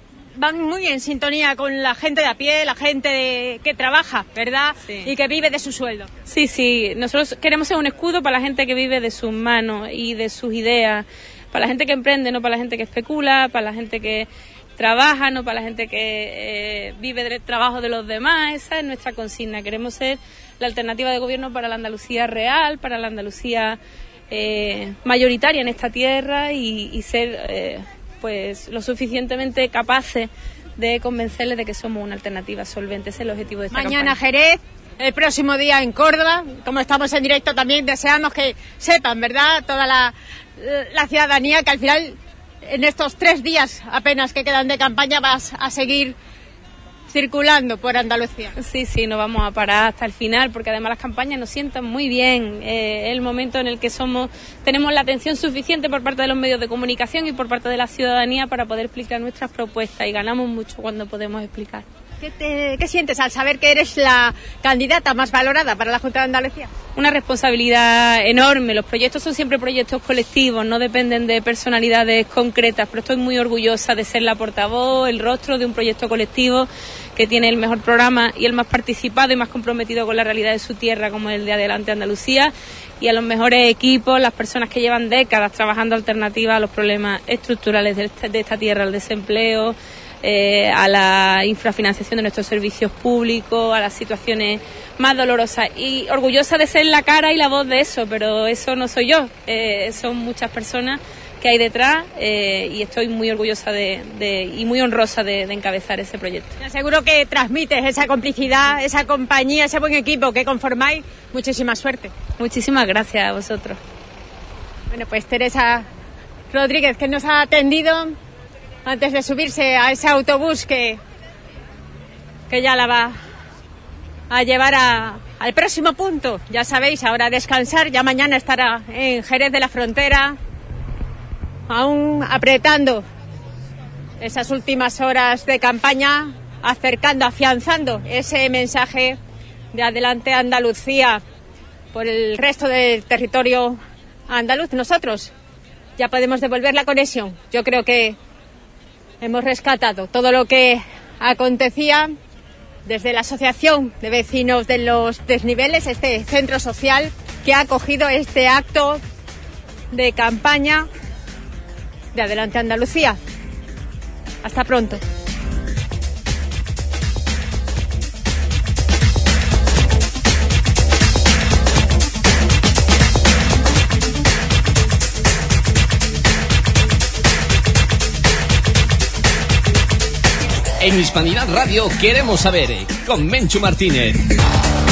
van muy en sintonía con la gente de a pie, la gente de, que trabaja, ¿verdad? Sí. Y que vive de su sueldo. Sí, sí, nosotros queremos ser un escudo para la gente que vive de sus manos y de sus ideas, para la gente que emprende, no para la gente que especula, para la gente que trabaja, no para la gente que eh, vive del trabajo de los demás. Esa es nuestra consigna. Queremos ser la alternativa de gobierno para la Andalucía real, para la Andalucía eh, mayoritaria en esta tierra y, y ser eh, pues lo suficientemente capaces de convencerles de que somos una alternativa solvente. Ese es el objetivo de esta Mañana campaña. Jerez, el próximo día en Córdoba. Como estamos en directo también deseamos que sepan, ¿verdad?, toda la, la ciudadanía que al final, en estos tres días apenas que quedan de campaña, vas a seguir circulando por Andalucía. Sí, sí, no vamos a parar hasta el final, porque además las campañas nos sientan muy bien. Eh, es el momento en el que somos tenemos la atención suficiente por parte de los medios de comunicación y por parte de la ciudadanía para poder explicar nuestras propuestas, y ganamos mucho cuando podemos explicar. ¿Qué, te, ¿Qué sientes al saber que eres la candidata más valorada para la Junta de Andalucía? Una responsabilidad enorme. Los proyectos son siempre proyectos colectivos, no dependen de personalidades concretas, pero estoy muy orgullosa de ser la portavoz, el rostro de un proyecto colectivo que tiene el mejor programa y el más participado y más comprometido con la realidad de su tierra, como el de Adelante Andalucía, y a los mejores equipos, las personas que llevan décadas trabajando alternativas a los problemas estructurales de esta, de esta tierra, al desempleo, Eh, a la infrafinanciación de nuestros servicios públicos, a las situaciones más dolorosas, y orgullosa de ser la cara y la voz de eso, pero eso no soy yo, eh, son muchas personas que hay detrás, eh, y estoy muy orgullosa de, de, y muy honrosa de, de encabezar ese proyecto. Te aseguro que transmites esa complicidad, esa compañía, ese buen equipo que conformáis. Muchísima suerte. Muchísimas gracias a vosotros. Bueno, pues Teresa Rodríguez, que nos ha atendido antes de subirse a ese autobús que, que ya la va a llevar a, al próximo punto. Ya sabéis, ahora a descansar, ya mañana estará en Jerez de la Frontera, aún apretando esas últimas horas de campaña, acercando, afianzando ese mensaje de Adelante Andalucía por el resto del territorio andaluz. Nosotros ya podemos devolver la conexión. Yo creo que hemos rescatado todo lo que acontecía desde la Asociación de Vecinos de los Desniveles, este centro social que ha acogido este acto de campaña de Adelante Andalucía. Hasta pronto. En Hispanidad Radio queremos saber, con Menchu Martínez.